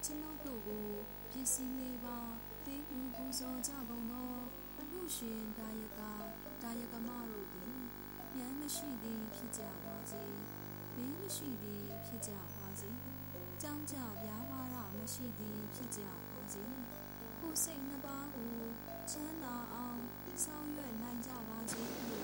ကျွန်ုပ်တို့ကိုပစ္စည်းလေးပါပေးမှုပူဇော်ကြကုန်သောအမှုရှင်ဒါယကမတို့သည်ဉာဏ်မရှိသည်ဖြစ်ကြပါစေဘေးမရှိသည်ဖြစ်ကြပါစေကြောင်းကြပြားပါရမရှိသည်ဖြစ်ကြပါစေကိုယ်စိတ်နှစ်ပါးကိုချမ်းသာအောင်ဆောင်ရွက်နိုင်ကြပါစေ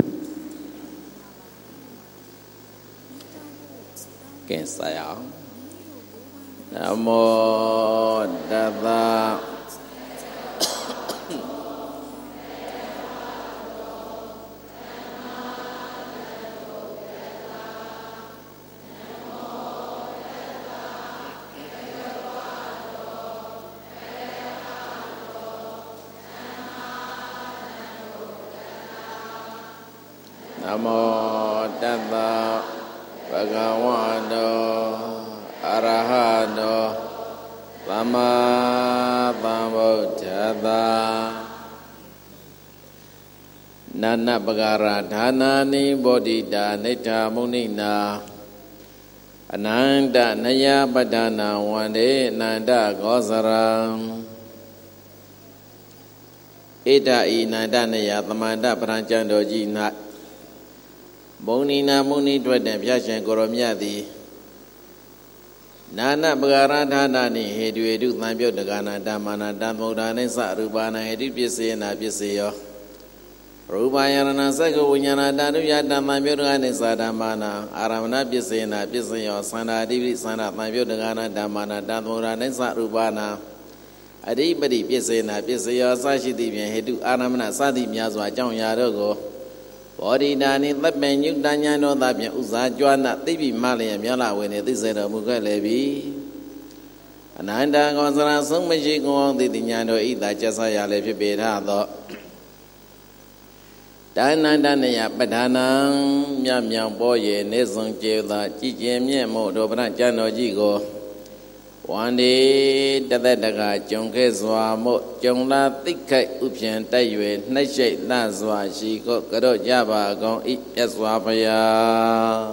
ကဲဆက်ရအောင်နမောတတ္တနမောတတ္တဘဂဝတောအရဟတောသမ္မာသမ္ဗုဒ္ဓတ္တနာနပဂရဌာနာနိဘောဓိတာနိဋ္ဌာမုနိနာအနန္တနယပဋ္ဌာနာဝန္တေအနန္တဂောဇရံဣဒဣနန္တနယသမန္တပရံကျန်တော်ကြီး၌မုနိနာမုနိထွက်တဲ့ဘုရားရှင်ကိုရောမြတ်သည်နာနပဂရဌာနာနိဟေတုေတုသံပြုတ်တကနာဓမ္မနာတံဗုဒ္ဓနိသရူပနာဟေတုပစ္စေနာပစ္စေယောရူပယရဏသက္ကဝိညာဏတတုယတံသံပြုတ်တကနိသဓမ္မနာအာရမဏပစ္စေနာပစ္စေယောသန္တာတိပိသန္တာသံပြုတ်တကနာဓမ္မနာတံဗုဒ္ဓနိသရူပနာအဓိပတိပစ္စေနာပစ္စေယောအစရှိသည့်ဖြင့်ဟေတုအာရမဏစသည်များစွာအကြောင်းအရာတို့ကိုဘောဓိတာနိသဗ္ဗညုတညာနောသဖြင့်ဥဇာကြွားနာသိပြီမှလျက်မြတ်လာဝင်နေသိစေတော်မူခဲ့လေပြီအနန္တကောသရဆုံးမရှိကုန်အောင်သိဉာဏ်တော်ဤသာကျဆရာလည်းဖြစ်ပေထသောဒါနန္တနယပဋ္ဌာနံမြတ်မြောင်ပေါ်ရနေဆုံးကျေသာကြည်ကျင်မြင့်မို့တော်ဗရကျမ်းတော်ကြီးကိုဝန္ဒီတသက်တကကြုံခဲ့စွာမို့ကြုံလာသိခိုက်ဥဖြင့်တိုက်၍နှိမ့်ရှိတ်လှစွာရှိကိုကြော့ကြပါကုန်ဤမြတ်စွာဘုရား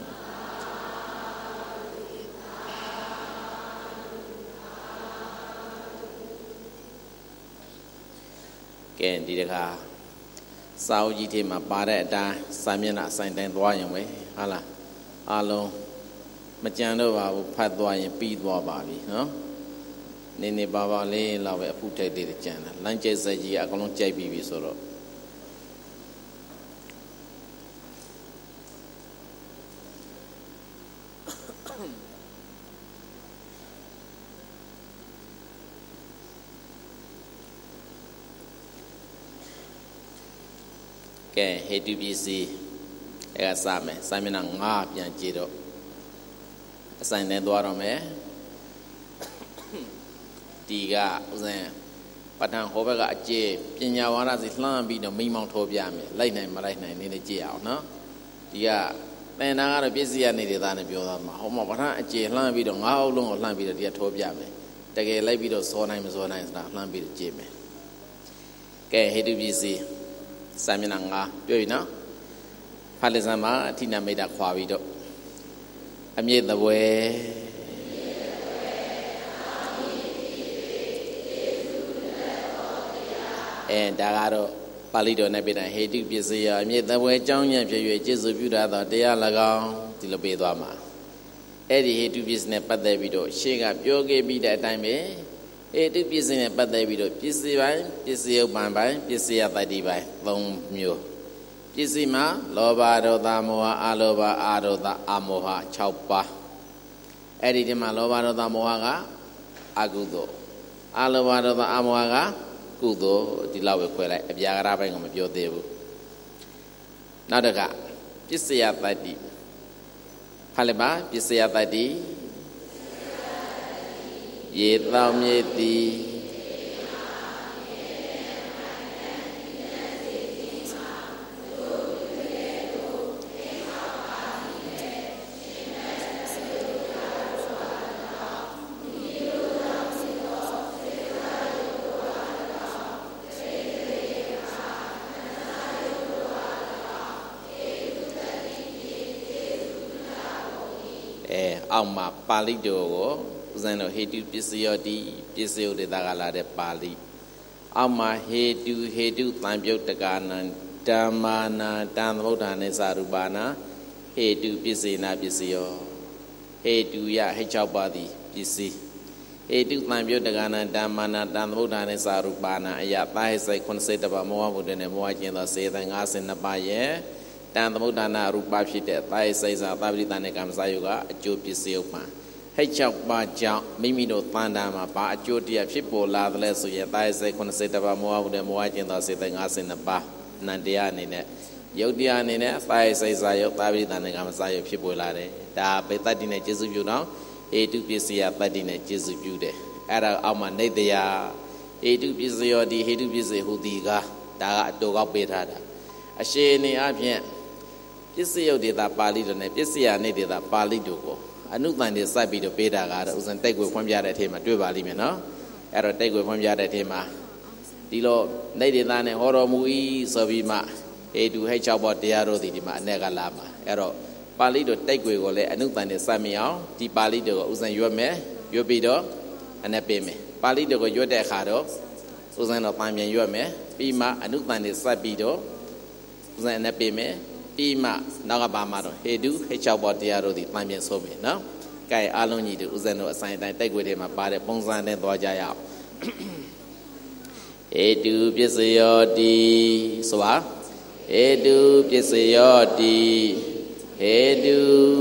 ကဲဒီတခါစာအုပ်ကြီးထဲမှာပါတဲ့အတိုင်းစာမျက်နှာအဆိုင်တိုင်းသွားရင်ပဲဟုတ်လားအားလုံးမကြံတော့ပါဘူးဖတ်သွားရင်ပြီးသွားပါပြီနော်နေနေပါပါလေးလောက်ပဲအဖုထိုက်သေးတယ်ကြံတာလမ်းကျက်ဆက်ကြီးအကုန်လုံးကြိုက်ပြီးပြီဆိုတော့ကဲဟေတုပစ္စည်းအဲ့ဒါစမယ်စာမျက်နှာ9ပြန်ကြည့်တော့အဆိုင်နဲ့သွားတော့မယ်ဒီကဥစဉ်ပဋ္ဌာန်းဟောဘက်ကအကျေပညာဝါဒစီလှမ်းပြီးတော့မိမောင်းထိုးပြမယ်လိုက်နိုင်မလိုက်နိုင်နေနေကြည့်အောင်နော်ဒီကသင်္ဍာကတော့ပစ္စည်းရနေတဲ့သားနဲ့ပြောသားမှာဟောမှာပဋ္ဌာန်းအကျေလှမ်းပြီးတော့9အုပ်လုံးကိုလှမ်းပြီးတော့ဒီကထိုးပြမယ်တကယ်လိုက်ပြီးတော့စောနိုင်မစောနိုင်ဆိုတာလှမ်းပြီးတော့ကြည့်မယ်ကဲဟေတုပစ္စည်းစာမျက်နှာ9ပြောပြီနော်ဖတ်လက်စမ်းမှာအဋ္ဌိနမိတ်တာခွာပြီးတော့အမြင့်သပွဲဒါကတော့ပါဠိတော်နဲ့ပြတဲ့ဟေတုပစ္စယအမြင့်သပွဲအကြောင်းညံ့ဖြစ်၍ကျေစုပြုတာသောတရား၎င်းဒီလိုပေးသွားမှာအဲ့ဒီဟေတုပစ္စနဲ့ပတ်သက်ပြီးတော့ရှေ့ကပြောခဲ့ပြီးတဲ့အတိုင်းပဲဟေတုပစ္စနဲ့ပတ်သက်ပြီးတော့ပစ္စည်းပိုင်းပစ္စည်းဥပ္ပံပိုင်းပစ္စယတတ္တိပိုင်း3မျိုးပစ္စည်းမှာလောဘဒေါသမောဟအလောဘအာဒေါသအမောဟ6ပါးအဲ့ဒီဒီမှာလောဘဒေါသမောဟကအကုသိုလ်အလောဘဒေါသအမောဟကကုသိုလ်ဒီလောက်ပဲခွဲလိုက်အပြာကရပိုင်းကမပြောသေးဘူးနောက်တစ်ခါပစ္စယတတ္တိဖတ်လိုက်ပါပစ္စယတတ္တိရေတောင်မြေတီအောက်မှာပါဠိတော်ကိုဦးဇင်းတို့ဟေတုပစ္စယောတိပစ္စယုဒေသကလာတဲ့ပါဠိအောက်မှာဟေတုသံပြုတ်တကာနံဓမ္မာနာတံသမုဋ္ဌာနိသရူပါနာဟေတုပစ္စေနာပစ္စယောဟေတုယဟိတ်6ပါးသည်ပစ္စည်းဟေတုသံပြုတ်တကာနံဓမ္မာနာတံသမုဋ္ဌာနိသရူပါနာအယတာဟိစိတ်80ပါးမောဟဘုဒ္ဓနဲ့မောဟကျင်သောစေတံ52ပါးရဲ့တံသမုဋ္ဌာနာရူပဖြစ်တဲ့တာဟိစိတ်စာသဗ္ဗိတနဲ့ကမ္မစယုကအကျိုးပစ္စည်းဥပ္ပါဟိတ်6ပါးကြောင့်မိမိတို့တန်တာမှာဘာအကျိုးတရားဖြစ်ပေါ်လာသလဲဆိုရင်တာဟိစိတ်80ပါးမောဟဘုဒ္ဓမောဟကျင်သောစေတံ52ပါးနန္တရားအနေနဲ့ယုတ်တရားအနေနဲ့တာဟိစိတ်စာယုတ်သဗ္ဗိတနဲ့ကမ္မစယုဖြစ်ပေါ်လာတယ်ဒါပေတ္တိနဲ့ကျေစုပြုတော့ဟေတုပစ္စယတတ္တိနဲ့ကျေစုပြုတယ်အဲ့ဒါအောက်မှာနေတရားဟေတုပစ္စယောတိဟေတုပစ္စယဟူသည်ကဒါကအတူကောက်ပေးထားတာအရှိအနေအဖြင့်ပစ္စယုတ်ဒေတာပါဠိတော်နဲ့ပစ္စယနေဒေတာပါဠိတော်ကိုအနုတန်တွေစိုက်ပြီးတော့ပေးတာကတော့ဥစဉ်တိတ်ကိုဖွင့်ပြတဲ့အထက်မှာတွေ့ပါလိမ့်မယ်နော်အဲ့တော့တိတ်ကိုဖွင့်ပြတဲ့အထက်မှာဒီလိုနေဒေတာနဲ့ဟောတော်မူ၏ဆိုပြီးမှဟေတုဟိတ်6ပါးတရားတော်ဒီမှာအ내ကလာမှာအဲ့တော့ပါဠိတော်တိတ်ကိုလည်းအနုတန်တွေစိုက်မိအောင်ဒီပါဠိတော်ကိုဥစဉ်ရွတ်မယ်ရွတ်ပြီးတော့အ내ပေးမယ်ပါဠိတော်ကိုရွတ်တဲ့အခါတော့ဥစဉ်တော့ပြန်ရွတ်မယ်ပြီးမှအနုတန်တွေစိုက်ပြီးတော့ဥစဉ်အ내ပေးမယ်ပြီးမှနောက်ကပါမှာတော့ဟေတုဟိတ်6ပါးတရားတော်ဒီပြန်ဆိုမယ်နော်ကဲအားလုံးညီတို့ဥစဉ်တို့အဆိုင်တိုင်းတိတ်ကိုတွေမှာပါတဲ့ပုံစံနဲ့သွားကြရအောင်ဟေတုပစ္စယောတိဆိုပါဟေတုပစ္စယောတိဟေတု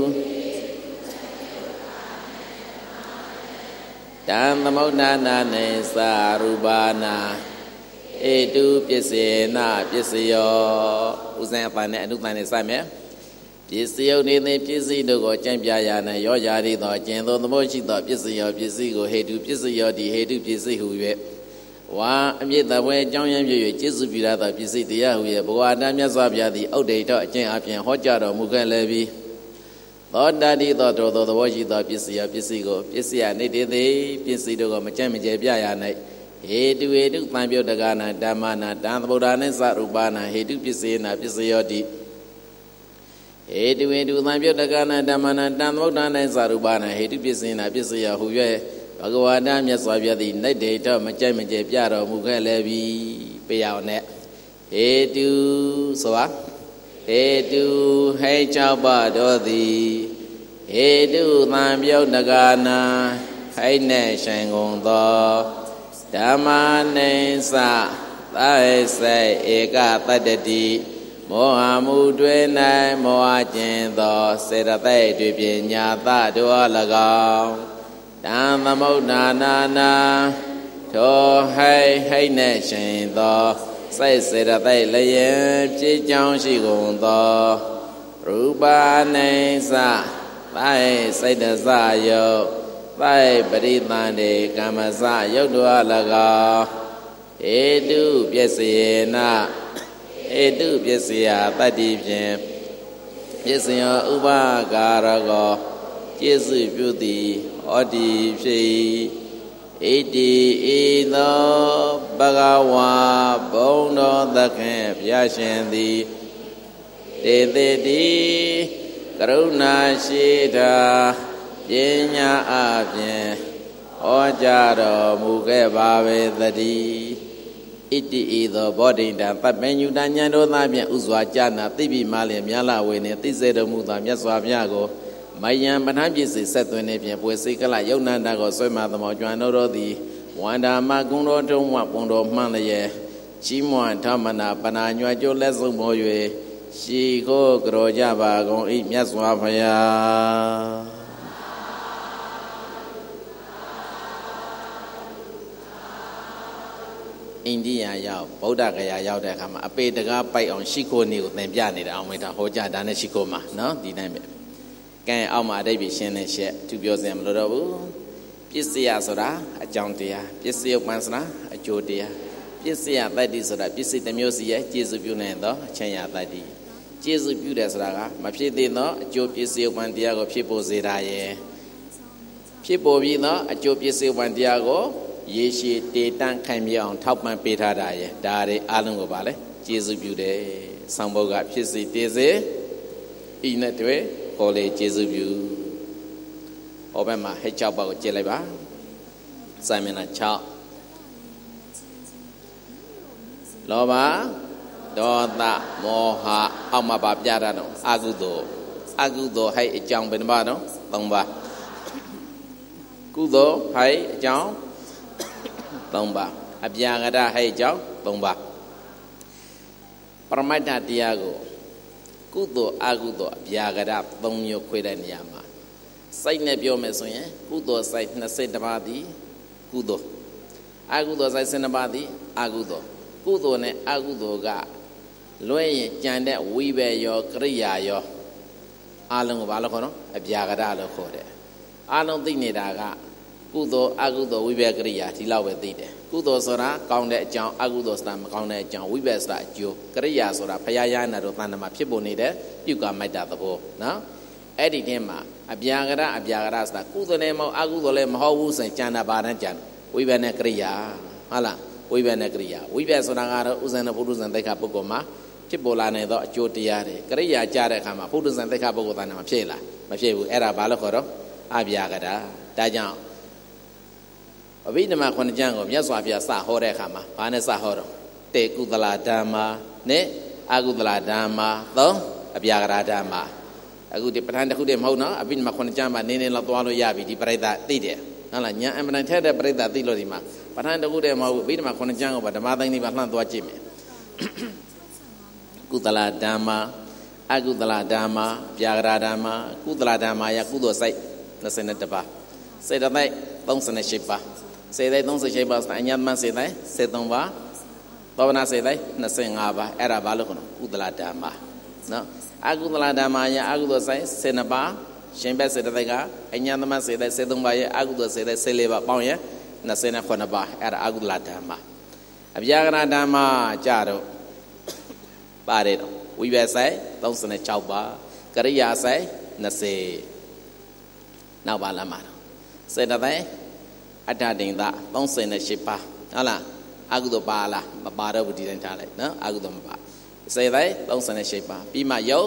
တံသမုဋ္ဌာနာနေသရူပါနာဟေတုပစ္စေနာပစ္စယောဥစဉ်အပန်နဲ့အနုပန်နဲ့စမယ်ပစ္စယုတ်နေသည်ပစ္စည်းတို့ကိုကြံ့ပြရာနဲ့ရောရာရည်သောကျင်သောသဘောရှိသောပစ္စယောပစ္စည်းကိုဟေတုပစ္စယောတိဟေတုပစ္စည်းဟု၍ဝါအမြင့်တပွဲအကြောင်းရင်းပြ၍ကျေစုပြုရသောပစ္စည်းတရားဟု၍ဘဝတမြတ်စွာဘုရားသည်ဥဒိဋ္ဌအကျင့်အပြင်ဟောကြားတော်မူခဲ့လည်းပြီးသောတာတိသောတော်သဘောရှိသောပစ္စည်းကိုပစ္စယနေတည်သည်ပစ္စည်းတို့ကိုမကြံ့မကျဲပြရာ၌ဟေတုသံပြုတ်တကာနာဓမ္မာနာတံသမုဒ္ဒာနိသရူပါနာဟေတုပစ္စေနာပစ္စယောတိဟေတုသံပြုတ်တကာနာဓမ္မာနာတံသမုဒ္ဒာနိသရူပါနာဟေတုပစ္စေနာပစ္စယောဟု၍ဘဂဝါတမြတ်စွာဘုရားသည်နိဒေတောမကြိုက်မကြဲပြတော်မူခဲ့လည်းပြီပြရအောင်နဲ့ဟေတုဆိုပါဟေတုဟိတ်6ပါးတော်သည်ဟေတုသံပြုတ်တကာနာဟိတ်နဲ့ရှင်ကုန်သောဓမ္မာနိသသာဟိစေဧကတတ္တတိမောဟမှုတွေ၌မောဟကျင်သောစေတသိက်တွေပညာသတို့၎င်းတံသမုဋ္ဌာနာနာထိုဟိတ်နှင့်ရှင်သောစိတ်စေတသိက်လျင်ဖြစ်ကြောင်းရှိကုန်သောရူပနိသသာဟိစိတ်တစယုတ်သိုက်ပရိသန္တိကမ္မစယုတ်တို့၎င်းဟေတုပစ္စယေနဟေတုပစ္စယတတ္တိဖြင့်ပစ္စယဥပကာရကောကျေစုပြုသည်ဟောတိဖြစ်ဣတိဤသောဘဂဝါဘုံတော်သခင်ဘုရားရှင်သည်တေတေတိကရုဏာရှိတာပညာအပြင်ဟောကြားတော်မူခဲ့ပါပေသတည်းဣတိဤသောဘောဓိတံပပဉ္ညုတဉာဏ်တို့သားဖြင့်ဥစွာကြာနာသိပြီမှလည်းမြတ်လာဝေနှင့်သိစေတော်မူသောမြတ်စွာဘုရားကိုမယံပဋ္ဌာန်းပစ္စည်းဆက်သွင်းနေဖြင့်ပွေစိကလယုံနာတာကိုဆွဲမှသမောကျွမ်းတော်သည်ဝန္တာမကုံတော်ထုံးဝပုံတော်မှန်လျက်ကြီးမွန်ဓမ္မနာပနာညွတ်ကျိုးလက်ဆုံးပေါ်၍ရှိခိုးကြောကြပါကုန်၏မြတ်စွာဘုရားအိန္ဒိယရောက်ဗုဒ္ဓဂယာရောက်တဲ့အခါမှာအပေတကားပိုက်အောင်ရှိခိုးနေကိုသင်ပြနေတာအောင်မေတ္တာဟောကြားတာနဲ့ရှိခိုးမှာနော်ဒီတိုင်းပဲကဲအောက်မှာအတိတ်ပြရှင်းတဲ့ရှက်သူပြောစရာမလိုတော့ဘူးပစ္စယဆိုတာအကြောင်းတရားပစ္စယပန်ဆိုတာအကျိုးတရားပစ္စယတတ္တိဆိုတာပစ္စည်းတစ်မျိုးစီရဲ့ကျေစုပြုနိုင်သောအချင်းရာတတ္တိကျေစုပြုတယ်ဆိုတာကမဖြစ်သေးသောအကျိုးပစ္စယပန်တရားကိုဖြစ်ပေါ်စေတာရဲ့ဖြစ်ပေါ်ပြီးသောအကျိုးပစ္စယပန်တရားကိုရေရှည်တေတန့်ခိုင်မြဲအောင်ထောက်ပံ့ပေးထားတာရဲ့ဒါတွေအားလုံးကိုပါလေကျေစုပြုတယ်ဆောင်းဘုတ်ကဖြစ်စီတေစေဤနဲ့တွေ့ခေါ်လေကျေစုပြုဟောဘက်မှာဟဲ့6ပါးကိုကြည့်လိုက်ပါစာမျက်နှာ6လောဘဒေါသမောဟအောက်မှာပါပြတာတော့အကုသိုလ်ဟဲ့အကြောင်းဘယ်နှပါတော့3ပါးကုသိုလ်ဟဲ့အကြောင်း3ပါးအပြာကရဟဲ့အကြောင်း3ပါးပရမတ္ထတရားကိုကုသိုလ်အကုသိုလ်အပြာကရ3မျိုးခွဲတဲ့နေရာမှာစိတ်နဲ့ပြောမယ်ဆိုရင်ကုသိုလ်စိတ်20ပါးသည်ကုသိုလ်အကုသိုလ်စိတ်12ပါးသည်အကုသိုလ်ကုသိုလ်နဲ့အကုသိုလ်ကလွဲရင်ကြံတဲ့ဝိဘယ်ရောကရိယာရောအလုံးကိုဘာလို့ခေါ်တော့အပြာကရလို့ခေါ်တယ်အလုံးသိနေတာကကုသိုလ်အကုသိုလ်ဝိဘယ်ကရိယာဒီလောက်ပဲသိတယ်ကုသိုလ်ဆိုတာကောင်းတဲ့အကြောင်းအကုသိုလ်ဆိုတာမကောင်းတဲ့အကြောင်းဝိဘယ်ဆိုတာအကျိုးကရိယာဆိုတာဖယားရဟနာတို့တဏ္ဍမှာဖြစ်ပေါ်နေတဲ့ပြုကမိုက်တာသဘောနော်အဲ့ဒီထဲမှာအပြာကရဆိုတာကုသိုလ်လည်းမဟုတ်အကုသိုလ်လည်းမဟုတ်ဘူးဆိုရင်ကျန်တာပါတဲ့ကျန်ဝိဘယ်နဲ့ကရိယာဟုတ်လားဝိဘယ်နဲ့ကရိယာဝိဘယ်ဆိုတာကတော့ဥဇဏပုထုဇဉ်သိက္ခာပုဂ္ဂိုလ်မှာဖြစ်ပေါ်လာနေသောအကျိုးတရားတွေကရိယာကြတဲ့အခါမှာပုထုဇဉ်သိက္ခာပုဂ္ဂိုလ်တဏ္ဍမှာဖြစ်လားမဖြစ်ဘူးအဲ့ဒါဘာလို့ခေါ်တော့အပြာကရဒါကြောင့်အဘိဓမ္မာ9ကျမ်းကိုမြတ်စွာဘုရားစဟောတဲ့အခါမှာဘာနဲ့စဟောတော့တေကုသလဓမ္မာနဲ့အကုသလဓမ္မာ3အပြာကရဓမ္မာအခုဒီပဋ္ဌာန်းတစ်ခုတည်းမဟုတ်နော်အဘိဓမ္မာ9ကျမ်းမှာနင်းလောက်သွားလို့ရပြီဒီပရိသတ်သိတယ်ဟုတ်လားညာအမှန်တန်ထက်တဲ့ပရိသတ်သိလို့ဒီမှာပဋ္ဌာန်းတစ်ခုတည်းမဟုတ်ဘူးအဘိဓမ္မာ9ကျမ်းကိုဓမ္မသိန်းလေးပါလှမ်းသွားကြည့်မယ်ကုသလဓမ္မာအကုသလဓမ္မာပြာကရဓမ္မာကုသလဓမ္မာယကုသိုလ်စိတ်21ပါးစေတသိက်38ပါးစေတသိက်38ပါးဆိုအညာမစေတသိက်73ပါးသောဝနာစေတသိက်25ပါးအဲ့ဒါဘာလို့ခေါ်လဲကုသလဓမ္မာနော်အကုသလဓမ္မာယအကုသိုလ်စိတ်12ပါးရှင်ဘက်စေတသိက်ကအညာသမစေတသိက်73ပါးရဲ့အကုသိုလ်စေတသိက်14ပါးပေါင်းရင်29ပါးအဲ့ဒါအကုသလဓမ္မာအပြာကရဓမ္မာကြတော့ပါတယ်တော့ဝိဘယ်ဆိုင်36ပါးကရိယာဆိုင်20နောက်ပါလာမှာတော့စေတသိက်အတ္တဒိဋ္ဌ38ပါးဟုတ်လားအကုသိုလ်ပါလားမပါတော့ဘူးဒီတိုင်းထားလိုက်နော်အကုသိုလ်မပါစေတသိက်38ပါးပြီးမှယုတ်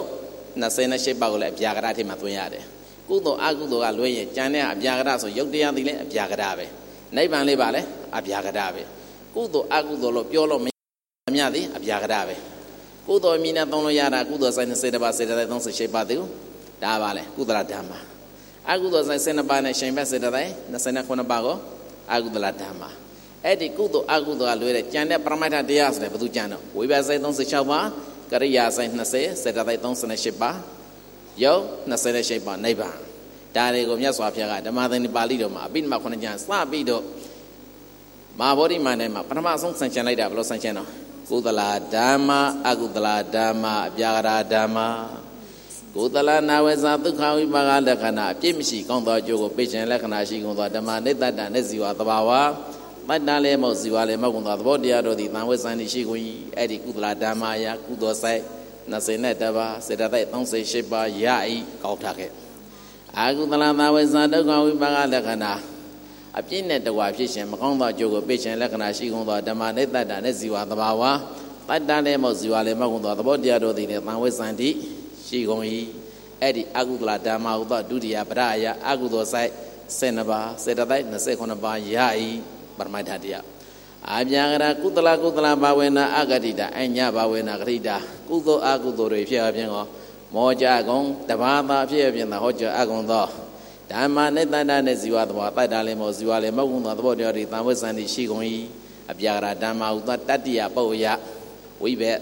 28ပါးကိုလည်းအပြာကရထဲမှာသွင်းရတယ်ကုသိုလ်အကုသိုလ်ကလွဲရင်ကြံတဲ့အပြာကရဆိုယုတ်တရားသည်လည်းအပြာကရပဲနိဗ္ဗာန်လေးပါလေအပြာကရပဲကုသိုလ်အကုသိုလ်လို့ပြောလို့မရသည်အပြာကရပဲကုသိုလ်အမည်နဲ့သုံးလို့ရတာကုသိုလ်ဆိုင်20ပါးစေတသိက်38ပါးသူဒါပါလေကုသလဓမ္မာအကုသိုလ်ဆိုင်12ပါးနဲ့ရှင်ဘက်စေတသိက်29ပါးကိုအကုသလဓမ္မာအဲ့ဒီကုသိုလ်အကုသိုလ်ကလွဲတဲ့ကြံတဲ့ပရမတ္ထတရားဆိုတဲ့ဘယ်သူကြံတော့ဝိဘယ်ဆိုင်36ပါးကရိယာဆိုင်20စေတသိက်38ပါးယုတ်28ပါးနိဗ္ဗာန်ဒါတွေကိုမြတ်စွာဘုရားကဓမ္မသင်္ဍပါဠိတော်မှာအဘိဓမ္မာ9ကျမ်းစပြီးတော့မဟာဗောဓိမန္တမှာပထမဆုံးဆန့်ကျင်လိုက်တာဘယ်လိုဆန့်ကျင်တော့ကုသလဓမ္မာအကုသလဓမ္မာအပြာကရဓမ္မာကုသလနာဝေဇာဒုက္ခဝိပါကလက္ခဏာအပြည့်မရှိကောင်းသောအကျိုးကိုပိတ်ခြင်းလက္ခဏာရှိကုန်သောဓမ္မနိတ္တတနဲ့ဇီဝသဘာဝတတ္တလည်းမဟုတ်ဇီဝလည်းမဟုတ်ကုန်သောသဘောတရားတို့သည်သံဝေဇန်ရှိကုန်၏အဲ့ဒီကုသလဓမ္မာယကုသိုလ်ဆိုင်20ပါးစေတသိက်38ပါးရ၏ကောက်ထားခဲ့အာကုသလနာဝေဇာဒုက္ခဝိပါကလက္ခဏာအပြည့်နဲ့တဝါဖြစ်ခြင်းမကောင်းသောအကျိုးကိုပိတ်ခြင်းလက္ခဏာရှိကုန်သောဓမ္မနိတ္တတနဲ့ဇီဝသဘာဝတတ္တလည်းမဟုတ်ဇီဝလည်းမဟုတ်သောသဘောတရားတို့သည်လည်းသံဝေဇန်တိရှိကုန်၏အဲ့ဒီအကုသလဓမ္မဟုသောဒုတိယပရအယအကုသိုလ်ဆိုင်12ပါးစေတသိက်29ပါးရ၏ပရမတ္ထတရားအပြာကရကုသလဘာဝေနအဂတိတာအညဘာဝေနဂရိတာကုသိုလ်အကုသိုလ်တွေဖြစ်အပြင်ကိုမောကြကုန်တဘာသာဖြစ်အပြင်သာဟောကြားအကုန်သောဓမ္မနိတ္တတနဲ့ဇီဝသဘောတတ္တလည်းမဟုတ်ဇီဝလည်းမဟုတ်သောသဘောတရားတွေသံဝေဇန်တိရှိကုန်၏အပြာကရဓမ္မဟုသောတတ္တိယပုယဝိဘက်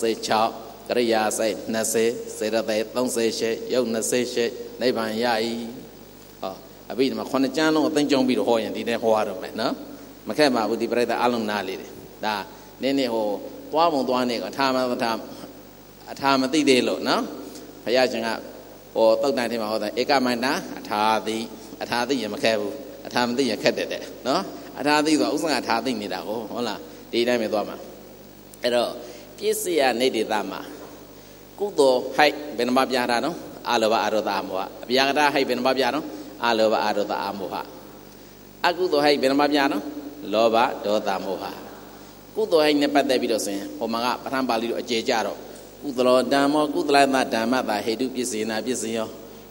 36ကရိယာဆိုင်20စေတသိက်38ယုတ်28နိဗ္ဗာန်ရ၏ဟောအဘိဓမ္မာ9ကျမ်းလုံးအသိဉာဏ်ပြီးတော့ဟောရင်ဒီတဲ့ဟောရတော့မယ်နော်မခက်ပါဘူးဒီပြိဿအလုံးနားလေးတယ်ဒါနည်းနည်းဟိုသွားပုံသွားနေကအထာမသိသေးလို့နော်ဘုရားရှင်ကဟောသုတ်တန်ထဲမှာဟောတာဧကမန္တအထာသိရင်မခက်ဘူးအထာမသိရင်ခက်တဲ့နော်အထာသိဆိုဥစ္စာအထာသိနေတာကိုဟုတ်လားဒီတိုင်းပဲသွားမှာအဲ့တော့ပြည့်စည်ရနေဒေသမှာကုသိုလ်ဟိုက်ဘယ်နှမပြတာနော်အလောဘအာရောသအမောဟအပြာကရဟိုက်ဘယ်နှမပြနော်အလောဘအာရောသအမောဟအကုသိုလ်ဟိုက်ဘယ်နှမပြနော်လောဘဒေါသမောဟကုသိုလ်ဟိုက်နဲ့ပတ်သက်ပြီးတော့ဆိုရင်ဟိုမှာကပဋ္ဌာန်းပါဠိတော်အကျေကြတော့ကုသလောဓမ္မောကုသလသဓမ္မတာဟေတုပစ္စေနာပစ္စယော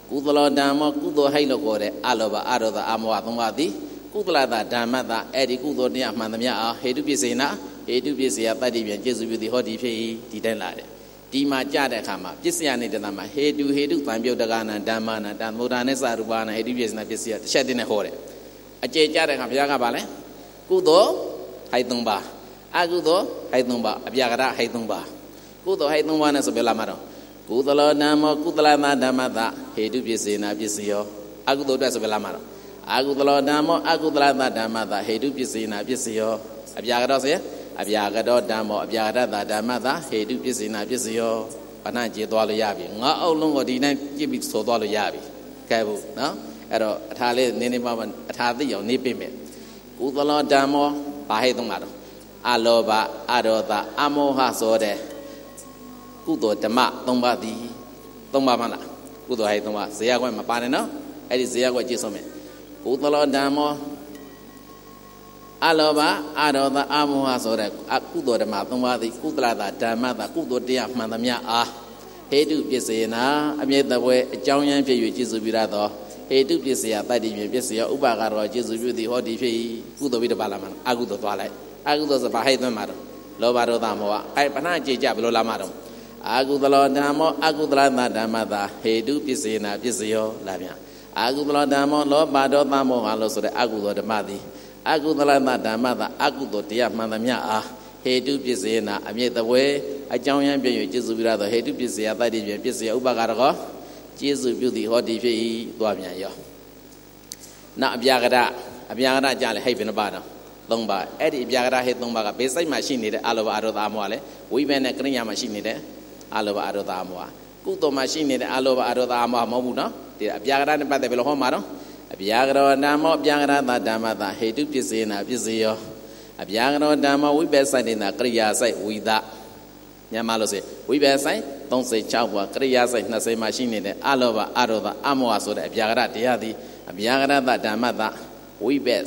ကုသလဓမ္မကုသိုလ်ဟိတ်လို့ခေါ်တဲ့အလောဘအရောဓအမောဟသုံးပါးသည်ကုသလတာဓမ္မတာအဲ့ဒီကုသိုလ်တရားမှန်သမျှအားဟေတုပစ္စေနာဟေတုပစ္စယတတ္တိပြန်ကျေစုပြုသည်ဟောဒီဖြစ်၏ဒီတိုင်းလာတယ်ဒီမှာကြတဲ့အခါမှာပစ္စယနေတဲ့မှာဟေတုတံပြုတ်တကနာဓမ္မနာတံမုဒ္ဒာနဲ့စရူပနာဟေတုပစ္စေနာပစ္စယတစ်ချက်တည်းနဲ့ဟောတယ်အကျေကြတဲ့အခါဘုရားကပါလဲကုသိုလ်ဟိတ်သုံးပါးအကုသိုလ်ဟိတ်သုံးပါးအပြာကရဟိတ်သုံးပါးကုသိုလ်ဟိတ်သုံးပါးနဲ့ဆိုပြလာမှာတော့ကုသလဓမ္မကုသလနာဓမ္မတာဟေတုပစ္စေနာပစ္စယောအကုသိုလ်အတွက်ဆိုပြလာမှာတော့အကုသလဓမ္မအကုသလနာဓမ္မတာဟေတုပစ္စေနာပစ္စယောအပြာကတော့ဆိုအပြာကတော့ဓမ္မောအပြာကတတာဓမ္မတာဟေတုပစ္စေနာပစ္စယောဘာနာကျေသွားလို့ရပြီငါအုပ်လုံးကိုဒီတိုင်းကြည့်ပြီးဆိုသွားလို့ရပြီကဲဘူးနော်အဲ့တော့အထာလေးနည်းနည်းပါးပါးအထာသိအောင်နေပြမယ်ကုသလဓမ္မောဘာဟိတ်သုံးပါတော့အလောဘအရောဓအမောဟဆိုတဲ့ကုသိုလ်ဓမ္မသုံးပါးသည်သုံးပါးမလားကုသိုလ်ဟိတ်သုံးပါးဇေယကွက်မပါနဲ့နော်အဲ့ဒီဇေယကွက်ကြည့်ဆုံးမယ်ကုသလဓမ္မောအလောဘအရောဓအမောဟဆိုတဲ့ကုသိုလ်ဓမ္မသုံးပါးသည်ကုသလတာဓမ္မတာကုသိုလ်တရားမှန်သမျှအားဟေတုပစ္စေနာအမြဲတပွဲအကြောင်းရင်းဖြစ်၍ကျေစုပြုရသောဟေတုပစ္စယတတ္တိပစ္စယဥပါကရောကျေစုပြုသည်ဟောဒီဖြစ်၏ကုသိုလ်ပြီးတော့ပါလာမှာအကုသိုလ်သွားလိုက်အကုသိုလ်ဆိုဘာဟိတ်သွင်းမှာတော့လောဘဒေါသမောဟအဲ့ပဏ္ဏကြေကြဘယ်လိုလာမှာတော့အကုသလဓမ္မောအကုသလနာဓမ္မတာဟေတုပစ္စေနာပစ္စယောလာပြန်အကုသလဓမ္မောလောဘဒေါသမောဟလို့ဆိုတဲ့အကုသိုလ်ဓမ္မသည်အကုသလနာဓမ္မတာအကုသိုလ်တရားမှန်သမျှအားဟေတုပစ္စေနာအမြဲတပွဲအကြောင်းရင်းပြည့်၍ကျေစုပြုရသောဟေတုပစ္စယတတ္တိပစ္စယဥပါကရကောကျေစုပြုသည်ဟောဒီဖြစ်၏သွားပြန်ရောနောက်အပြာကရကြလေဟိတ်ဘယ်နှပါတော့သုံးပါအဲ့ဒီအပြာကရဟိတ်သုံးပါကဘေးစိတ်မှာရှိနေတဲ့အလောဘအရောဓအမောဟလေဝိဘယ်နဲ့ကရိယာမှာရှိနေတဲ့အလောဘအရောဓအမောဟကုသိုလ်မှာရှိနေတဲ့အလောဘအရောဓအမောဟမဟုတ်ဘူးနော်ဒီအပြာကရနဲ့ပတ်သက်ဘယ်လိုဟောမှာတော့အပြာကရောဓမ္မောအပြာကရသဓမ္မတာဟေတုပစ္စေနာပစ္စယောအပြာကရောဓမ္မောဝိဘယ်ဆိုင်နေတာကရိယာဆိုင်ဝိသညမလို့ဆိုဝိဘယ်ဆိုင်36ပါးကရိယာဆိုင်20မှာရှိနေတဲ့အလောဘအရောဓအမောဟဆိုတဲ့အပြာကရတရားသည်အပြာကရသဓမ္မတာဝိဘယ်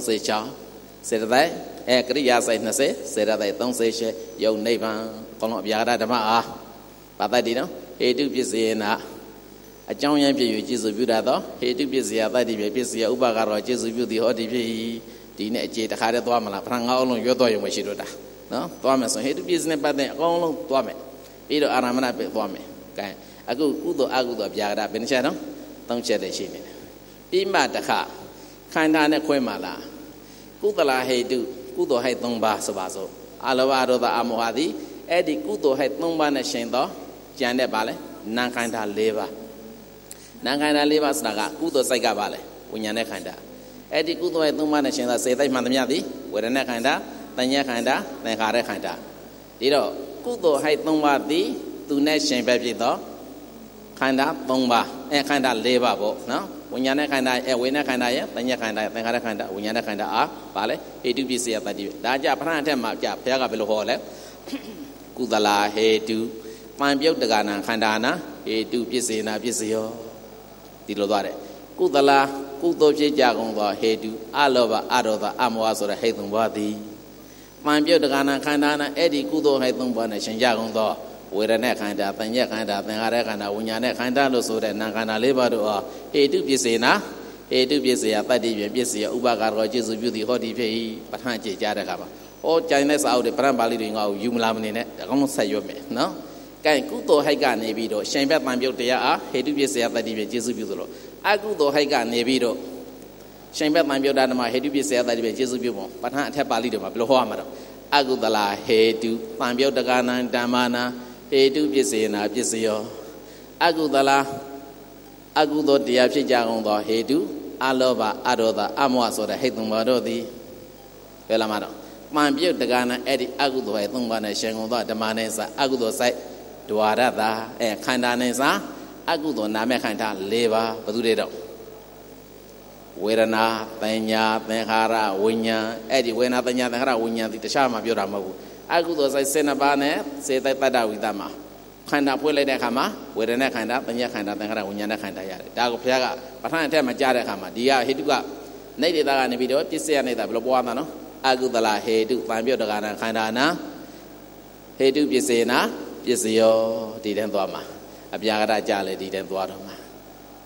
36စေတသိက်ကရိယာဆိုင်20စေတသိက်38ယုံနိဗ္ဗာန်ကောင်းလုံးအပြာကရဓမ္မအားပါတတ်ဒီနော်ဟေတုပစ္စေနာအကြောင်းရင်းဖြစ်၍ကျေစုပြုတတ်သောဟေတုပစ္စယတတ္တိပစ္စယဥပါကရောကျေစုပြုသည်ဟောဒီဖြစ်၏ဒီနဲ့အခြေတခါတည်းသွားမလားဖရငါးအလုံးရွတ်တော်ရုံမရှိတော့တာနော်သွားမယ်ဆိုဟေတုပစ္စနဲ့ပတ်သက်အကုန်လုံးသွားမယ်ပြီးတော့အာရမဏပဲသွားမယ်ကဲအခုကုသိုလ်အကုသိုလ်အပြာကရဘယ်နှချက်နော်၃ချက်တည်းရှိနေတယ်ပြီးမှတခါခန္ဓာနဲ့ခွဲမှလားကုသလဟေတုကုသိုလ်ဟိတ်၃ပါးဆိုပါစို့အလောဘအရောဓအမောဟသည်အဲ့ဒီကုသိုလ်ဟိတ်၃ပါးနဲ့ရှင်သောကြံတဲ့ပါလဲနာခန္ဓာ၄ပါးနာခန္ဓာ၄ပါးဆိုတာကကုသိုလ်စိတ်ကပါလဲဝိညာဉ်နဲ့ခန္ဓာအဲ့ဒီကုသိုလ်ဟိတ်၃ပါးနဲ့ရှင်သောစေတသိက်မှန်သမျှသည်ဝေဒနာခန္ဓာတဏှာခန္ဓာသင်္ခါရခန္ဓာဒီတော့ကုသိုလ်ဟိတ်၃ပါးသည်သူနဲ့ရှင်ပဲဖြစ်သောခန္ဓာ၃ပါးခန္ဓာ၄ပါးပေါ့နော်ဝိညာဉ်နဲ့ခန္ဓာဝေဒနာခန္ဓာရဲ့တဏှာခန္ဓာသင်္ခါရခန္ဓာဝိညာဉ်နဲ့ခန္ဓာအားပါလဲဟေတုပစ္စယတတ္တိဒါကြပဋ္ဌာန်းအထက်မှာကြဘုရားကဘယ်လိုဟောလဲကုသလာဟေတုပံပြုတ်တကနာခန္ဓာနာဟေတုပစ္စေနာပစ္စယောဒီလိုသွားတယ်ကုသလာကုသိုလ်ဖြစ်ကြကုန်သောဟေတုအလောဘအရောဓအမောဟဆိုတဲ့ဟိတ်သုံးပါးသည်ပံပြုတ်တကနာခန္ဓာနာအဲ့ဒီကုသိုလ်ဟိတ်သုံးပါးနဲ့ရှင်ကြကုန်သောဝေဒနာခန္ဓာတဏှာခန္ဓာသင်္ခါရခန္ဓာဝိညာဉ်နဲ့ခန္ဓာလို့ဆိုတဲ့နာခန္ဓာ၄ပါးတို့အားဟေတုပစ္စေနာဟေတုပစ္စယတတ္တိပစ္စယဥပါကရောကျေစုပြုသည်ဟောဒီဖြစ်၏ပဋ္ဌာန်းကြည်ကြတဲ့အခါမှာဟောကြိုင်တဲ့စာအုပ်တွေပရံပါဠိတွေငါ့ကိုယူမလာမနေနဲ့အကောင်လုံးဆက်ရွတ်မယ်နော်ကဲကုသိုလ်ဟိတ်ကနေပြီးတော့ရှင်ဘက်တန်ပြုတ်တရားအားဟေတုပစ္စယတတ္တိကျေစုပြုသလိုအကုသိုလ်ဟိတ်ကနေပြီးတော့ရှင်ဘက်တန်ပြုတ်တာဓမ္မဟေတုပစ္စယတတ္တိကျေစုပြုပုံပဋ္ဌာန်းအထက်ပါဠိတွေမှာဘယ်လိုဟောရမှာတော့အကုသလာဟေတုတန်ပြုတ်တကနာဓမ္မနာဟေတုပစ္စေနာပစ္စယောအကုသလာအကုသိုလ်တရားဖြစ်ကြကုန်သောဟေတုအလောဘအရောဓအမောဟဆိုတဲ့ဟိတ်သုံးပါးတို့သည်ဘယ်လာမှာတော့ပံပြုတ်တကနာအဲ့ဒီအကုသိုလ်ဟိတ်သုံးပါးနဲ့ရှင်ကုန်သောဓမ္မနဲ့စအကုသိုလ်ဆိုင်ဒွါရတာခန္ဓာနဲ့စအကုသိုလ်နာမခန္ဓာ၄ပါးဘယ်သူတွေတော့ဝေဒနာတဏှာသင်္ခါရဝိညာဉ်အဲ့ဒီဝေဒနာတဏှာသင်္ခါရဝိညာဉ်ဒီတခြားမှပြောတာမဟုတ်ဘူးအကုသိုလ်ဆိုင်12ပါးနဲ့စေတတ္တဝိတ္တမှာခန္ဓာဖွင့်လိုက်တဲ့အခါမှာဝေဒနာခန္ဓာတဏှာခန္ဓာသင်္ခါရဝိညာဉ်နဲ့ခန္ဓာရတယ်ဒါကိုဘုရားကပဋ္ဌာန်းအထက်မှာကြားတဲ့အခါမှာဒီကဟေတုကနိဒေတာကနေပြီးတော့ပစ္စယနေတာဘယ်လိုပွားမှာနော်အကုသလဟေတုပံပြုတ်တကနာခန္ဓာနာဟေတုပစ္စေနာပစ္စယောဒီတန်းသွားမှာအပြာကရကြလေဒီတန်းသွားတော့မှာ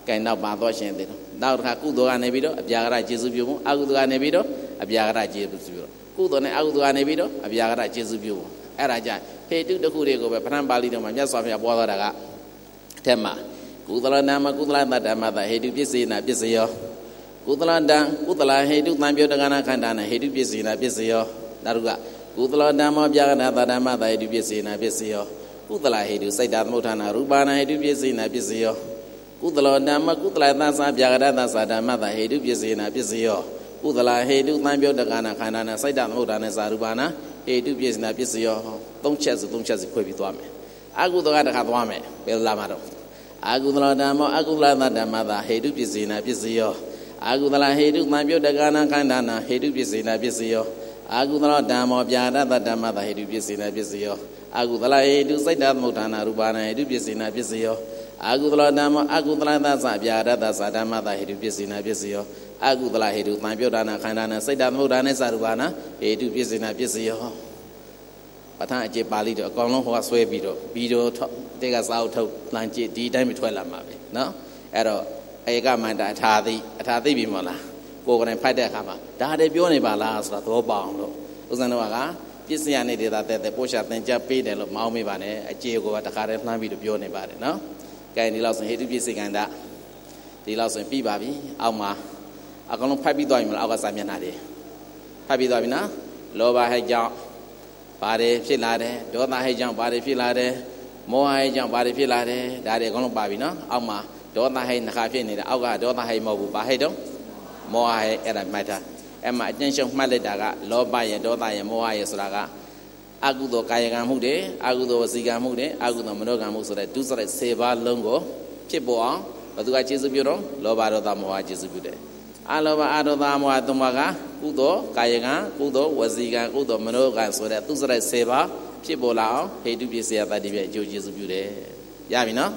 ကဲနောက်ပါတော့ရှင်သေးတော့နောက်တစ်ခါကုသိုလ်ကနေပြီးတော့အပြာကရကျေစုပြုဖို့အကုသိုလ်ကနေပြီးတော့အပြာကရကျေစုပြုဖို့ကုသိုလ်နဲ့အကုသိုလ်ကနေပြီးတော့အပြာကရကျေစုပြုဖို့အဲ့ဒါကြဟေတုတခုတွေကိုပဲပဋ္ဌာန်းပါဠိတော်မှာမြတ်စွာဘုရားပွားသွားတာကထဲမှာကုသလနာမကုသလတတ္တမတဟေတုပစ္စေနာပစ္စယောကုသလတံကုသလဟေတုသံပြောတက္ကနာခန္ဓာနာဟေတုပစ္စေနာပစ္စယောဒါတို့ကကုသလဓမ္မောပြာကနာတတ္တမတဟေတုပစ္စေနာပစ္စယောကုသလဟေတုစိတ်တသမုဋ္ဌာနာရူပါနာဟေတုပစ္စေနာပစ္စယောကုသလဓမ္မကုသလသသပြာကရသသဓမ္မတဟေတုပစ္စေနာပစ္စယောကုသလဟေတုသံပြောတက္ကနာခန္ဓာနာစိတ်တသမုဋ္ဌာနာဇာရူပါနာဟေတုပစ္စေနာပစ္စယောသုံးချက်စီခွဲပြီးသွားမယ်အကုသလကတခါသွားမယ်ဘယ်လာမှာတော့အကုသလဓမ္မောအကုသလသဓမ္မတဟေတုပစ္စေနာပစ္စယောအကုသလဟေတုသံပြုတ်တက္ကနာခန္ဓာနာဟေတုပစ္စေနာပစ္စယောအကုသလဓမ္မောပြာရတဓမ္မတဟေတုပစ္စေနာပစ္စယောအကုသလဟေတုစိတ်တသမုဋ္ဌာနာရူပါနာဟေတုပစ္စေနာပစ္စယောအကုသလဓမ္မောအကုသလသသပြာရတသဓမ္မတဟေတုပစ္စေနာပစ္စယောအကုသလဟေတုသံပြုတ်ဒါနာခန္ဓာနာစိတ်တသမုဋ္ဌာနာသရူပါနာဟေတုပစ္စေနာပစ္စယောပဋ္ဌာန်းအကျေပါဠိတော့အကောင်လုံးဟိုကဆွဲပြီးတော့ဗီဒီယိုတဲ့ကစာအုပ်ထုတ်လှန်ကြည့်ဒီအတိုင်းပဲထွက်လာမှာပဲနော်အဲ့တော့ဧကမန္တအထာသိပြီမဟုတ်လားကိုယ်ကလည်းဖတ်တဲ့အခါမှာဒါတည်းပြောနေပါလားဆိုတာသဘောပေါအောင်လို့ဥစ္စာတော်ကပစ္စယနဲ့ဒေတာတဲ့ပို့ရှာသင်ကြားပေးတယ်လို့မအောင်မေးပါနဲ့အကျေကိုကတခါတည်းလှမ်းပြီးတော့ပြောနေပါတယ်နော်ကဲဒီလောက်ဆိုဟေတုပစ္စေကန္တဒီလောက်ဆိုပြီးပါပြီအောက်မှာအကောင်လုံးဖတ်ပြီးသွားပြီမလားအောက်ကစာမျက်နှာတွေဖတ်ပြီးသွားပြီနော်လောဘဟဲ့ကြောင့်ဘာတွေဖြစ်လာတယ်ဒေါသဟဲ့ကြောင့်ဘာတွေဖြစ်လာတယ်မောဟဟဲ့ကြောင့်ဘာတွေဖြစ်လာတယ်ဒါတွေအကုန်လုံးပါပြီနော်အောက်မှာဒေါသဟဲ့နှခါဖြစ်နေတာအောက်ကဒေါသဟဲ့မဟုတ်ဘူးဘာဟဲ့တော့မောဟဟဲ့အဲ့ဒါမှတ်ထားအဲ့မှာအကျဉ်းချုပ်မှတ်လိုက်တာကလောဘရဲ့ဒေါသရဲ့မောဟရဲ့ဆိုတာကအကုသိုလ်ကာယကံမှုတွေအကုသိုလ်ဝစီကံမှုတွေအကုသိုလ်မနောကံမှုဆိုတဲ့ဒုစရိုက်10ပါးလုံးကိုဖြစ်ပေါ်အောင်ဘယ်သူကကျေစုပြုတော့လောဘဒေါသမောဟကျေစုပြုတယ်အလောဘအဒေါသမောဟသုံးပါးကကုသိုလ်ကာယကံကုသိုလ်ဝစီကံကုသိုလ်မနောကံဆိုတဲ့ဒုစရိုက်10ပါးဖြစ်ပေါ်လာအောင်ဟေတုပစ္စယတတ္တိပြအကျိုးကျေစုပြုတယ်ရပြီနော်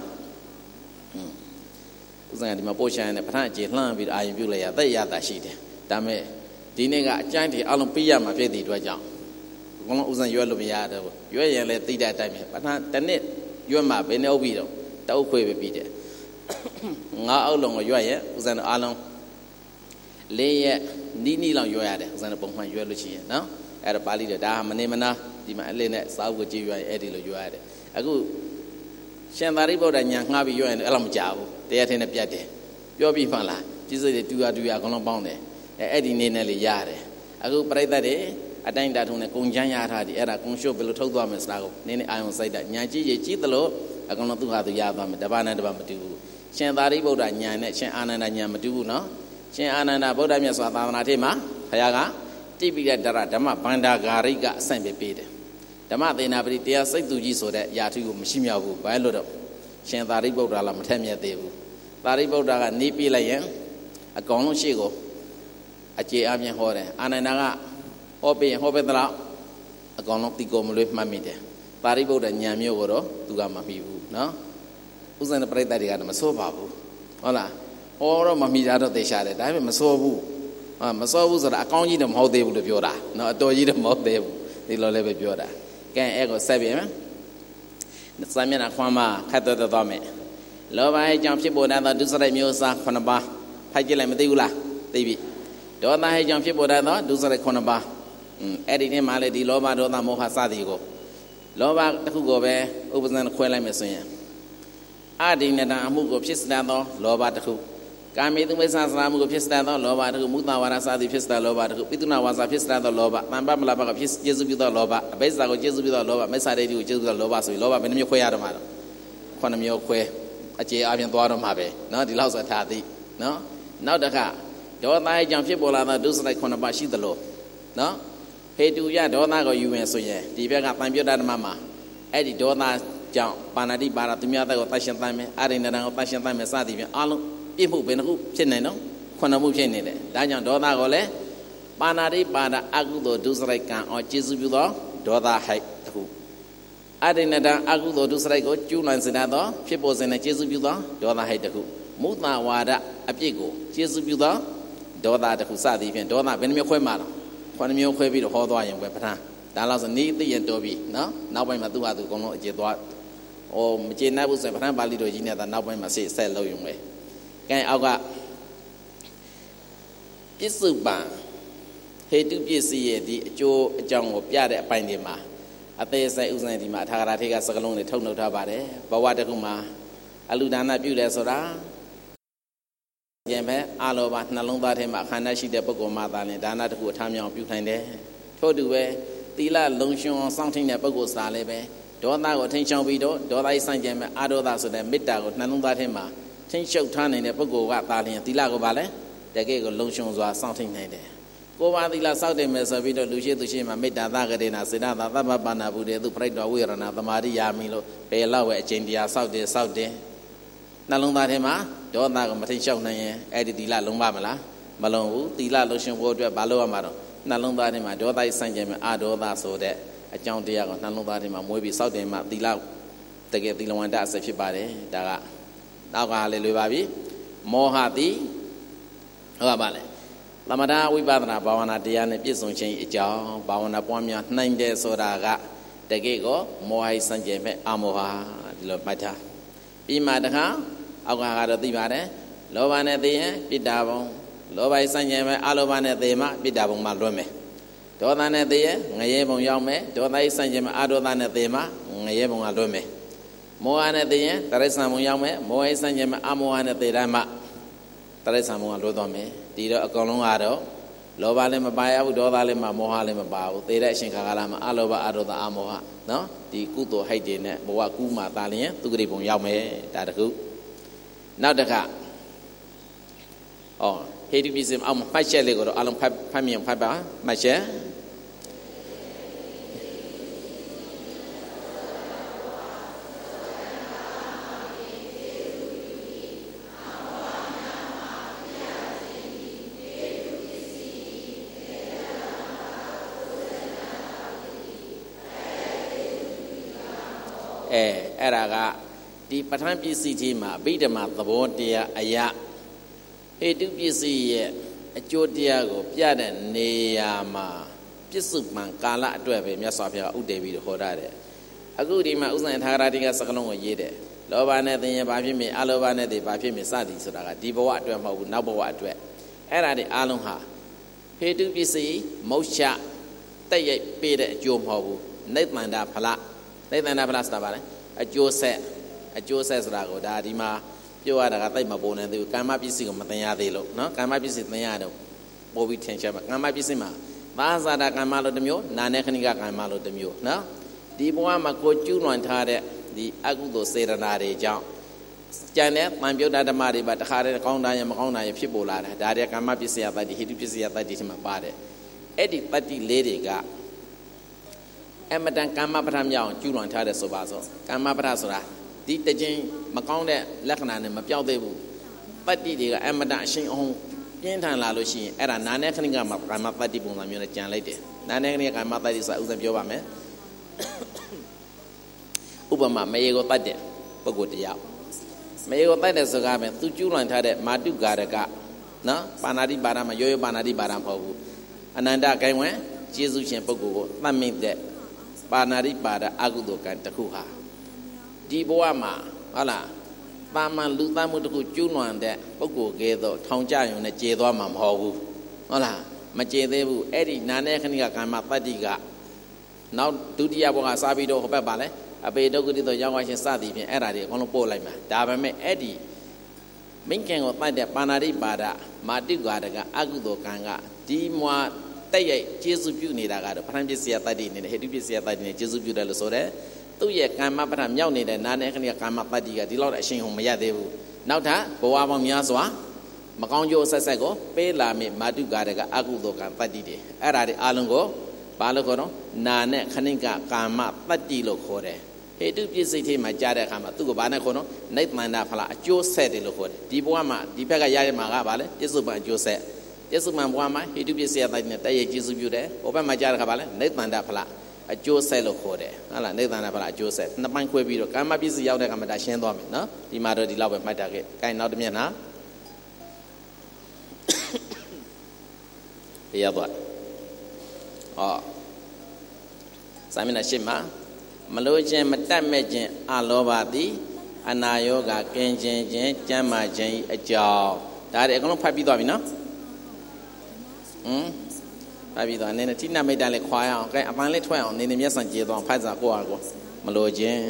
ဥစ္စာဒီမှာပို့ချင်တဲ့ပဋ္ဌာန်းအခြေလှမ်းပြီးအာရုံပြုလိုက်ရသက်ရတာရှိတယ်ဒါမဲ့ဒီနေ့ကအကျိုင်းတွေအလုံးပြရမှာဖြစ်တဲ့အတွက်ကြောင့်ဘုံလုံးဥစ္စာရွက်လို့မရတော့ဘူးရွက်ရင်လည်းသိတဲ့အတိုင်းပဲပဋ္ဌာန်းတစ်နှစ်ရွက်မှာဘယ်နဲ့ဥပ်ပြီးတော့တအုပ်ခွေပဲပြီးတယ်ငါးအုပ်လုံးကိုရွက်ရဲ့ဥစ္စာအလုံးလေးရက်နီးလောက်ရွက်ရတယ်ဥစ္စာပုံမှန်ရွက်လို့ရှိရင်နော်အဲ့ဒါပါဠိတော်ဒါမနေမနာဒီမှာအလေးနဲ့စာအုပ်ကိုကြည့်ရွက်ရင်အဲ့ဒီလိုရွက်ရတယ်အခုရှင်သာရိပုတ္တရာညာငှားပြီးရွက်ရင်အဲ့လိုမကြဘူးတရားထင်းနဲ့ပြတ်တယ်ပြောပြီးမှလားပြည့်စုံတွေတူရအကုန်လုံးပေါင်းတယ်အဲ့ဒီနေနဲ့လေရတယ်အခုပြိဿတ်တွေအတိုင်းတာထုံနဲ့ကုံချမ်းရထားတယ်အဲ့ဒါကုံရှုပ်ဘယ်လိုထုတ်သွားမလဲဆိုတာကိုနင်းနေအာယုံစိုက်တာညာကြည့်သလိုအကုန်လုံးသူ့ဟာသူရသွားမယ်တပါးနဲ့တပါးမတူဘူးရှင်သာရိပုတ္တရာညာနဲ့ရှင်အာနန္ဒညာမတူဘူးနော်ရှင်အာနန္ဒဗုဒ္ဓမြတ်စွာသာသနာထဲမှာဘုရားကတိပိဋကဓမ္မဗန္ဒာဂါရိကအဆင့်ပဲပေးတယ်ဓမ္မသေနာပတိတရားစိတ်သူကြီးဆိုတဲ့ယာထုကိုမရှိမြောက်ဘူးဘာလို့တော့ရှင်သာရိပုတ္တရာလည်းမထက်မြက်သေးဘူးသာရိပုတ္တရာကနေပြလိုက်ရင်အကောင်လုံးရှေ့ကိုအခြေအမြင်ဟောတယ်အာနန္ဒကဟောပြီးဟောပဲသလားအကောင်လုံးတီကိုမလွေးမှတ်မိတယ်သာရိပုတ္တညာမျိုးကိုတော့သူကမမိဘူးနော်ဥစ္စာနဲ့ပြိတ္တတွေကတော့မစိုးပါဘူးဟုတ်လားဟောတော့မမိကြတော့သေချာတယ်ဒါပေမဲ့မစိုးဘူးမစိုးဘူးဆိုတာအကောင်းကြီးတော့မဟုတ်သေးဘူးလို့ပြောတာနော်အတော်ကြီးတော့မဟုတ်သေးဘူးဒီလိုလည်းပဲပြောတာကဲအဲ့ကိုဆက်ပြီးမယ်စာမျက်နှာခွမ်းမှာခတ်တော့မယ်လောဘရဲ့ကြောင့်ဖြစ်ပေါ်တဲ့ဒုစရိုက်မျိုးစား9ပါးဖတ်ကြည့်လိုက်မသိဘူးလားသိပြီဒေါသရဲ့ကြောင့်ဖြစ်ပေါ်တဲ့ဒုစရိုက်9ပါးအဲ့ဒီနေ့မှလည်းဒီလောဘဒေါသမောဟစသည်ကိုလောဘတစ်ခုကိုပဲဥပဇံခွဲလိုက်မယ်ဆိုရင်အဒိဏတံအမှုကိုဖြစ်စတတ်သောလောဘတစ်ခုကာမေတုမိစ္ဆာစရာမှုကိုဖြစ်စတတ်သောလောဘတစ်ခုမုသဝါဒစသည်ဖြစ်စတတ်လောဘတစ်ခုပိတုနာဝါစာဖြစ်စတတ်သောလောဘတမ္ပမလဘကဖြစ်ကျေစုပြုသောလောဘအဘိဇ္ဇာကိုကျေစုပြုသောလောဘမိစ္ဆာဒိဋ္ဌိကိုကျေစုပြုသောလောဘဆိုပြီးလောဘဘယ်နှမျိုးခွဲရတော့မှာတော့9မျိုးခွဲအခြေအပြင်သွားတော့မှာပဲနော်ဒီလောက်ဆိုထားသိနော်နောက်တစ်ခါဒေါသရဲ့ကြောင့်ဖြစ်ပေါ်လာသောဒုစရိုက်9ပါးရှိသလိုနော်ဟေတုယဒေါသကိုယူရင်ဆိုရင်ဒီဘက်ကတန်ပြုတ်ဓမ္မမှာအဲ့ဒီဒေါသကြောင့်ပါဏာတိပါရသူများတဲ့ကိုတတ်ရှင်တတ်မယ်အရိဏတံကိုတတ်ရှင်တတ်မယ်စသည်ဖြင့်အလုံးပြစ်မှုဘယ်နှခုဖြစ်နေနော်9မှုဖြစ်နေတယ်ဒါကြောင့်ဒေါသကိုလည်းပါဏာတိပါဒအကုသိုလ်ဒုစရိုက်ကံအောင်ကျေစုပြုသောဒေါသဟိတ်တခုအရိဏတံအကုသိုလ်ဒုစရိုက်ကိုကျူးလွန်စေတတ်သောဖြစ်ပေါ်စေတဲ့ကျေစုပြုသောဒေါသဟိတ်တခုမုသဝါဒအပြစ်ကိုကျေစုပြုသောဒေါသတခုစသည်ဖြင့်ဒေါသဘယ်နှမျိုးခွဲမှာလဲ9မျိုးခွဲပြီးတော့ဟောသွားရင်ပဲပဋ္ဌာန်းဒါလောက်ဆိုနေသိရင်တော်ပြီနော်နောက်ပိုင်းမှာသူ့ဟာသူအကုန်လုံးအကျေသွားမကျေနပ်ဘူးဆိုရင်ပဋ္ဌာန်းပါဠိတော်ကြီးနဲ့သာနောက်ပိုင်းမှာဆက်လုပ်ရုံပဲက cái ao gà biết sự bản hệ tu biết gì thì cho trong một gia đình bài niệm mà ở đây sai ưu tiên thì mà thà ra thì cái sắc long này thông đầu thà bà đấy bảo qua được không mà aludana biểu đề số đó vậy mà alo bà nà long ta thì mà khán giả sĩ để bắt đầu mà ta lên đàn được của tham nhau biểu thành đấy thôi được về tí là long xuân sang thiên để bắt đầu xả lên về đó ta có thiên trong video đó ta sang vậy mà ado ta số để mít ta có nà long ta thì mà thiên sâu thang này để bắt đầu qua ta lên tí là có bà đấy để cái có long xuân rồi sang thiên này đấy cô bà tí là sau đây mà sau video lưu chế mà mít ta cái đấy là sẽ ta ta mà bà na bù để tu phải đó về rồi na ta mà đi yami lo về lâu về trên dia sau đây nà long ta thì mà đó ta có mà thiên sâu này ai đi tí là long ba mà lá mà long u tí là long xuân vô được bà lo mà đó nà long ta thì mà đó ta sang vậy mà ado ta số đấy trong dia có nà long ta thì mà mỗi bị sau đây mà tí là cái tí long đã sẽဖြစ်ပါတယ်ဒါကနောက်ကလည်းလွယ်ပါပြီမောဟတိဟုတ်ပါလေသမထဝိပဿနာဘာဝနာတရားနဲ့ပြည့်စုံခြင်းအကြောင်းဘာဝနာပွားများနှိုင်းတဲ့ဆိုတာကတကယ်ကိုမောဟိစံကျင်မဲ့အမောဟဒီလိုမှတ်ထားပြီးမှတခါအောက်ကကတော့သိပါတယ်လောဘနဲ့သိရင်ပိတ္တာဘုံလောဘစံကျင်မဲ့အလောဘနဲ့သိမှပိတ္တာဘုံမှာလွတ်မယ်ဒေါသနဲ့သိရင်ငရဲဘုံရောက်မယ်ဒေါသစံကျင်မဲ့အဒေါသနဲ့သိမှငရဲဘုံကလွတ်မယ်မောဟနဲ့သိရင်တရိစ္ဆာန်ဘုံရောက်မယ်မောဟစံကျင်မဲ့အမောဟနဲ့သိတိုင်းမှတရိစ္ဆာန်ဘုံကလွတ်သွားမယ်ဒီတော့အကောင်လုံးကတော့လောဘလည်းမပါရဘူးဒေါသလည်းမမောဟလည်းမပါဘူးသိတဲ့အရှင်ခါကာလမှာအလောဘအဒေါသအမောဟနော်ဒီကုသိုလ်ဟိတ်တွေနဲ့ဘဝကူးမှသာလျင်သူဂရိဘုံရောက်မယ်ဒါတခုနောက်တစ်ခါဟေတုပိစမ်အောင်မှတ်ချက်လေးကိုတော့အလုံးဖတ်မြင်ဖတ်ပါမှတ်ချက်အဲ့ဒါကဒီပဋ္ဌာန်းပစ္စည်းကြီးမှာအဘိဓမ္မာသဘောတရားအရာဟေတုပစ္စည်းရဲ့အကျိုးတရားကိုပြတဲ့နေရာမှာပြစ္ဆုတ်မှန်ကာလအတွက်ပဲမြတ်စွာဘုရားဥတည်ပြီးဟောတာတဲ့အခုဒီမှာဥစ္စာထာဂရတိကစကလုံးကိုရေးတယ်လောဘနဲ့သိရင်ဘာဖြစ်မလဲအလောဘနဲ့သိဘာဖြစ်မလဲစသည်ဆိုတာကဒီဘဝအတွက်မဟုတ်ဘူးနောက်ဘဝအတွက်အဲ့ဒါဒီအလုံးဟာဟေတုပစ္စည်းမုတ်ချတက်ရိုက်ပေးတဲ့အကျိုးမဟုတ်ဘူးနိဗ္ဗာန်ဖလနိဗ္ဗာန်ဖလဆိုတာပါလေအကျိုးဆက်ဆိုတာကိုဒါဒီမှာပြောရတာကတိတ်မပေါ်နေသေးဘူးကာမပစ္စည်းကိုမသိရသေးလို့နော်ကာမပစ္စည်းသိရတော့ပို့ပြီးထင်ရှားပါကာမပစ္စည်းမှာသာဇာတာကာမလို့တစ်မျိုးနာနေခဏိကကာမလို့တစ်မျိုးနော်ဒီဘဝမှာကိုကျူးလွန်ထားတဲ့ဒီအကုသိုလ်စေတနာတွေကြောင့်ကျန်တဲ့တန်ပြုတ်ဓမ္မတွေပါတခါတည်းကောင်းတာရမကောင်းတာရဖြစ်ပေါ်လာတယ်ဒါတွေကကာမပစ္စည်းယတ္တိဟိတုပစ္စည်းယတ္တိဒီမှာပါတယ်အဲ့ဒီတတ္တိလေးတွေကအမတန်ကာမပဋ္ဌာန်းမြောင်ကျူးလွန်ထားတဲ့ဆိုပါစို့ကာမပဋ္ဌာန်းဆိုတာဒီတခြင်းမကောင်းတဲ့လက္ခဏာနဲ့မပြောက်သေးဘူးပတ္တိတွေကအမတန်အရှင်အောင်ပြင်းထန်လာလို့ရှိရင်အဲ့ဒါနာနဲ့ခဏိကမှာကာမပတ္တိပုံစံမျိုးနဲ့ကြံလိုက်တယ်နာနဲ့ခဏိကကာမပတ္တိဆိုတာဥစ္စာပြောပါမယ်ဥပမာမေကိုတတ်တဲ့ပုဂ္ဂိုလ်တရားမေကိုတတ်တဲ့စကားပဲသူကျူးလွန်ထားတဲ့မာတုကာရကနော်ပါဏာတိပါဒမှာရိုးပါဏာတိပါဒမဟုတ်ဘူးအနန္တဂိုင်းဝင်ကျေးဇူးရှင်ပုဂ္ဂိုလ်ကိုသတ်မိတဲ့ပါဏာတိပါဒအကုသိုလ်ကံတစ်ခုဟာဒီဘဝမှာဟုတ်လားတာမန်လူသားမှုတစ်ခုကျူးလွန်တဲ့ပုဂ္ဂိုလ်ကဲတော့ထောင်ကြရုံနဲ့ကျေသွားမှာမဟုတ်ဘူးဟုတ်လားမကျေသေးဘူးအဲ့ဒီနာနဲ့ခဏိကကာမပတ္တိကနောက်ဒုတိယဘဝကစားပြီးတော့ဟိုဘက်ပါလဲအပေဒုက္ခတိတော့ရောက်သွားခြင်းစသည်ဖြင့်အဲ့ဒါတွေအကုန်လုံးပို့လိုက်မှာဒါပေမဲ့အဲ့ဒီမင်းကံကိုတတ်တဲ့ပါဏာတိပါဒမာတိကာရကအကုသိုလ်ကံကဒီမွာတက်ရိုက်ကျေစုပြုနေတာကတော့ပဋ္ဌာန်းပစ္စည်းယတ္တိနဲ့ဟေတုပစ္စည်းယတ္တိနဲ့ကျေစုပြုတယ်လို့ဆိုတဲ့သူ့ရဲ့ကာမပဋ္ဌာန်းမြောက်နေတဲ့နာနဲ့ခဏိကကာမပတ္တိကဒီလောက်အရှင်ဟုံမရသေးဘူးနောက်ထပ်ဘဝပေါင်းများစွာမကောင်းကျိုးဆက်ဆက်ကိုပေးလာမိမာတုကာရကအကုသိုလ်ကံပတ္တိတွေအဲ့ဒါတွေအလုံးကိုဘာလို့ခေါ်တော့နာနဲ့ခဏိကကာမပတ္တိလို့ခေါ်တယ်ဟေတုပစ္စည်းတွေမှာကြားတဲ့အခါမှာသူ့ကိုဘာနဲ့ခေါ်တော့နိဗ္ဗာန်ဖလားအကျိုးဆက်တယ်လို့ခေါ်တယ်ဒီဘဝမှာဒီဘက်ကရရမှာကဘာလဲပြစ္ဆုတ်ပံအကျိုးဆက်ပြစ္ဆုတ်ပံဘဝမှာဟေတုပစ္စည်းအတိုင်းနဲ့တည့်ရကျေစုပြုတယ်ဟိုဘက်မှာကြားတဲ့အခါဘာလဲနိဗ္ဗာန်ဖလားအကျိုးဆက်လို့ခေါ်တယ်ဟုတ်လားနိဗ္ဗာန်ဖလားအကျိုးဆက်နှစ်ပိုင်းခွဲပြီးတော့ကာမပစ္စည်းရောက်တဲ့အခါမှာဒါရှင်းသွားမယ်နော်ဒီမှာတော့ဒီလောက်ပဲမှတ်တာခဲ့အဲနောက်တစ်မျက်နှာရပါစာမျက်နှာရှင်းမှာမလို့ခြင်းမတတ်မဲ့ခြင်းအလောဘသည်အနာယောဂကင်းခြင်းချင်းကျမ်းမာခြင်းအကြောင်းဒါတွေအကုန်လုံးဖတ်ပြီးသွားပြီနော်ဖတ်ပြီးသွားအနေနဲ့တိနမိတ်တန်လေးခွာရအောင်ကဲအပန်းလေးထွက်အောင်နေနေမျက်စံကျေသွားဖတ်စာကိုယ့်ဟာကိုယ်မလို့ခြင်း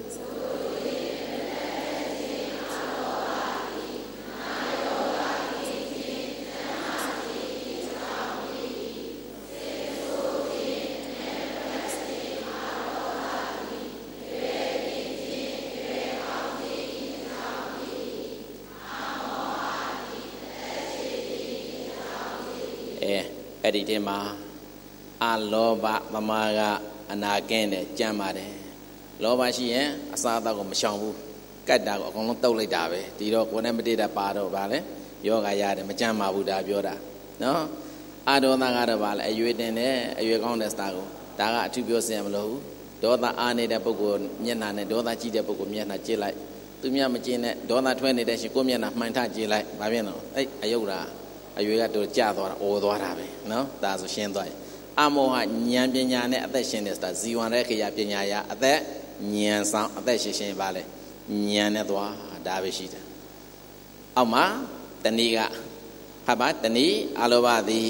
အဲ့ဒီထဲမှာအလောဘသမားကအနာကင်းတယ်ကြမ်းပါတယ်လောဘရှိရင်အစားအသောက်ကိုမရှောင်ဘူးကတ်တာကိုအကုန်လုံးတုတ်လိုက်တာပဲဒီတော့ကိုယ်နဲ့မတည့်တာပါတော့ဗာလဲယောဂရတယ်မကြမ်းပါဘူးဒါပြောတာနော်အဒေါသကတော့ဗာလဲအရွေတင်တယ်အရွေကောင်းတဲ့စတာကိုဒါကအထူးပြောစရာမလိုဘူးဒေါသအားနေတဲ့ပုဂ္ဂိုလ်မျက်နှာနဲ့ဒေါသကြည့်တဲ့ပုဂ္ဂိုလ်မျက်နှာကြည့်လိုက်သူမျက်မကြည့်နဲ့ဒေါသထွက်နေတဲ့ရှင်ကိုမျက်နှာမှန်ထကြည့်လိုက်ဗာပြန်တော့အဲ့အယုတ်တာအရွေကတော့ကြာသွားတာအော်သွားတာပဲနော်ဒါဆိုရှင်းသွားရင်အမောဟဉာဏ်ပညာနဲ့အသက်ရှင်တဲ့စတာဇီဝံရဲ့ခေယပညာရအသက်ဉာဏ်ဆောင်အသက်ရှင်ပါလေဉာဏ်နဲ့သွားဒါပဲရှိတယ်အောက်မှာတဏီကဟာပါတဏီအလောဘသည်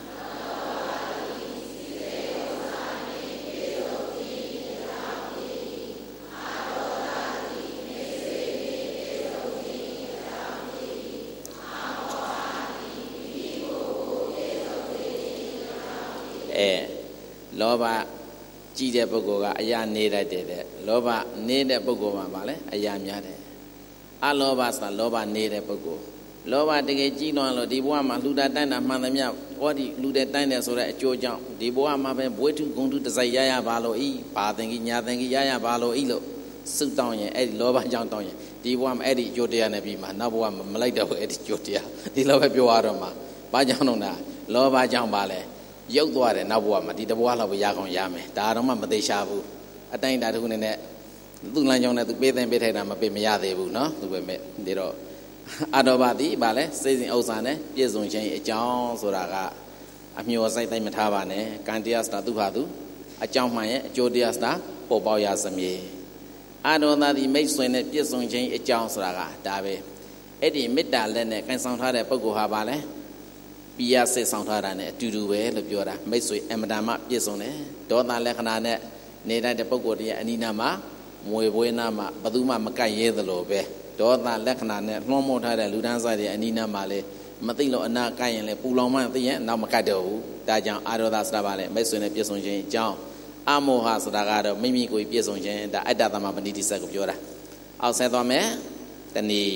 လောဘကြည့်တဲ့ပုဂ္ဂိုလ်ကအရာနေတတ်တယ်တဲ့လောဘနေတဲ့ပုဂ္ဂိုလ်မှာပါလေအရာများတယ်အလောဘဆိုတာလောဘနေတဲ့ပုဂ္ဂိုလ်လောဘတကယ်ကြီးလွန်လို့ဒီဘဝမှာလူတာတန်းတာမှန်သမျှဟောဒီလူတဲ့တန်းတယ်ဆိုတဲ့အကျိုးကြောင့်ဒီဘဝမှာပဲဘွေထုဂုံထုတစိုက်ရရပါလို့ဤဘာသင်္ကိညာသင်္ကိရရပါလို့ဤလို့စုတောင်းရင်အဲ့ဒီလောဘကြောင့်တောင်းရင်ဒီဘဝမှာအဲ့ဒီအကျိုးတရားနဲ့ပြီးမှနောက်ဘဝမှာမလိုက်တော့ဘူးအဲ့ဒီအကျိုးတရားဒီလိုပဲပြောရတော့မှာဘာကြောင့်တော့လဲလောဘကြောင့်ပါလေရုပ်သွားတယ်နောက်ဘဝမှာဒီတဘဝလောက်ပဲရကောင်းရမယ်ဒါတော့မှမသေးရှာဘူးအတိုင်းတာတစ်ခုနဲ့သူ့လမ်းကြောင်းနဲ့သူပေးထိုက်တာမပေးမရသေးဘူးเนาะသူပဲမဲ့ဒီတော့အတောဘသည်ဗာလဲစိတ်စဉ်ဥစ္စာနဲ့ပြည့်စုံခြင်းအကြောင်းဆိုတာကအမျှော်စိုက်တိုင်းမထားပါနဲ့ကံတရားဆိုတာသူ့ဟာသူအကြောင်းမှန်ရဲ့အကျိုးတရားဆိုတာပေါ်ပေါက်ရစမြဲအတောသာသည်မိတ်ဆွေနဲ့ပြည့်စုံခြင်းအကြောင်းဆိုတာကဒါပဲအဲ့ဒီမေတ္တာလက်နဲ့ကန်ဆောင်ထားတဲ့ပုဂ္ဂိုလ်ဟာဗာလဲပိယစိတ်ဆောင်ထားတာနဲ့အတူတူပဲလို့ပြောတာမိတ်ဆွေအမတန်မှပြည့်စုံတယ်ဒေါသလက္ခဏာနဲ့နေတတ်တဲ့ပုဂ္ဂိုလ်တွေရဲ့အနိနာမှာမွေပွဲနာမှာဘယ်သူမှမကိုက်ရဲသလိုပဲဒေါသလက္ခဏာနဲ့လွှမ်းမိုးထားတဲ့လူဒန်းစားတွေအနိနာမှာလေမသိလို့အနာကိုက်ရင်လေပူလောင်မှသိရင်နောက်မကိုက်တော့ဘူးဒါကြောင့်အာဒေါသဆိုတာပါလေမိတ်ဆွေနဲ့ပြည့်စုံခြင်းအကြောင်းအမောဟဆိုတာကတော့မိမိကိုယ်ပြည့်စုံခြင်းဒါအတ္တသမပဏိတိစက်ကိုပြောတာအောက်ဆက်သွားမယ်တနည်း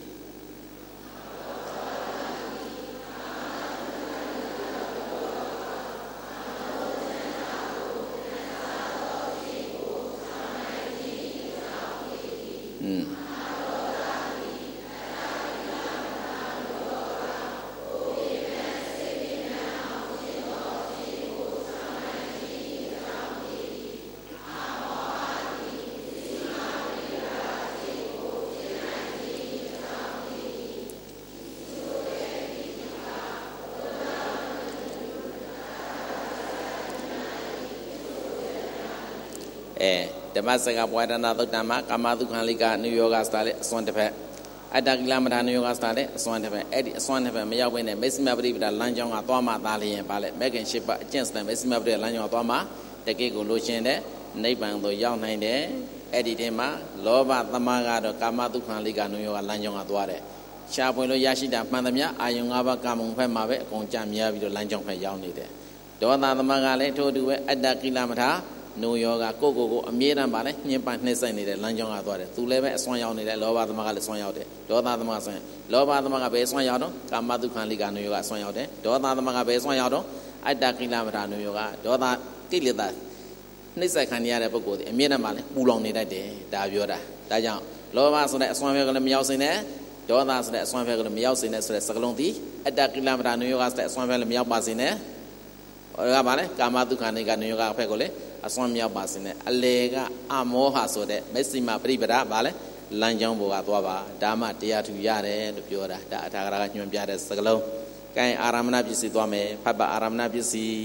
ဓမ္မစကားပွားဒနာသုတ်တံမှာကာမတုခံလိကအနုယောဂစတာလေအစွမ်းတစ်ဖက်အတ္တကိလမထာနုယောဂစတာလေအစွမ်းတစ်ဖက်အဲ့ဒီအစွမ်းတစ်ဖက်မရောက်ဘဲနဲ့မေစိမပရိပဒလမ်းကြောင်းကသွားမှသားလျင်ပါလေမဂ္ဂင်၈ပါးအကျင့်စတဲ့မေစိမပရိပဒလမ်းကြောင်းကသွားမှတကယ့်ကိုလိုချင်တဲ့နိဗ္ဗာန်သို့ရောက်နိုင်တယ်အဲ့ဒီတည်းမှာလောဘသမားကတော့ကာမတုခံလိကနုယောဂလမ်းကြောင်းကသွားတယ်ရှားပွင့်လို့ရရှိတာမှန်သမျှအာယုံ၅ပါးကာမုံဖက်မှာပဲအကုန်ကြများပြီးတော့လမ်းကြောင်းဖက်ရောက်နေတယ်ဒေါသသမားကလည်းထို့တူပဲအတ္တကိလမထာနုယောဂကိုအမြဲတမ်းပါလေညှင်းပန်းနှိမ့်ဆိုင်နေတဲ့လမ်းကြောင်းကသွားတယ်သူလည်းပဲအစွမ်းရောက်နေတယ်လောဘသမကလည်းစွမ်းရောက်တယ်ဒေါသသမကစွမ်းလောဘသမကပဲစွမ်းရောက်တော့ကာမတုခံလိကနုယောဂစွမ်းရောက်တယ်ဒေါသသမကပဲစွမ်းရောက်တော့အတ္တကိလမထာနုယောဂဒေါသကိလေသာနှိမ့်ဆိုင်ခံရတဲ့ပုဂ္ဂိုလ်ဒီအမြဲတမ်းပါလေပူလောင်နေတတ်တယ်ဒါပြောတာဒါကြောင့်လောဘဆိုတဲ့အစွမ်းဘက်ကလည်းမရောက်စေနဲ့ဒေါသဆိုတဲ့အစွမ်းဘက်ကလည်းမရောက်စေနဲ့ဆိုတဲ့စကားလုံးဒီအတ္တကိလမထာနုယောဂဆိုတဲ့အစွမ်းဘက်ကလည်းမရောက်ပါစေနဲ့ဟောကပါလေကာမတုခံလိကနုယောဂဖက်ကိုလေအစွမ်းမြောက်ပါစေနဲ့အလေကအမောဟဆိုတဲ့မက်စိမပရိပဒဗာလဲလမ်းကြောင်းပေါ်ကသွားပါဒါမှတရားထူရတယ်လို့ပြောတာဒါအထာဂရကညွှန်ပြတဲ့စကားလုံးကဲအာရမဏပစ္စည်းသွားမယ်ဖတ်ပါအာရမဏပစ္စည်း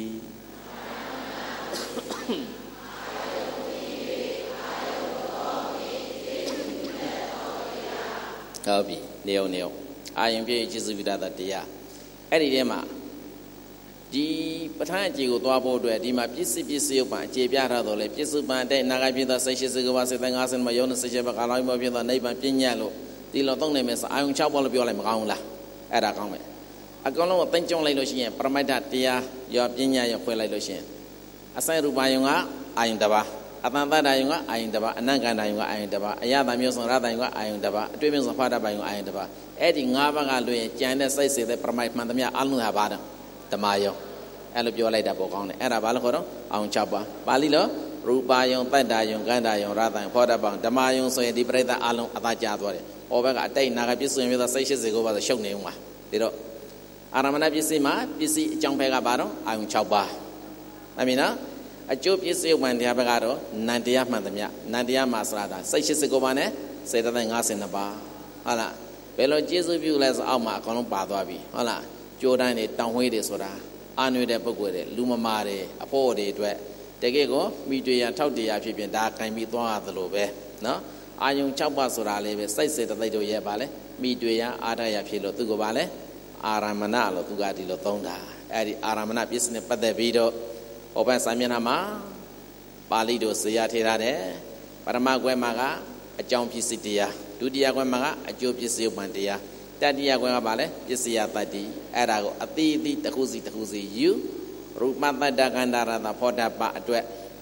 ဟုတ်ပြီနေအောင်အာယုံပြည့်ကျေစုပြုတာတရားအဲ့ဒီထဲမှာဒီပဋ္ဌာန်းအခြေကိုသွားဖို့အတွက်ဒီမှာပစ္စည်းဥပ္ပံအခြေပြထားတော့လေပစ္စုပန်တဲ့နာဂဖြစ်သောစိတ်ရှိစေကဘာစေတ50မှာယောနစိတ်ရှိဘကာလောင်းမဖြစ်သောနိဗ္ဗာန်ပြည့်ညတ်လို့ဒီလိုသုံးနေမယ်ဆိုအာယုံ6ပေါ်လို့ပြောလိုက်မကောင်းဘူးလားအဲ့ဒါကောင်းမယ်အကောင်လုံးကိုသိမ့်ကြုံလိုက်လို့ရှိရင်ပရမိုက်တတရားရောပြည့်ညတ်ရောခွဲလိုက်လို့ရှိရင်အစိုက်ရူပယုံကအာယုံတစ်ပါးအတန်တတယုံကအာယုံတစ်ပါးအနံ့ကန္တယုံကအာယုံတစ်ပါးအယတမျိုးစုံရတယုံကအာယုံတစ်ပါးအတွေ့အမြင်စုံဖာတပယုံအာယုံတစ်ပါးအဲ့ဒီ၅ပါးကလွှင့်ကြံတဲ့စိတ်စေတဲ့ပရမိုက်မှန်သမျှအလုံးဟာပါတော့ဓမ္မယုံအဲ့လိုပြောလိုက်တာပိုကောင်းတယ်အဲ့ဒါဘာလို့ခေါ်တော့အာယုံ6ပါးပါဠိလိုရူပယုံတတ္တယုံကန္တယုံရတယုံဖောတပယုံဓမ္မယုံဆိုရင်ဒီပြိဿအလုံးအသာကျသွားတယ်ဟောဘက်ကအတိတ်နာဂပစ္စည်းမျိုးသောစိတ်ရှိစေကိုပါဆိုရှုပ်နေဦးမှာဒီတော့အာရမဏပစ္စည်းမှာပစ္စည်းအကြောင်းဘက်ကဘာတော့အာယုံ6ပါးအမြင်နော်အကျိုးပစ္စည်းဥပ္ပံတရားဘက်ကတော့နန္တရားမှန်သမျှနန္တရားမှာဆိုတာဒါစိတ်ရှိစေကိုပါနဲ့စေတသိက်52ပါးဟုတ်လားဘယ်လိုကျေစုပြုလဲဆိုအောက်မှာအကောင်လုံးပါသွားပြီဟုတ်လားကြိုးတိုင်းတွေတောင်ဝှေးတွေဆိုတာအာနွေတဲ့ပုဂ္ဂိုလ်တွေလူမမာတွေအဖို့တွေအတွက်တကယ့်ကိုမိတွေ့ရထောက်တရားဖြစ်ဖြစ်ဒါကင်ပြီးသွားရသလိုပဲနော်အာယုံ6ပါးဆိုတာလေးပဲစိတ်စေတသိက်တို့ရဲ့ပါလဲမိတွေ့ရအာရရဖြစ်လို့သူကပါလဲအာရမဏလို့သူကဒီလိုသုံးတာအဲ့ဒီအာရမဏပစ္စည်းနဲ့ပတ်သက်ပြီးတော့ဟောဘက်စာမျက်နှာမှာပါဠိတော်ဇေယထေထားတယ်ပရမကွဲမှာကအကြောင်းပစ္စည်းတရားဒုတိယကွဲမှာကအကျိုးပစ္စည်းဥပ္ပံတရားတတိယကွဲကပါလဲပစ္စယတတ္တိအဲ့ဒါကိုအတိအတိတစ်ခုစီယူရူပတတ္တကန္တာရတဖောတပအတွက်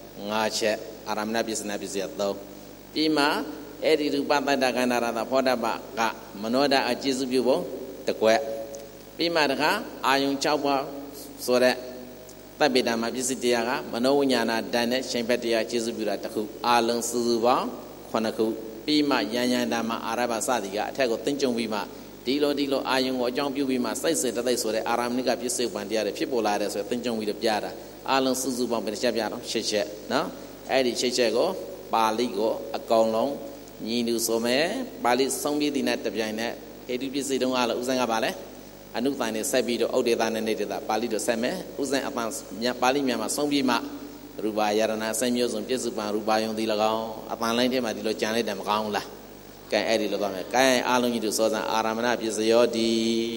5ချက်အာရမဏပစ္စည်းပစ္စယ3ပြီးမှအဲ့ဒီရူပတတ္တကန္တာရတဖောတပကမနောဒအကျေစုပြုပုံတစ်ကွက်ပြီးမှတခါအာယုံ6ပါးဆိုတဲ့တပ်ပိတမှာပစ္စည်းတရားကမနောဝိညာဏဓာတ်နဲ့ရှင်ဘက်တရားကျေစုပြုတာတစ်ခုအာလုံးစုစုပေါင်း9ခုပြီးမှယဉ္ဉ္ဓာမှာအာရဘစသည်ကအထက်ကိုသင်ကြုံပြီးမှဒီလိုအာယုံကိုအကြောင်းပြုပြီးမှစိတ်စေတသိက်ဆိုတဲ့အာရမဏိကပစ္စုပန်တရားတွေဖြစ်ပေါ်လာတယ်ဆိုရင်သင်ကြုံပြီးတော့ပြတာအာလုံးစုစုပေါင်းဘယ်တစ်ချက်ပြတော့6ချက်နော်အဲ့ဒီ6ချက်ကိုပါဠိကိုအကောင်လုံးညီလူဆိုမယ်ပါဠိဆုံးပြသည်နဲ့တပြိုင်နက်ဟေတုပစ္စည်းတုံးအားလို့ဥစဉ်ကပါလဲအနုတန်နဲ့ဆက်ပြီးတော့ဩဒေသနဲ့နေဒေသပါဠိတို့ဆက်မယ်ဥစဉ်အပန်းပါဠိမြန်မာဆုံးပြီးမှရူပါယရဏအစိမျိုးစုံပစ္စုပန်ရူပါယုံဒီ၎င်းအပန်းလိုင်းထဲမှာဒီလိုကြံလိုက်တယ်မကောင်းဘူးလားကဲအဲ့ဒီလိုသွားမယ်ကဲအားလုံးကြီးတို့စောစံအာရမဏပစ္စယောတိ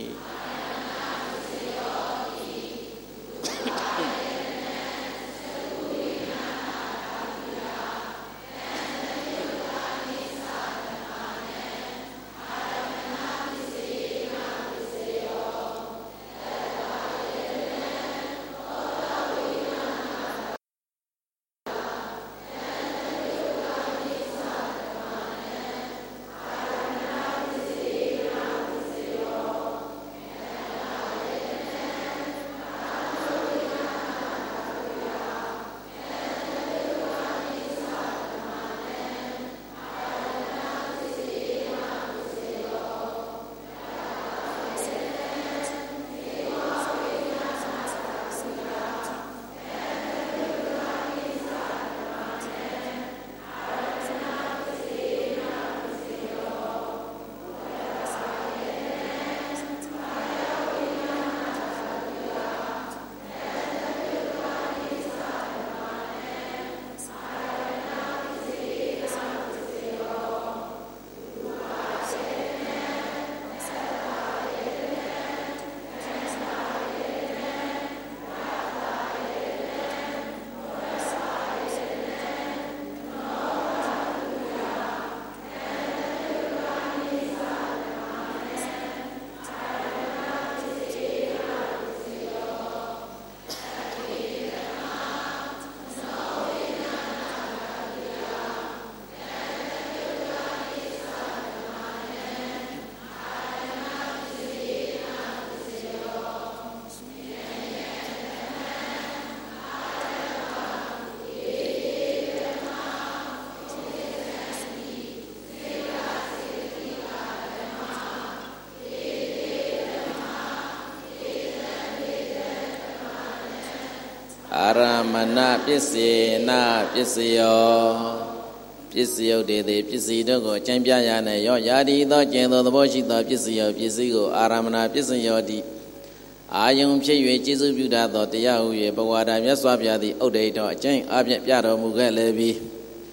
အာရမဏပစ္စေနပစ္စယောပစ္စယုတ်တေပစ္စည်းတို့ကိုအကျဉ်းပြရနဲ့ရောယာတိသောကျင်သောသဘောရှိသောပစ္စယောပစ္စည်းကိုအာရမဏပစ္စယောတိအာယုံဖြစ်၍ကျေစုပြုတတ်သောတရားဟု၍ဘဝတာမြတ်စွာဘုရားသည်ဥဒိဋ္ဌောအကျဉ်းအပြည့်ပြတော်မူခဲ့လေပြီ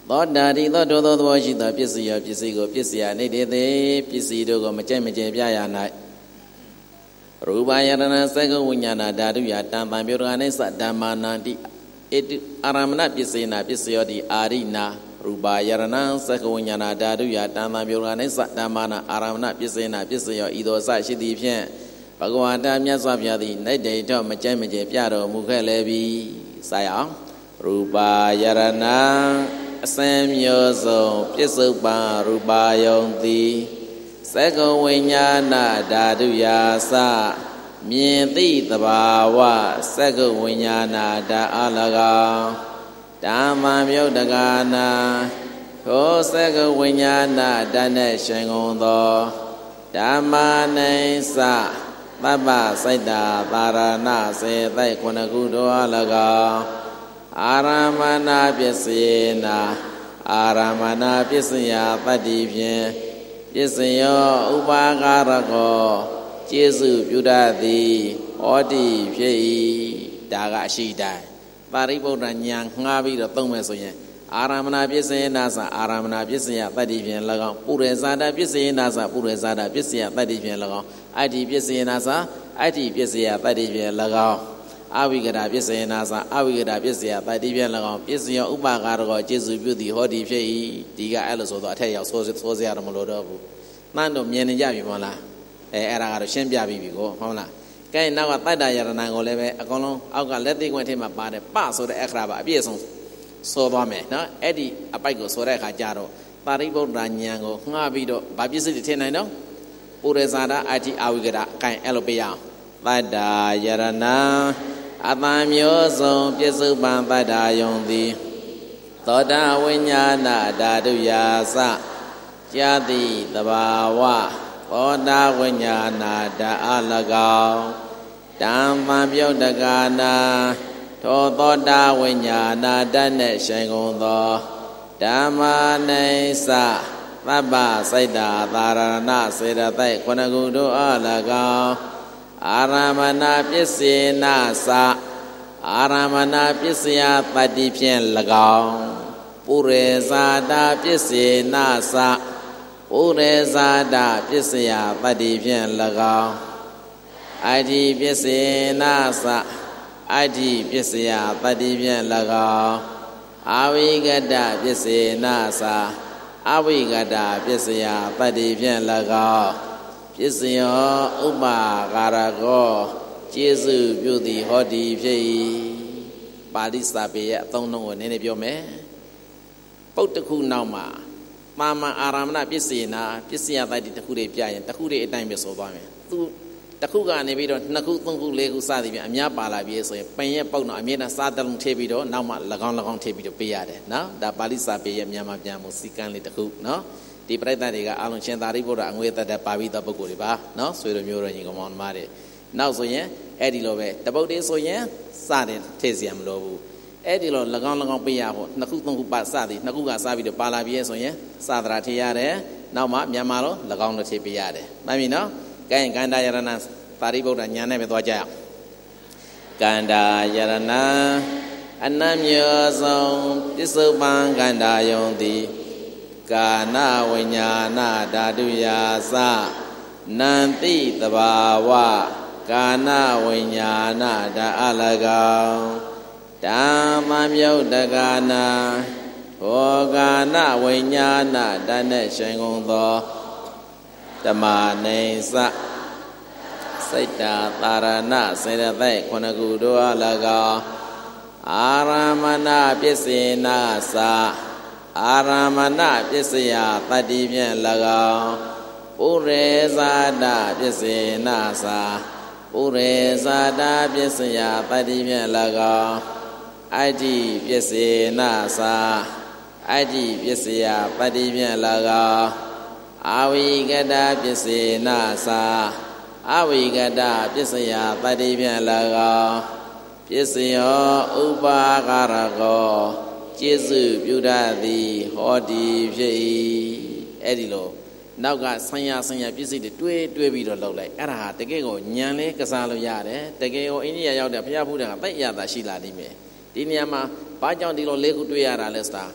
သောတာတိသောတောသောသဘောရှိသောပစ္စည်းရောပစ္စည်းကိုပစ္စည်းအနိတ္တသေးပစ္စည်းတို့ကိုမကြိုက်မကြင်ပြရ၌ရူပယရဏသက္ကဝိညာဏဓာတုယတံပံပြောရနိစ္စဓမ္မာနန္တိဣတိအာရမဏပစ္စေနာပစ္စယောတိအာရိနာရူပယရဏသက္ကဝိညာဏဓာတုယတံပံပြောရနိစ္စဓမ္မာနအာရမဏပစ္စေနာပစ္စယောဤသို့အစရှိသည်ဖြင့်ဘဂဝါတာမြတ်စွာဘုရားသည်နိတ္တိတော့မကြိုက်မကြင်ပြတော်မူခဲ့လေပြီစာရအောင်ရူပယရဏအစံမျိုးစုံပြစ္ဆုတ်ပံရူပါယုံသည်သက္ကဝိညာဏဓာတုယာစမြင်သိသဘာဝသက္ကဝိညာဏဓာအလကောင်ဓမ္မမြုပ်တကနာသောသက္ကဝိညာဏဓာနှင့်ရှင်ကုန်သောဓမ္မနိစ္စသဗ္ဗစိတ်တာသာရဏစေသိခုနှစ်ခုတို့အလကောင်အာရမဏပစ္စယေနာအာရမဏပစ္စယပတ္တိဖြင့်ပစ္စယောဥပါကာရကောကျေစုပြုတတ်သည်ဟောတိဖြစ်၏ဒါကအရှိတိုင်းပါရိပုတ္တညာငှားပြီးတော့သုံးမယ်ဆိုရင်အာရမဏပစ္စယေနာသအာရမဏပစ္စယပတ္တိဖြင့်၎င်းပုရိဇာတပစ္စယေနာသပုရိဇာတပစ္စယပတ္တိဖြင့်၎င်းအတ္တိပစ္စယေနာသအတ္တိပစ္စယပတ္တိဖြင့်၎င်းအဝိကတာပစ္စယေနာသအဝိကတာပစ္စယပတ္တိဖြင့်၎င်းပစ္စယောဥပါကာရကောကျေစုပြုသည်ဟောတိဖြစ်၏ဒီကအဲ့လိုဆိုတော့အထက်ရောက်ဆိုစရာတော့မလိုတော့ဘူးမှန်တော့မြင်နေကြပြီမဟုတ်လားအဲ့ဒါကတော့ရှင်းပြပြီးပြီကိုဟုတ်လားကဲနောက်ကတတ္တယရဏံကိုလည်းပဲအကုန်လုံးအောက်ကလက်သိခွင့်ထဲမှာပါတယ်ပဆိုတဲ့အခရာပါအပြည့်အစုံဆိုသွားမယ်နော်အဲ့ဒီအပိုက်ကိုဆိုတဲ့အခါကျတော့ပါရိပုတ္တရာဉာဏ်ကိုငှားပြီးတော့ဗာပစ္စည်းတွေထည့်နိုင်တော့ပုရိသတာအတ္တိအဝိကတာအကိုင်အဲ့လိုပြရအောင်တတ္တယရဏံအတံမျိုးစုံပြစ္ဆုတ်ပံတတ္တယုံသည်သောတာဝိညာဏဓာတုယာစကြာတိသဘာဝသောတာဝိညာဏဓာအလကောင်ဓမ္မပြုတ်တကနာသောသောတာဝိညာဏဓာတ်နှင့်ရှင်ကုန်သောဓမ္မနိစ္စသဗ္ဗစိတ်တာသာရဏစေတသိက်ခုနှစ်ခုတို့အလကောင်အာရမဏပစ္စေနာသအာရမဏပစ္စယပတ္တိဖြင့်၎င်းပုရိဇာတာပစ္စေနာသပုရိဇာတာပစ္စယပတ္တိဖြင့်၎င်းအတ္တိပစ္စေနာသအတ္တိပစ္စယပတ္တိဖြင့်၎င်းအဝိကတပစ္စေနာသအဝိကတပစ္စယပတ္တိဖြင့်၎င်းပစ္စယောဥပါကာရကောကျေစုပြုသည်ဟောတိဖြစ်၏ပါဠိစာပေရဲ့အသုံးနှုန်းကိုနည်းနည်းပြောမယ်ပုဒ်တစ်ခုနောက်မှာပါမအာရမဏပစ္စေနာပစ္စယတ္တိတစ်ခုတွေပြရင်တစ်ခုတွေအတိုင်းပဲဆိုသွားမယ်သူတစ်ခုကနေပြီးတော့နှစ်ခုသုံးခုလေးခုစသည်ဖြင့်အများပါလာပြီဆိုရင်ပင်ရဲ့ပုဒ်တော့အမြဲတမ်းစားတလုံးထည့်ပြီးတော့နောက်မှ၎င်းထည့်ပြီးတော့ပေးရတယ်နော်ဒါပါဠိစာပေရဲ့မြန်မာပြန်မှုစီကံလေးတစ်ခုနော်ဒီပရိသတ်တွေကအားလုံးရှင်သာရိပုတ္တရာအငွေသက်သက်ပါပြီးသောပုဂ္ဂိုလ်တွေပါနော်ဆွေတို့မျိုးတို့ညီကောင်မောင်နှမတွေနောက်ဆိုရင်အဲ့ဒီလိုပဲတပုတ်သေးဆိုရင်စတယ်ထည့်เสียမလို့ဘူးအဲ့ဒီလို၎င်းပေးရဖို့နှစ်ခုသုံးခုပါစသည်နှစ်ခုကစပြီးတော့ပါလာပြီဆိုရင်စသရာထည့်ရတယ်နောက်မှမြန်မာလို၎င်းတို့ထည့်ပေးရတယ်မှန်ပြီနော်ကဲကန္တာယရဏပါရိပုတ္တညာနဲ့ပဲသွားကြရအောင်ကန္တာယရဏအနတ်မျိုးစုံပစ္စုပန်ကန္တာယုံသည်ကာနဝိညာဏဓာတုယာစနန္တိသဘာဝကာနဝိညာဏဓာအလကောင်ဓမ္မမြုတ်တကနာဘောကာနဝိညာဏဓာနှင့်ရှင်ကုန်သောဓမ္မနိစ္စစိတ်တာသာရဏစေတသိက်ခုနှစ်ခုတို့အလကောင်အာရမဏပစ္စေနာသအာရမဏပစ္စယပတ္တိဖြင့်၎င်းပုရိဇာတပစ္စေနာသပုရိဇာတပစ္စယပတ္တိဖြင့်၎င်းအတ္တိပစ္စေနာသအတ္တိပစ္စယပတ္တိဖြင့်၎င်းအဝိကတပစ္စေနာသအဝိကတပစ္စယပတ္တိဖြင့်၎င်းပစ္စယောဥပါကာရကောကျေစုပြုတတ်သည်ဟောတိဖြစ်၏အဲ့ဒီလိုနောက်ကဆံရပစ္စည်းတွေတွဲပြီးတော့လုပ်လိုက်အဲ့ဒါဟာတကယ်ကိုညံလေးကစားလို့ရတယ်တကယ်ကိုအိန္ဒိယရောက်တဲ့ဘုရားဘုရားကတိုက်ရတာရှိလာလိမ့်မယ်ဒီနေရာမှာဘာကြောင့်ဒီလိုလေးခုတွဲရတာလဲဆိုတာ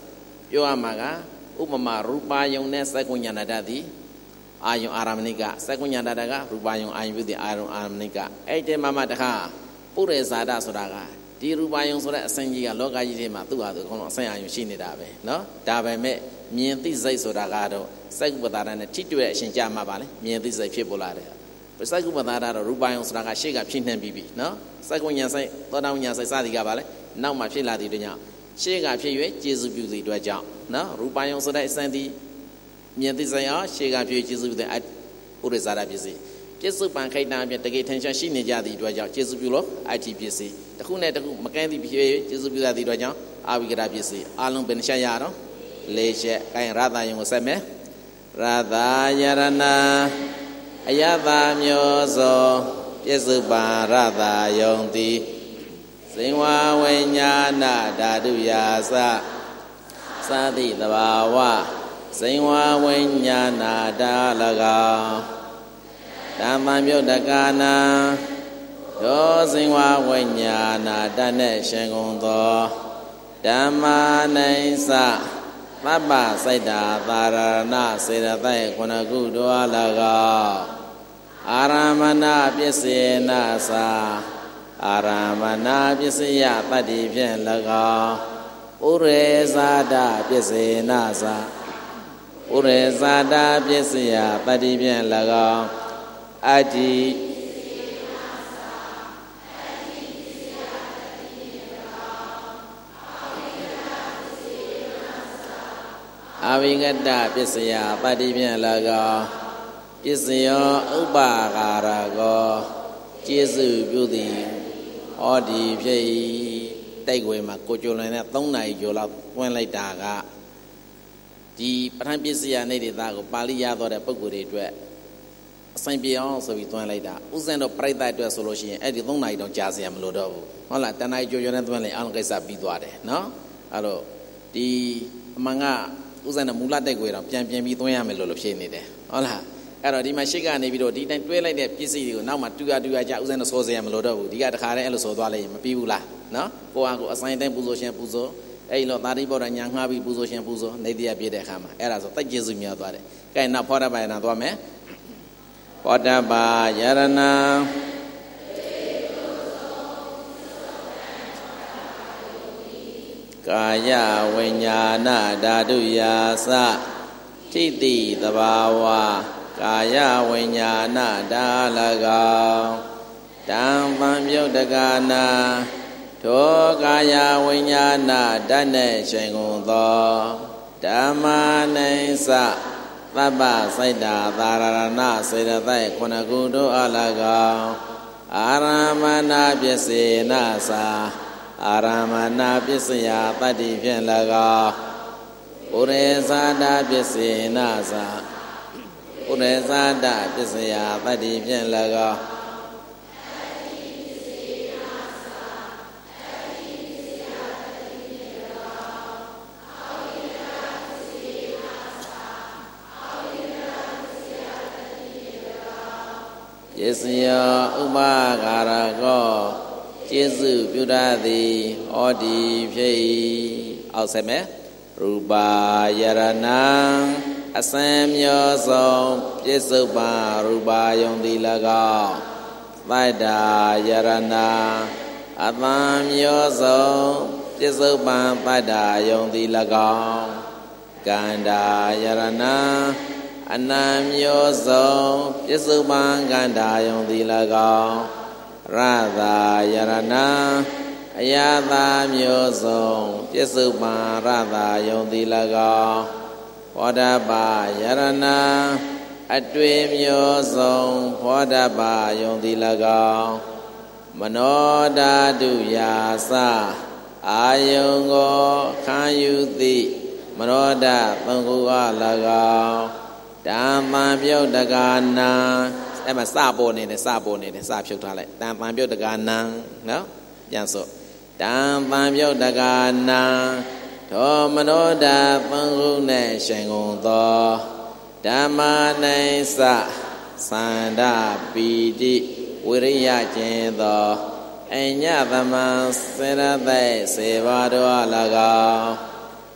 Yoamaga, Upama, Rupayong, Nesakunyana Dadi, Ayong Aramnika, Sakunyana Daga, Rupayong, Ayu the Iron Aramnika, Ete Mamadaha, Pure Sada Sodaga, Di Rupayong Soda, Sangia, Loga Yima, Tua, the Sayan Shinidabe, no? Dabe me, Mienti Zay Sodagado, Sakubata and a situation Jamabale, Mienti Zay Fibulade. Sakubata, Rupayong Sodaga, Shake up Chintan Bibi, no? Sakunya say, Todamunya Sadi Gabale, now my Fila Dina. Shake up here, Jesus Beauty to a job, no? Rupayong Soda Sandy. Miantisaya, shake up your Jesus with the Urizada busy. Jesus Pankate now, get the attention, she needs the Dwaja, Jesus Bulo, ITPC. The Hunet Macandi Pia, Jesus Bulla the Dwaja, I will get up busy. Along Benshayaro, Leche, and Ratha Yoseme, Ratha Yarana, Ayava Myoso, Jesus Ratha Yonti, Singwa Wenyana, Dadu Yasa, Sadi the Bawa. Singwa Winyana Dalaga Damamyo Dagana Do Singwa Winyana Dane Shengundo Dama Naisa Baba Saida Dharana Siddhai Kunagudu Alaga Aramana Pisina Sa Aramana Pisiya Padipyan Laga Urezada Pisina Sa Urezada Piesia, Padibian Laga, Adi Avingada Piesia, Padibian Laga, Pisio Ubagarago, Jesu Beauty, Odi Pay, Taguema, Cochulana, Tona, Yola, when like Daga. The Pramisia native Palia or a Poguri duet. Saint Beyond, so we do like that. Usen of pride that to a solution, and the long night on Jaziam Lodo. All that night, Jojonatwelli, Algasa Bidwade, no? Hello. The Manga Usen of Mulate Guera, Champion Bitoyam Lolo. All that. Hello, the Mashika and Evido didn't dwell like that PC, now Matuga do a Jazen of Sosiam Lodo, the other Hare Eloso Dwale, Pibula, no? Go and assign them Puzo Shampuzo. Hey, no, Taribo and Yang Habi Puzo Shampuzo, Nadia Piedehama, Eras of Tajizumia. Can now Potter by another man? Potter by Yarana Kaya Winyana Daduya Sa Titi the Bawa Kaya Winyana Dalaga Dam Bambio Dagana Togaya Winyana Dane Shengundo Dama Nesa Baba Saida Dharana Siddhai Kunagudu Alaga Aramana Pyasena Sa Aramana Pyasya Padipyan Laga Urezada Pyasena Sa Urezada Pyasya Padipyan Laga Yesya Ubagarago Jesu Budadi Odi Pye Auseme Ruba Yarana Asam Yoso Jesu Ba Ruba Yondi Laga Vaida Yarana Atam Yoso Jesu Ba Vaida Yondi Laga Ganda Yarana Anam Yoso Yesuban Ganda Yondi Laga Radha Yarana Ayadam Yoso Yesuban Radha Yondi Laga Wadaba Yarana Atwim Yoso Wadaba Yondi Laga Manoda Duyasa Ayungo Kanyuti Manoda Tangua Laga Dama Dagana, Emma Sabo in the Sabo in the Saputale, Dama Dagana, no? Yanso. Dama Dagana, Tomanoda, Pangune, Shengundo, Dama Nesa, Sanda, Pidi, Wiria Jendo, Enyadama, Sera de Sevado Alaga,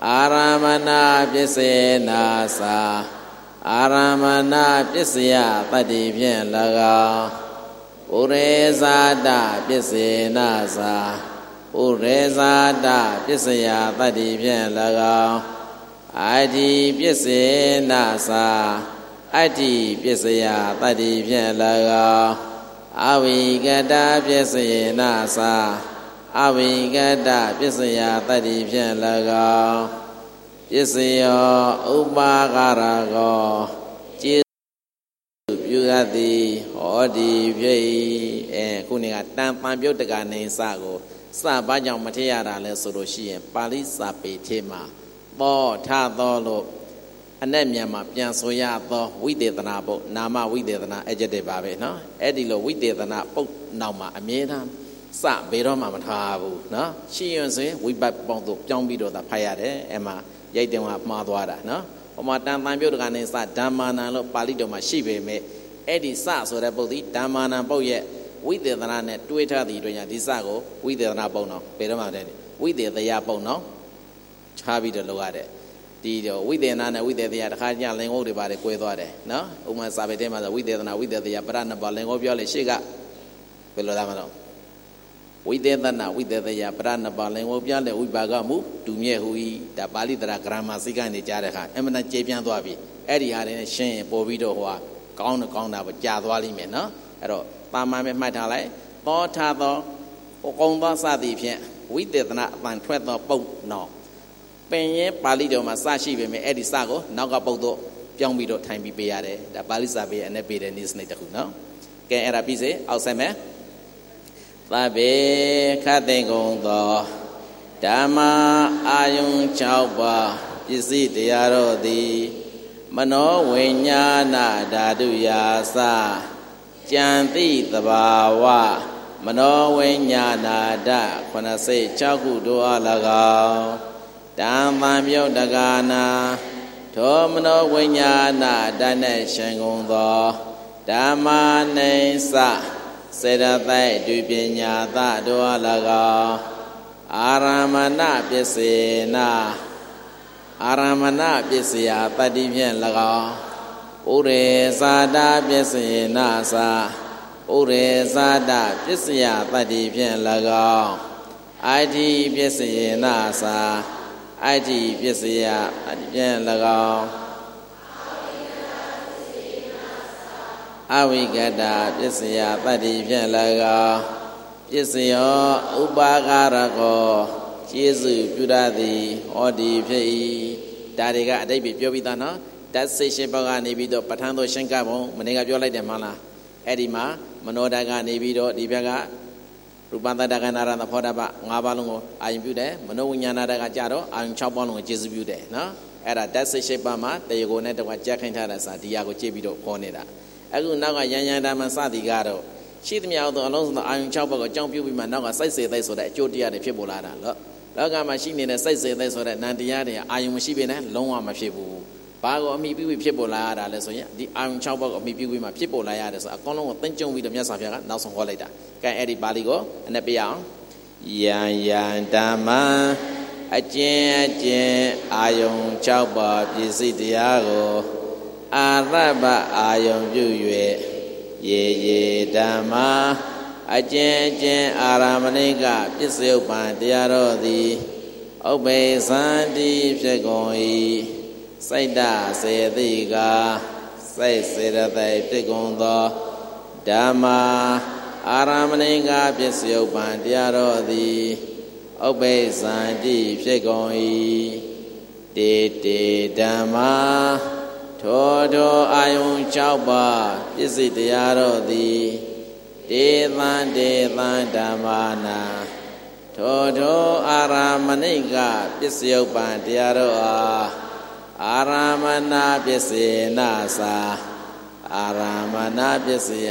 အာရမဏပစ္စေနာသာအာရမဏပစ္စယတတ္တိဖြင့်၎င်းပုရေဇာတပစ္စေနာသာပုရေဇာတပစ္စယတတ္တိဖြင့်၎င်းအာတိပစ္စေနာသာအတ္တိပစ္စယတတ္တိဖြင့်၎င်းအဝိကတပစ္စေနာသာအဝိကတပစ္စယတတ္တိဖြင့်၎င်းပစ္စယောဥပါကာရကောကျေပြုရသည်ဟောဒီဖြစ်ခုနေကတန်ပံပြုတ်တကနေစကိုစဘာကြောင့်မထရတာလဲဆိုလို့ရှိရင်ပါဠိစာပေထဲမှာပေါ်ထသောလို့အနဲ့မြန်မှာပြန်ဆိုရသောဝိသေသနာပုတ်နာမဝိသေသနာ adjective ပါပဲเนาะအဲ့ဒီလိုဝိသေသနာပုတ်နောက်မှာအမြဲတမ်းစဘယ်တော့မှမထားဘူးเนาะရှိရင်ဆိုရင်ဝိပတ်ပေါင်းတို့ပြောင်းပြီးတော့သာဖတ်ရတယ်အဲ့မှာရိုက်တယ်ကမှားသွားတာเนาะဟိုမှာတန်ပံပြုတ်တကနေစဓမ္မာနံလို့ပါဠိတော်မှာရှိပေမဲ့အဲ့ဒီစဆိုတဲ့ပုတ်ဒီဓမ္မာနံပုတ်ရဲ့ဝိသေသနာနဲ့တွေးထားသည့်အတွက်ဒီစကိုဝိသေသနာပုတ်နော်ဘယ်တော့မှတဲ့ဝိသေသယပုတ်နော်ခြားပြီးတော့လောက်ရတယ်ဒီတော့ဝိသေသနာနဲ့ဝိသေသယတခါကျလင်္ဂုတ်တွေပါတယ်ကွဲသွားတယ်နော်ဥမာစာပေထဲမှာဆိုဝိသေသနာဝိသေသယပရဏဘလင်္ဂုတ်ပြောလေရှေ့ကဘယ်လိုသားမလို့ဝိသေသနာဝိသေသယပရဏဘလင်္ဂုတ်ပြောလေဝိပါကမှုတူမြဲဟူဤဒါပါဠိတရာဂရမစိကနေကြားတဲ့အခါအမှန်တန်ကျေပြန့်သွားပြီအဲ့ဒီဟာတွေနဲ့ရှင်းရင်ပို့ပြီးတော့ဟိုကကောင်းတာပဲကြာသွားလိမ့်မယ်နော်အဲ့တော့ပါမန်ပဲမှတ်ထားလိုက်သောထသောကုံသောစသည်ဖြင့်ဝိသေသနာအပန်ထွက်သောပုတ်နော်ပင်ရင်ပါဠိတော်မှာစရှိပေမဲ့အဲ့ဒီစကိုနောက်ကပုတ်တော့ပြောင်းပြီးတော့ထိုင်ပြီးပေးရတယ်ဒါပါဠိစာပေအနေပေးတဲ့နည်းစနစ်တစ်ခုနော်ကဲအဲ့ဒါပြီးစေအောက်ဆက်မယ်သဗ္ဗေခတ်သိင်ကုန်သောဓမ္မာအာယုံ6ပါးပစ္စည်းတရားတော်သည်မနောဝိညာဏဓာတုယာစကြံတိသဘာဝမနောဝိညာဏဓာတ်86ခုတို့အား၎င်းတံပံမြုတ်တကာနာသောမနောဝိညာဏဓာတ်နှင့်ရှင်ကုန်သောဓမ္မာနိစ္စစေတသိက်တွေ့ပညာသတို့အား၎င်းအာရမဏပစ္စေနာအာရမဏပစ္စယတတ္တိဖြင့်၎င်းပုရေဇာတပစ္စယေနာသာပုရေဇာတပစ္စယတတ္တိဖြင့်၎င်းအာတိပစ္စယေနာသာအာတိပစ္စယတတ္တိဖြင့်၎င်းအဝိကတပစ္စယတတ္တိဖြင့်၎င်းပစ္စယောဥပါကာရကောကျေးဇူးပြုရသည်ဟောဒီဖြစ်၏ဒါတွေကအတိတ်ပြောပြီးသားနော်ဓာတ်စိတ်ရှိဘောကနေပြီးတော့ပဋ္ဌာန်းသောရှင်းကပုံမနေ့ကပြောလိုက်တယ်မလားအဲ့ဒီမှာမနောဓာတ်ကနေပြီးတော့ဒီဘက်ကရူပသတ္တကနာရသဖောဓာတ်၅ပါးလုံးကိုအာရုံပြုတယ်မနောဝိညာဏဓာတ်ကကြတော့အာရုံ6ပါးလုံးကိုကျေးဇူးပြုတယ်နော်အဲ့ဒါဓာတ်စိတ်ရှိဘောမှာတရားကိုနဲ့တကွာကြက်ခိုင်းထားတဲ့စာဒီဟာကိုကြည့်ပြီးတော့ခေါ်နေတာအခုနောက်ကယန္ဓာမစသည်ကတော့ရှိသမျှသောအလုံးစုံသောအာရုံ6ပါးကိုအကြောင်းပြုပြီးမှနောက်ကစိုက်စေသိဆိုတဲ့အကျိုးတရားတွေဖြစ်ပေါ်လာတာလို့လောကမှာရှိနေတဲ့စိတ်စေသိဆိုတဲ့နံတရားတွေအာယုံမရှိပေနဲ့လုံးဝမဖြစ်ဘူးဘာကိုအမိပြုပြီးဖြစ်ပေါ်လာရတာလဲဆိုရင်ဒီအာယုံ6ပါးကိုအမိပြုပြီးမှဖြစ်ပေါ်လာရတယ်ဆိုအကောင်လုံးကိုသင်ကြုံပြီးတော့မြတ်စွာဘုရားကနောက်ဆုံးဟောလိုက်တာကဲအဲ့ဒီပါဠိကိုအနက်ပြအောင်ယံယံဓမ္မံအကျဉ်အာယုံ6ပါးပစ္စည်းတရားကိုအာရဘအာယုံပြု၍ရေဓမ္မာအကျဉ်အာရမဏိကပစ္စယုပ္ပံတရားတော်သည်ဥပ္ပေသန္တိဖြစ်ကုန်၏စိတ်တစေတိကစိတ်စေတသိက်ဖြစ်ကုန်သောဓမ္မာအာရမဏိကပစ္စယုပ္ပံတရားတော်သည်ဥပ္ပေသန္တိဖြစ်ကုန်၏တေဓမ္မာထိုအာယုံ6ပါးပစ္စည်းတရားတော်သည်တေသံဓမ္မာနာထိုအာရမဏိကပစ္စယုပ္ပံတရားတော်အားအာရမဏပစ္စေနာသာအာရမဏပစ္စယ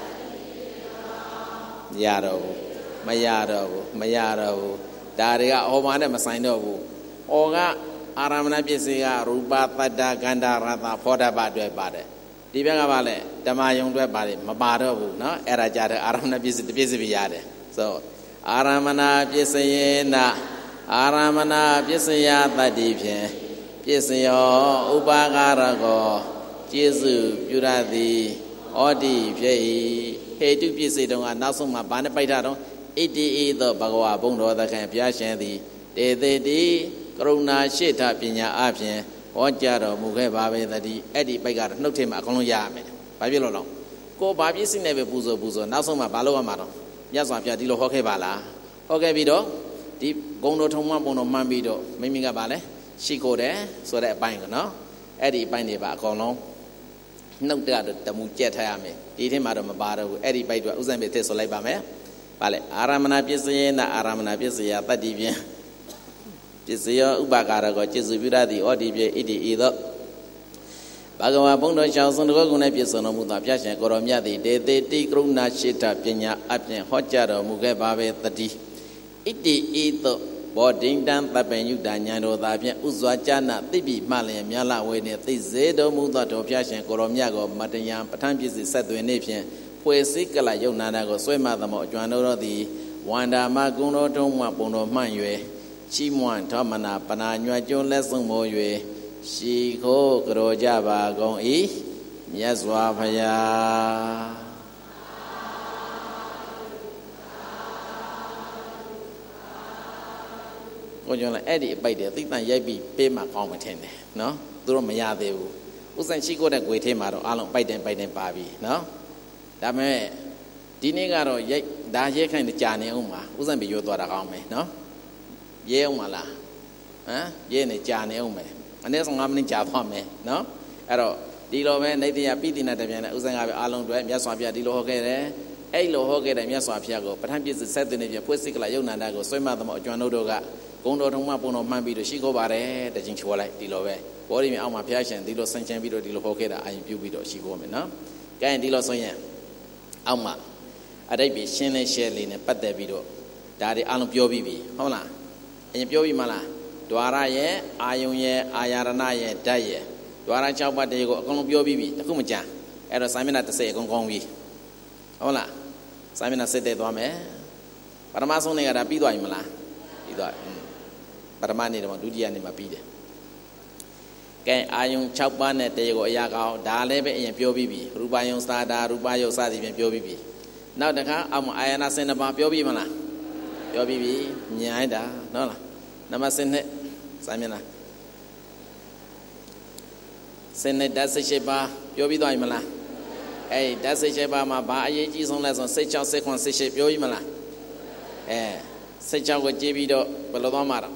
ရတော့ဘူးမရတော့ဘူးဒါတွေကဩဘာနဲ့မဆိုင်တော့ဘူးဩကအာရမဏပစ္စည်းကရူပသတ္တကန္ဓာရသဖောဓာပအတွက်ပါတယ်ဒီဘက်ကပါလဲဓမ္မယုံအတွက်ပါတယ်မပါတော့ဘူးเนาะအဲ့ဒါကြတဲ့အာရမဏပစ္စည်းတစ်ပစ္စည်းပဲရတယ်ဆိုအာရမဏပစ္စယေနအာရမဏပစ္စယတတ္တိဖြင့်ပစ္စယောဥပါကာရကောကျေစုပြုရသည်ဩတိဖြစ်၏ဟေတုပစ္စည်းတုံးကနောက်ဆုံးမှာဘာနဲ့ပိုက်ထားတော့ဣတိဤသောဘဂဝါဘုံတော်သခင်ဘုရားရှင်သည်တေသေတိကရုဏာရှိထပညာအဖြင့်ဟောကြားတော်မူခဲ့ပါပဲတည်းအဲ့ဒီပိုက်ကတော့နှုတ်ထဲမှာအကုန်လုံးရရမယ်ဘာဖြစ်လို့လဲကိုဘာပစ္စည်းနဲ့ပဲပူဇော်နောက်ဆုံးမှာဘာလို့ရမှာတော့မြတ်စွာဘုရားဒီလိုဟောခဲ့ပါလားဟောခဲ့ပြီးတော့ဒီဂုံတော်ထုံမှပုံတော်မှန်ပြီးတော့မိမိကပါလဲရှိခိုးတယ်ဆိုတဲ့အပိုင်းကနော်အဲ့ဒီအပိုင်းတွေပါအကုန်လုံးနှုတ်တော့တမှုကြက်ထားရမယ်ဒီထဲမှာတော့မပါတော့ဘူးအဲ့ဒီပိုက်တော့ဥစ္စာပဲထည့်ဆိုလိုက်ပါမယ်ဗါလဲအာရမဏပစ္စယေနအာရမဏပစ္စယတတ္တိဖြင့်ပစ္စယောဥပါကာရကောကျေစုပြုရသည်ဩဒီပြေဣတိဤသောဘဂဝါဘုံတော်ရှောင်းစွန်တကောကုနဲ့ပြည့်စုံတော်မူသောဘုရားရှင်ကိုရောမြတ်သည်တေတေတိကရုဏာရှိထပညာအဖြင့်ဟောကြားတော်မူခဲ့ပါပဲတည်းဣတိဤသောဘောဓိတံသဗ္ဗညုတဉာဏ်တော်သာဖြင့်ဥစွာကြနာသိပြီမှလျင်မြတ်လဝေနှင့်သိစေတော်မူသောတော်ဘုရားရှင်ကိုရောမြတ်ကိုမတယံပဋ္ဌာန်းပစ္စည်းဆက်သွင်းနေဖြင့်ဖွေစိကလယုံနာနာကိုဆွဲမှသမောအကျွမ်းတော်သည်ဝန္တာမကုံတော်ထုံးမှပုံတော်မှန်၍ချီးမွမ်းထောမနာပနာညွတ်ကျွန်းလက်ဆုံးမို့၍ရှိခိုးကြောကြပါကုန်၏မြတ်စွာဘုရားကိုကြောင့်လည်းအဲ့ဒီအပိုက်တွေသိတန်ရိုက်ပြီးပေးမှကောင်းမှထင်တယ်နော်သူတို့မရသေးဘူးဥစ္စာရှိခိုးတဲ့ကိုယ်ထဲမှာတော့အလုံးပိုက်တယ်ပါပြီနော်ဒါပေမဲ့ဒီနေ့ကတော့ရိုက်ဒါရဲခိုင်းတကြာနေအောင်ပါဥစ္စာပဲရွတ်သွားတာကောင်းမယ်နော်ရဲအောင်မလားဟမ်ရဲနေကြာနေအောင်မယ်အနည်းဆုံး5မိနစ်ကြာသွားမယ်နော်အဲ့တော့ဒီလိုပဲနေတရားပိဋိနာတပြန်နဲ့ဥစ္စာကပဲအလုံးတွေမြတ်စွာဘုရားဒီလိုဟောခဲ့တယ်အဲ့လိုဟောခဲ့တဲ့မြတ်စွာဘုရားကိုပဋ္ဌာန်းပစ္စည်းဆက်သွင်းနေပြဖွေးစိကလယုံနာတာကိုဆွဲမသမောအကျွမ်းတို့ကဂုံတော်ထုံမှပုံတော်မှန်ပြီးတော့ရှိခိုးပါတယ်တခြင်းချိုးလိုက်ဒီလိုပဲဘောဓိမြေအောက်မှာဘုရားရှင်ဒီလိုဆန့်ကျင်ပြီးတော့ဒီလိုဟောခဲ့တာအာရင်ပြုပြီးတော့ရှိခိုးမယ်နော်ကဲဒီလိုဆိုရင်အောက်မှာအတိတ်ပြီးရှင်းလဲရှဲလေးနဲ့ပတ်သက်ပြီးတော့ဒါတွေအလုံးပြောပြီးပြီဟုတ်လားအရင်ပြောပြီးမှလားဒွါရရဲ့အာယုံရဲ့အာယာရဏရဲ့ဓာတ်ရဲ့ဒွါရ6ပါးတည်းကိုအကုန်လုံးပြောပြီးပြီတခုမကြမ်းအဲ့တော့စာမျက်နှာ30အကုန်ကောင်းပြီဟုတ်လားစာမျက်နှာစစ်တဲ့သွားမယ်ပထမဆုံးနေ့ကဒါပြီးသွားပြီမလားပြီးသွားပထမနေ့တော့ဒုတိယနေ့မှာပြီးတယ်ကဲအာယုံ6ပါးနဲ့တည်းကိုအရာကောင်းဒါလည်းပဲအရင်ပြောပြီးပြီရူပယုံစာတာရူပယုံစသည်ဖြင့်ပြောပြီးပြီနောက်တစ်ခါအောက်မှာအာယနာ12ပါးပြောပြီးမလားပြောပြီးပြီညိုင်းတာနော်လားနံပါတ်7နဲ့စာမျက်နှာ7နဲ့ဓာတ်18ပါးပြောပြီးသွားပြီမလားအဲ့ဓာတ်18ပါးမှာဘာအရေးကြီးဆုံးလဲဆို16 19 18ပြောပြီးမလား16ကိုကြည့်ပြီးတော့ဘယ်လိုသွားမှာတော့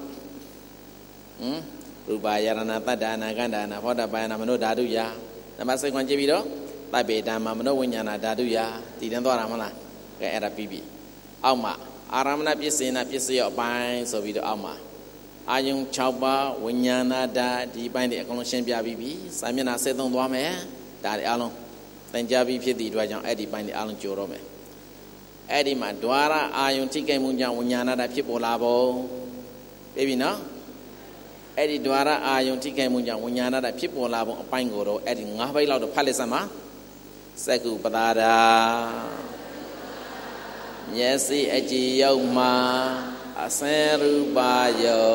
ရူပယရဏတတ္တနာကန္တာနာဟောတပယနာမနောဓာတုယနံပါတ်19ကြည့်ပြီးတော့တပ္ပေဓမ္မမနောဝိညာဏဓာတုယတည်တန်းသွားတာမဟုတ်လားကဲအဲ့ဒါပြီးပြီအောက်မှာအာရမဏပစ္စေနပစ္စယောအပိုင်းဆိုပြီးတော့အောက်မှာအာယုံ6ပါးဝိညာဏဓာတ်ဒီပိုင်းတွေအကုန်လုံးရှင်းပြပြီးပြီစာမျက်နှာ73သွားမယ်ဒါတွေအလုံးသင်ကြားပြီးဖြစ်သည့်အတွက်ကြောင့်အဲ့ဒီပိုင်းတွေအလုံးကြိုတော့မယ်အဲ့ဒီမှာဒွါရအာယုံထိကိမှုကြောင့်ဝိညာဏဓာတ်ဖြစ်ပေါ်လာပုံပြီးပြီနော်အဲ့ဒီဒွါရအာယုံထိကိမှုကြောင့်ဝိညာဏဓာတ်ဖြစ်ပေါ်လာပုံအပိုင်းကိုတော့အဲ့ဒီ9ဘိတ်လောက်တော့ဖတ်လိုက်စမ်းပါစက္ကုပတာဒာမျက်စိအကြည်ယုံမှာအစင်ရူပါယုံ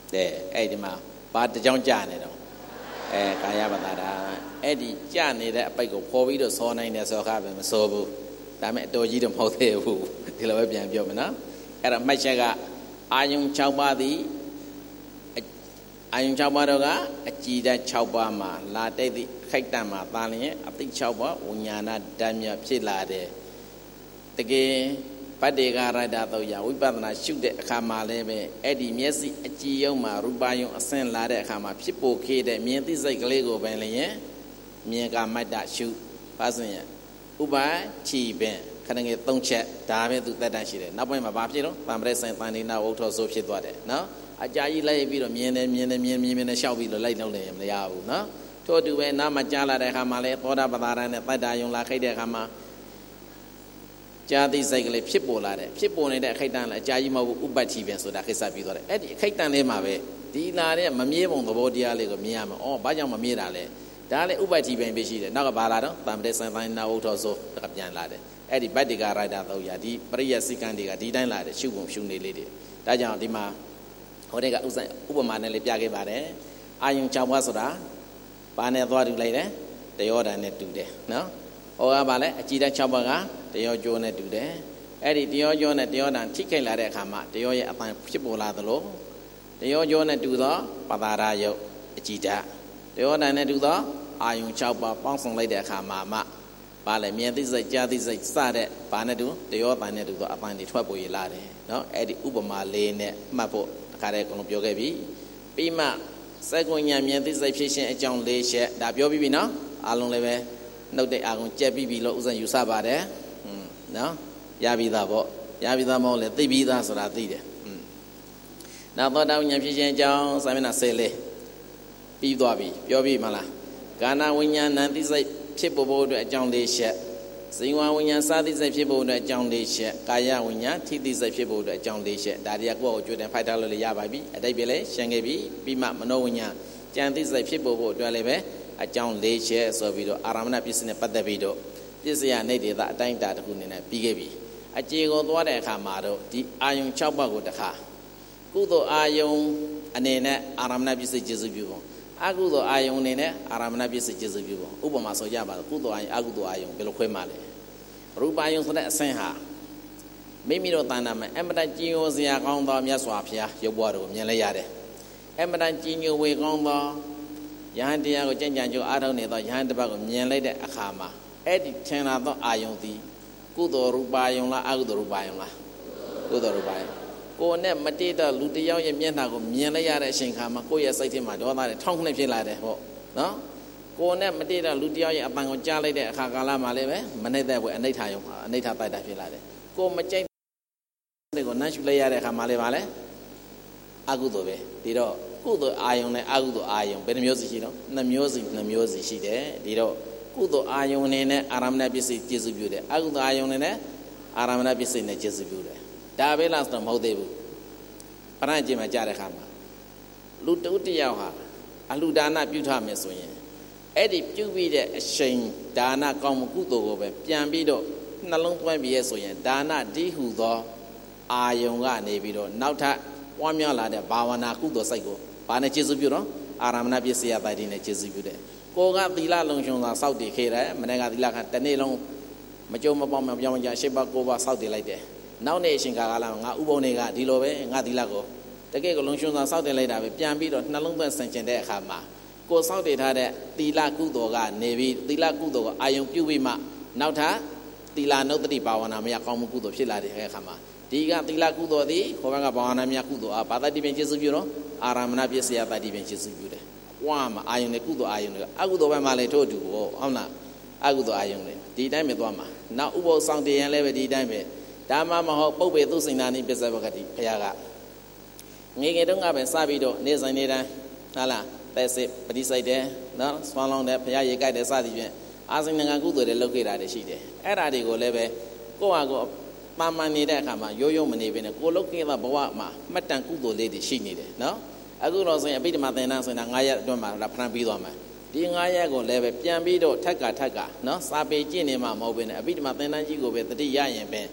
အဲ့ဒီမှာဘာတကြောင်ကြာနေတော့ကာယပတ္တာအဲ့ဒီကြာနေတဲ့အပိတ်ကိုပေါ်ပြီးတော့စောနိုင်တယ်ဆိုခါပဲမစောဘူးဒါပေမဲ့အတော်ကြီးတော့မဟုတ်သေးဘူးဒီလိုပဲပြန်ပြောမယ်နော်အဲ့ဒါမှတ်ချက်ကအာယုံ6ပါးသည်အာယုံ6ပါးတော့ကအကြည်ဓာတ်6ပါးမှာလာတိတ်သည့်ခိုက်တံမှာသာလျင်အသိ6ပါးဝိညာဏဓာတ်မြတ်ဖြစ်လာတယ်တကယ်ဗတ္တေကရတ္တသုတ်ရဝိပဿနာရှုတဲ့အခါမှာလည်းပဲအဲ့ဒီမျက်စိအကြည်ယုံမှာရူပယုံအဆင့်လာတဲ့အခါမှာဖြစ်ပေါ်ခဲ့တဲ့မြင်သိစိတ်ကလေးကိုပဲလျင်မြင်ကမတ္တရှုပါစင်ရဥပချီပင်ခဏငယ်3ချက်ဒါပဲသူတက်တတ်ရှိတယ်နောက်ပိုင်းမှာဘာဖြစ်တော့သံပရိဆိုင်တန်ဒီနာဝုထောဆိုဖြစ်သွားတယ်နော်အကြာကြီးလိုက်ပြီးတော့မြင်တယ်ရှောက်ပြီးတော့လိုက်လုံးနေမရဘူးနော်ထို့အတူပဲနားမှာကြားလာတဲ့အခါမှာလည်းသောတာပတ္တရာနဲ့တတ္တယုံလာခိုက်တဲ့အခါမှာကြာသိစိတ်ကလေးဖြစ်ပေါ်လာတယ်ဖြစ်ပေါ်နေတဲ့အခိုက်တန်လည်းအကြာကြီးမဟုတ်ဘူးဥပ္ပတ္တိပဲဆိုတာခိစ္စပြီးသွားတယ်အဲ့ဒီအခိုက်တန်လေးမှာပဲဒီလာတဲ့မမြေးပုံသဘောတရားလေးကိုမြင်ရမယ်ဘာကြောင့်မမြေးတာလဲဒါလည်းဥပ္ပတ္တိပဲရှိတယ်နောက်ကဘာလာတော့တံပတိစံတိုင်းနာဝုထောဆိုတကပြန်လာတယ်အဲ့ဒီဗတ္တိကရတ္တသုတ်ရဒီပရိယစိကံတွေကဒီတိုင်းလာတယ်ရှုပုံရှုနေလေးတွေဒါကြောင့်ဒီမှာဟိုတဲ့ကဥပမာနဲ့လေးပြခဲ့ပါတယ်အာယုံ6ပါးဆိုတာဘာနဲ့သွားတူလိုက်တယ်တယောဓာတ်နဲ့တူတယ်နော်ဟောကဘာလဲအကြည်ဓာတ်6ပါးကတယောကျိုးနဲ့တူတယ်အဲ့ဒီတယောကျိုးနဲ့တယောဓာတ်ထိခိုက်လာတဲ့အခါမှာတယောရဲ့အပန်းဖြစ်ပေါ်လာသလိုတယောကျိုးနဲ့တူသောပတာရယုတ်အကြည်ဓာတ်တယောဓာတ်နဲ့တူသောအာယုံ6ပါးပေါင်းစုံလိုက်တဲ့အခါမှာဘာလဲမြင်သိစိတ်ကြားသိစိတ်စတဲ့ဘာနဲ့တူတယောတန်နဲ့တူသောအပန်းတွေထွက်ပေါ်ရလာတယ်နော်အဲ့ဒီဥပမာလေးနဲ့မှတ်ဖို့အခါတည်းအကုန်လုံးပြောခဲ့ပြီပြီးမှစက္ကုဉ္ဉမြင်သိစိတ်ဖြစ်ခြင်းအကြောင်း၄ချက်ဒါပြောပြီးပြီနော်အားလုံးလည်းပဲနှုတ်တဲ့အာကုံကြက်ပြီးပြီလို့ဥစဉ်ယူဆပါတယ်နော်ရပြီးသားပေါ့ရပြီးသားမဟုတ်လေသိပြီးသားဆိုတာသိတယ်နောက်သောတာဝိညာဉ်ဖြစ်ခြင်းအကြောင်းစာမျက်နှာ10ပြီးသွားပြီပြောပြီးမလားကာဏဝိညာဏသိစိတ်ဖြစ်ပေါ်ဖို့အတွက်အကြောင်း၄ချက်ဇိဝဝိညာဉ်စသိစိတ်ဖြစ်ဖို့အတွက်အကြောင်း၄ချက်ကာယဝိညာဉ်ထိသိစိတ်ဖြစ်ဖို့အတွက်အကြောင်း၄ချက်ဒါတွေကကိုယ့်ကိုကြွတဲ့ဖိုက်တာလို့လည်းရပါပြီအတိတ်ပဲလည်းရှင်းခဲ့ပြီပြီးမှမနောဝိညာဉ်ကြံသိစိတ်ဖြစ်ပေါ်ဖို့အတွက်လည်းပဲအကြောင်း၄ချက်ဆိုပြီးတော့အာရမဏပစ္စည်းနဲ့ပတ်သက်ပြီးတော့ပစ္စယနိဒေသအတိုင်းအတာတစ်ခုအနေနဲ့ပြီးခဲ့ပြီအခြေကိုသွားတဲ့အခါမှာတော့ဒီအာယုံ6ပါးကိုတစ်ခါကုသိုလ်အာယုံအနေနဲ့အာရမဏပစ္စည်းကျေစုပြုပုံအကုသိုလ်အာယုံအနေနဲ့အာရမဏပစ္စည်းကျေစုပြုပုံဥပမာဆိုကြပါတော့ကုသိုလ်အာယုံအကုသိုလ်အာယုံဘယ်လိုခွဲမှလဲရူပအာယုံဆိုတဲ့အဆင့်ဟာမိမိတို့တဏ္ဍာမှာအမတကြီးညိုစရာကောင်းသောမြတ်စွာဘုရားရုပ်ဘဝတို့ကိုမြင်လဲရတယ်အမတကြီးညိုဝေကောင်းသောယဟန်တရားကိုကြင်ကြံကြိုးအားထုတ်နေသောယဟန်တစ်ပါးကိုမြင်လိုက်တဲ့အခါမှာအဲ့ဒီထင်လာသောအာယုံသည်ကုသိုလ်ရူပယုံလားအကုသိုလ်ရူပယုံလားကုသိုလ်ရူပယုံကိုယ်နဲ့မတည့်တဲ့လူတစ်ယောက်ရဲ့မျက်နှာကိုမြင်လိုက်ရတဲ့အချိန်ခါမှာကိုယ့်ရဲ့စိတ်ထဲမှာဒေါသတွေထောင်ခနဲ့ဖြစ်လာတယ်ဟုတ်နော်ကိုယ်နဲ့မတည့်တဲ့လူတစ်ယောက်ရဲ့အပံကိုကြားလိုက်တဲ့အခါကာလမှာလည်းပဲမနှိမ့်တဲ့ဘွယ်အနိဋ္ဌာယုံအနိဋ္ဌပိုက်တာဖြစ်လာတယ်ကိုယ်မကြိုက်တဲ့ကိုနမ်းရှုလိုက်ရတဲ့အခါမှာလည်းပါလဲအကုသိုလ်ပဲဒီတော့ကုသိုလ်အာယုံနဲ့အကုသိုလ်အာယုံဘယ်နှမျိုးစီရှိတော့2မျိုးစီရှိတယ်ဒီတော့ကုသိုလ်အာယုံနဲ့အာရမဏပစ္စည်းကျေစုပြုတယ်အကုသိုလ်အာယုံနဲ့အာရမဏပစ္စည်းနဲ့ကျေစုပြုတယ်ဒါပဲလားဆိုတော့မဟုတ်သေးဘူးပရဏကျင်မှာကြားတဲ့ခါမှာလူတဦးတယောက်ဟာအလှဒါနပြုထားမယ်ဆိုရင်အဲ့ဒီပြုပြီးတဲ့အချိန်ဒါနကောင်းမှုကုသိုလ်ကိုပဲပြန်ပြီးတော့နှလုံးသွင်းပြီးရဲ့ဆိုရင်ဒါနဒီဟုသောအာယုံကနေပြီးတော့နောက်ထပ်ပွားများလာတဲ့ဘာဝနာကုသိုလ်စိတ်ကိုဘာနဲ့ကျေစုပြုတော့အာရမဏပစ္စည်းပိုက်နဲ့ကျေစုပြုတယ်ကိုကသီလလုံခြုံစွာစောင့်တည်ခဲ့တယ်မနေ့ကသီလကတစ်နေ့လုံးမကြုံမပေါမပြောင်းမကြ8ပါး9ပါးစောင့်တည်လိုက်တယ်နောက်နေ့အချိန်ကာလမှာငါဥပုံတွေကဒီလိုပဲငါသီလကိုတကယ်ကိုလုံခြုံစွာစောင့်တည်လိုက်တာပဲပြန်ပြီးတော့နှလုံးသွင်းဆင်ခြင်တဲ့အခါမှာကိုစောင့်တည်ထားတဲ့သီလကုသိုလ်ကနေပြီးသီလကုသိုလ်ကိုအာယုံပြုပြီးမှနောက်ထပ်သီလနုတ္တိဘာဝနာမယကောင်းမှုကုသိုလ်ဖြစ်လာတဲ့အခါမှာဒီကသီလကုသိုလ်သည်ဟောဘက်ကဘာဝနာမယကုသိုလ်အားဘာတတိပင်ကျေစုပြုတော့အာရမဏပစ္စယတတိပင်ကျေစုပြုတယ်ဝါမှာအာယုန်နဲ့ကုသိုလ်အာယုန်တွေအကုသိုလ်ဘက်မှာလည်းထို့အတူပေါ့ဟုတ်လားအကုသိုလ်အာယုန်တွေဒီတိုင်းပဲသွားမှာနောက်ဥပုသ်ဆောင်တည်ရင်လည်းပဲဒီတိုင်းပဲဒါမှမဟုတ်ပုပ္ပေသုစိဏာနိပစ္စဝကတိဘုရားကငယ်ငယ်တုန်းကပဲစပြီးတော့နေဆိုင်နေတိုင်းဟာလားသက်စစ်ပฏิစိတ်တယ်နော်ဆွမ်းလောင်းတယ်ဘုရားရေကြိုက်တယ်စသည်ဖြင့်အာစိဏကကုသိုလ်တွေလုပ်ခဲ့တာတွေရှိတယ်အဲ့ဒါတွေကိုလည်းပဲကိုယ့်ဟာကိုယ်ပါမှန်နေတဲ့အခါမှာရိုးရိုးမနေဘဲနဲ့ကိုလုတ်ခဲ့တဲ့ဘဝမှာမှတ်တမ်းကုသိုလ်လေးတွေရှိနေတယ်နော်အခုတော့ဆိုရင်အဘိဓမ္မာသင်္นานဆိုရင်9ရက်အတွင်းမှာဖန်ပြီးသွားမှာဒီ9ရက်ကိုလည်းပဲပြန်ပြီးတော့ထက်ကနော်စာပေကျင့်နေမှာမဟုတ်ဘဲနဲ့အဘိဓမ္မာသင်္นานကြီးကိုပဲတတိရရင်ပဲ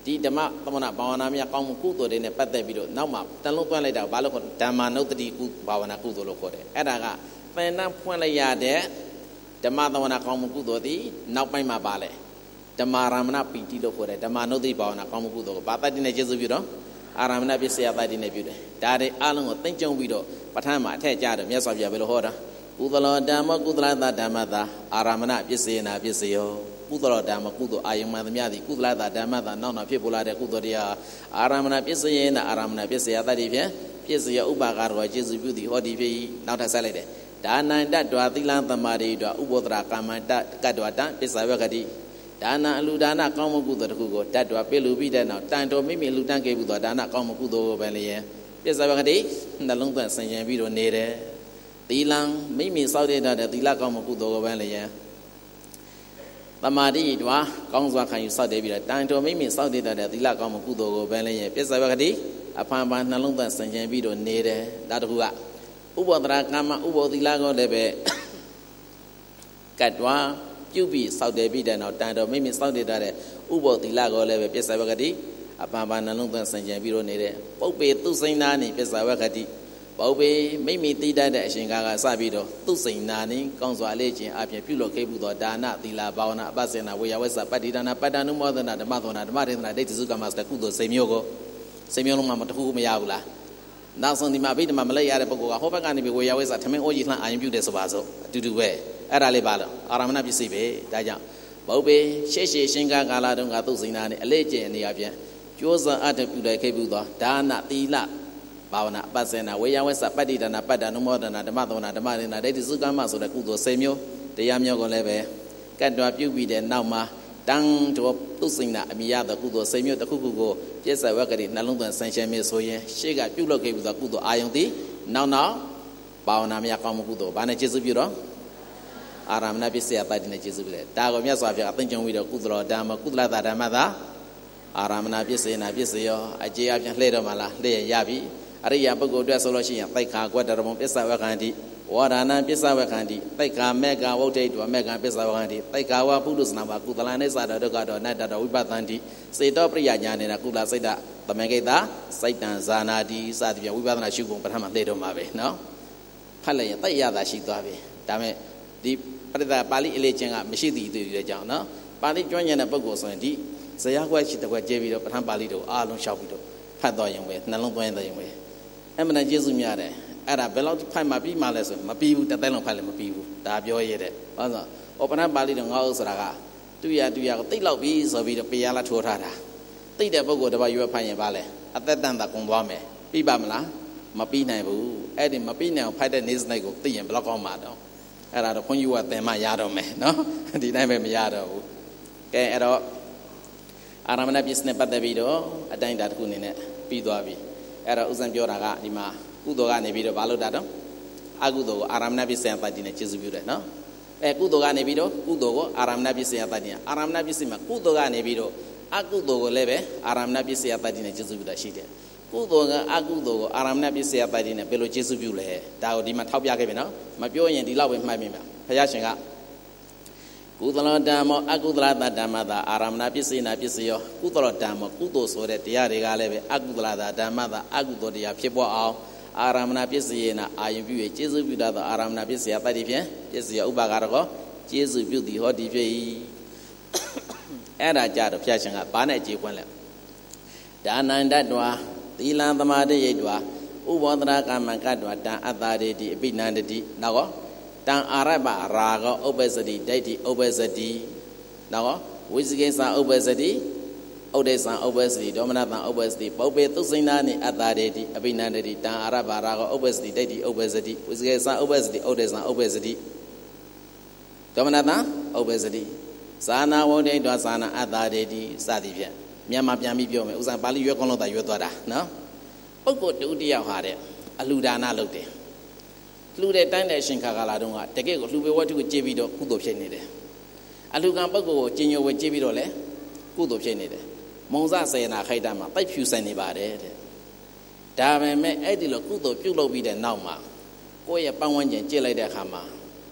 ဒီဓမ္မသမဏဘာဝနာများကောင်းမှုကုသိုလ်တွေနဲ့ပတ်သက်ပြီးတော့နောက်မှတန်လုံးသွန်းလိုက်တာဘာလို့ခေါ်ဓမ္မနုတ္တိကုဘာဝနာကုသိုလ်လို့ခေါ်တယ်အဲ့ဒါကသင်္นานဖွင့်လိုက်ရတဲ့ဓမ္မသမဏကောင်းမှုကုသိုလ်ဒီနောက်ပိုင်းမှာပါလဲဓမ္မာရမဏပီတိလို့ခေါ်တယ်ဓမ္မနုတ္တိဘာဝနာကောင်းမှုကုသိုလ်ကိုဘာတတ္တိနဲ့ကျေစုပြုတော့အာရမဏပစ္စယတတ္တိနဲ့ပြုတယ်ဒါတွေအလုံးကိုသိမ့်ကြုံပြီးတော့ပဋ္ဌာန်းမှာအထက်ကြတယ်မြတ်စွာဘုရားဘယ်လိုဟောတာကုသလောဓမ္မကုသလတဓမ္မတာအာရမဏပစ္စယနာပစ္စယောကုသလောဓမ္မကုသိုလ်အာယုံမှန်သမျှသည်ကုသလတဓမ္မတာနောက်နောက်ဖြစ်ပေါ်လာတဲ့ကုသိုလ်တရားအာရမဏပစ္စယနာအာရမဏပစ္စယတတ္တိဖြင့်ပစ္စယဥပါကရောကျေစုပြုသည်ဟောဒီဖြစ်နောက်ထပ်ဆက်လိုက်တယ်ဒါနန္တတ္တဝသီလသမာဓိတ္တဥပောဒရာကာမန္တကတ္တဝတံပစ္စဝကတိဒါနအလူဒါနကောင်းမှုကုသိုလ်တစ်ခုကိုတတ်တော်ပြေလူပြီးတဲ့နောက်တန်တော်မိမိလူတန်းခဲ့ပြီးတော့ဒါနကောင်းမှုကုသိုလ်ကိုပဲလျင်ပစ္စဝကတိနှလုံးသွင်းဆင်ခြင်ပြီးတော့နေတယ်သီလံမိမိစောင့်တည်တဲ့သီလကောင်းမှုကုသိုလ်ကိုပဲလျင်သမာဓိတွာကောင်းစွာခံယူစောင့်တည်ပြီးတော့တန်တော်မိမိစောင့်တည်တဲ့သီလကောင်းမှုကုသိုလ်ကိုပဲလျင်ပစ္စဝကတိအဖန်ဖန်နှလုံးသွင်းဆင်ခြင်ပြီးတော့နေတယ်ဒါတခုကဥပောဒရာကာမဥပောသီလကိုလည်းပဲကတ်တွာပြုပြီးစောက်တယ်ပြီးတဲ့နောက်တန်တော်မိမိစောက်တည်တဲ့ဥပောသီလကိုလည်းပဲပစ္စဝကတိအပန်ပန်နှလုံးသွင်းဆင်ခြင်ပြီးတော့နေတဲ့ပုပ္ပေသူစိန်နာနိပစ္စဝကတိပုပ္ပေမိမိတည်တတ်တဲ့အရှင်ကာကစပြီးတော့သူစိန်နာနိကောင်းစွာလေ့ကျင့်အပြင်ပြုလုပ်ခဲ့မှုသောဒါနသီလဘာဝနာအပ္ပစေနာဝေယဝဆပတ္တိဒါနပတ္တနုမောဒနာဓမ္မသောနာဓမ္မဒေသနာဒိဋ္ဌိစုကမ္မစတကုသိုလ်စိန်မျိုးကိုစိန်မျိုးလုံးမှာတခုမရဘူးလားနောက်ဆုံးဒီမှာဗိဓမာမလိုက်ရတဲ့ပုဂ္ဂိုလ်ကဟောဘက်ကနေပြီးဝေယဝဆထမင်းအိုးကြီးလှမ်းအာရုံပြုတယ်ဆိုပါစို့အတူတူပဲအဲ့ဒါလေးပါလို့အာရမဏပစ္စည်းပဲဒါကြောင့်ပုပ္ပေရှေ့ရှင်ကာလတုန်းကသူစိန်နာနိအလေ့ကျင့်နေရပြန်ကျိုးစားအပ်ပြုလိုက်ခဲ့ပြီးတော့ဒါနသီလဘာဝနာအပ္ပစေနာဝေယဝဆပတ္တိဒါနပတ္တနုမောဒနာဓမ္မသောနာဓမ္မဒေနာဒိဋ္ဌိစုကမ္မဆိုတဲ့ကုသိုလ်10မျိုးတရားမျိုးကိုလည်းပဲကတ်တော်ပြုပြီးတဲ့နောက်မှာတန်တော်သူစိန်နာအမိရသောကုသိုလ်10မျိုးတစ်ခုခုကိုပြည့်စုံဝက်ကတိနှလုံးသွင်းဆင်ခြင်မိဆိုရင်ရှေ့ကပြုလုပ်ခဲ့ပြီးတော့ကုသိုလ်အာယုန်သည်နောက်ဘာဝနာများကောင်းမှုကုသိုလ်ဘာနဲ့ကျေစုပြုတော့အာရမဏပစ္စယတတ္တိနဲ့ကျေစုပြုတယ်ဒါကိုမြတ်စွာဘုရားအသိဉာဏ်ပြီးတော့ကုသလောဓမ္မကုသလတာဓမ္မတာအာရမဏပစ္စယနာပစ္စယောအကျေအပြန်လှည့်တော့မှလားလှည့်ရပြီအရိယာပုဂ္ဂိုလ်အတွက်ဆိုလို့ရှိရင်သိက္ခာကွတ္တရမုံပစ္စဝကံတိဝါဒနာပစ္စဝကံတိသိက္ခာမေကဝုဒ္ဓိတောမေကံပစ္စဝကံတိသိက္ခာဝပုရုဇနာဘာကုသလနိစ္စတောဒုက္ခတောနတ္တတောဝိပဿန္တိစေတောပရိယညာနေနာကုလစိတ်တသမဂိတစိတ်တံဇာနာတိစသည်ဖြင့်ဝိပဿနာရှုပုံပထမလှည့်တော့မှာပဲနော်ဖတ်လိုက်ရင်သိရတာရှိသွားပြီဒါမဲ့ဒီပရိသပါဠိအလေးချင်းကမရှိသည့်တွေ့ရကြောင်းနော်ပါဠိကျွမ်းကျင်တဲ့ပုဂ္ဂိုလ်ဆိုရင်ဒီဇယားခွဲရှိတဲ့ခွဲကျဲပြီးတော့ပထမပါဠိတို့အားလုံးလျှောက်ပြီးတော့ဖတ်တော်ရင်ပဲနှလုံးသွင်းတော်ရင်ပဲအဲ့မနဲ့ကျေးဇူးများတယ်အဲ့ဒါဘယ်လောက်ဖတ်မှပြီးမှလဲဆိုမပြီးဘူးတစ်သက်လုံးဖတ်လည်းမပြီးဘူးဒါပြောရတဲ့ဟုတ်ဆိုဩပဏပါဠိတော်ငါ့ဥဆိုတာကတူရကိုသိလောက်ပြီးဆိုပြီးတော့ပေရလာထိုးထားတာသိတဲ့ပုဂ္ဂိုလ်တစ်ပါးရွယ်ဖတ်ရင်ပါလဲအသက်တန်တာကုန်သွားမယ်ပြီးပါမလားမပြီးနိုင်ဘူးအဲ့ဒီမပြီးနိုင်အောင်ဖတ်တဲ့နေစနစ်ကိုသိရင်ဘယ်လောက်ကောင်းမှာတော့အဲ့ဒါတော့ခွန်ကြီးကသင်မှရတော့မယ်နော်ဒီတိုင်းပဲမရတော့ဘူးကဲအဲ့တော့အာရမဏပစ္စနဲ့ပတ်သက်ပြီးတော့အတိုင်းတာတစ်ခုအနေနဲ့ပြီးသွားပြီအဲ့တော့ဥစဉ်ပြောတာကဒီမှာကုသိုလ်ကနေပြီးတော့ဘာလို့တာတော့အကုသိုလ်ကိုအာရမဏပစ္စယတတ္တိနဲ့ကျေစုပြုတယ်နော်ကုသိုလ်ကနေပြီးတော့ကုသိုလ်ကိုအာရမဏပစ္စယတတ္တိအာရမဏပစ္စည်းမှာကုသိုလ်ကနေပြီးတော့အကုသိုလ်ကိုလည်းပဲအာရမဏပစ္စယတတ္တိနဲ့ကျေစုပြုတာရှိတယ်ကုသိုလ်ကအကုသိုလ်ကိုအာရမဏပစ္စယတတ္တိနဲ့ဘယ်လိုကျေစုပြုလဲဒါကိုဒီမှာထောက်ပြခဲ့ပြီနော်မပြောရင်ဒီလောက်ပဲမှတ်မိမှာဘုရားရှင်ကကုသလောဓမ္မောအကုသလတဓမ္မတာအာရမဏပစ္စေနာပစ္စယောကုသလောဓမ္မောကုသိုလ်ဆိုတဲ့တရားတွေကလည်းပဲအကုသလတာဓမ္မတာအကုသိုလ်တရားဖြစ်ပေါ်အောင်အာရမဏပစ္စေနာအာယုပြု၍ကျေစုပြုတတ်သောအာရမဏပစ္စယတတ္တိဖြင့်ပစ္စယဥပါကရကောကျေစုပြုသည်ဟောဒီဖြစ်၏အဲ့ဒါကြတော့ဘုရားရှင်ကဘာနဲ့ကြေခွန်းလဲဒါနန္တတ္တဝါသီလံသမာဓိယိတ္တဝါဥပောဒရာကာမံကတ္တဝါတံအတ္တာရေတိအပိနန္တတိနောက်တံအာရပရာဂောဥပ္ပစတိဒိဋ္ဌိဥပ္ပစတိနောက်ဝိဇိကိသံဥပ္ပစတိဥဒိသံဥပ္ပစတိဒေါမနတံဥပ္ပစတိပုပ္ပေသုစိဏာနိအတ္တာရေတိအပိနန္တတိတံအာရပရာဂောဥပ္ပစတိဒိဋ္ဌိဥပ္ပစတိဝိဇိကိသံဥပ္ပစတိဥဒိသံဥပ္ပစတိဒေါမနတံဥပ္ပစတိသာနာဝုဒ္ဓိတောသာနာအတ္တာရေတိစသည်ဖြင့်မြန်မာပြန်ပြီးပြောမယ်ဥစ္စာပါဠိရွက်ကောင်းလို့သာရွက်သွားတာနော်ပုဂ္ဂိုလ်တူတယောက်ဟာတဲ့အလှူဒါနလုပ်တယ်လှူတဲ့တိုင်းတဲ့အရှင်ခါကာလာတုန်းကတကယ့်ကိုလှူပေဝတ္ထုကိုကြည့်ပြီးတော့ကုသိုလ်ဖြစ်နေတယ်အလှူကံပုဂ္ဂိုလ်ကိုကျင်ညိုဝဲကြည့်ပြီးတော့လည်းကုသိုလ်ဖြစ်နေတယ်မုံစစေနာခိုက်တာမှာတိုက်ဖြူဆိုင်နေပါတယ်တဲ့ဒါပေမဲ့အဲ့ဒီလိုကုသိုလ်ပြုလုပ်ပြီးတဲ့နောက်မှာကိုယ့်ရဲ့ပတ်ဝန်းကျင်ကြည့်လိုက်တဲ့အခါမှာ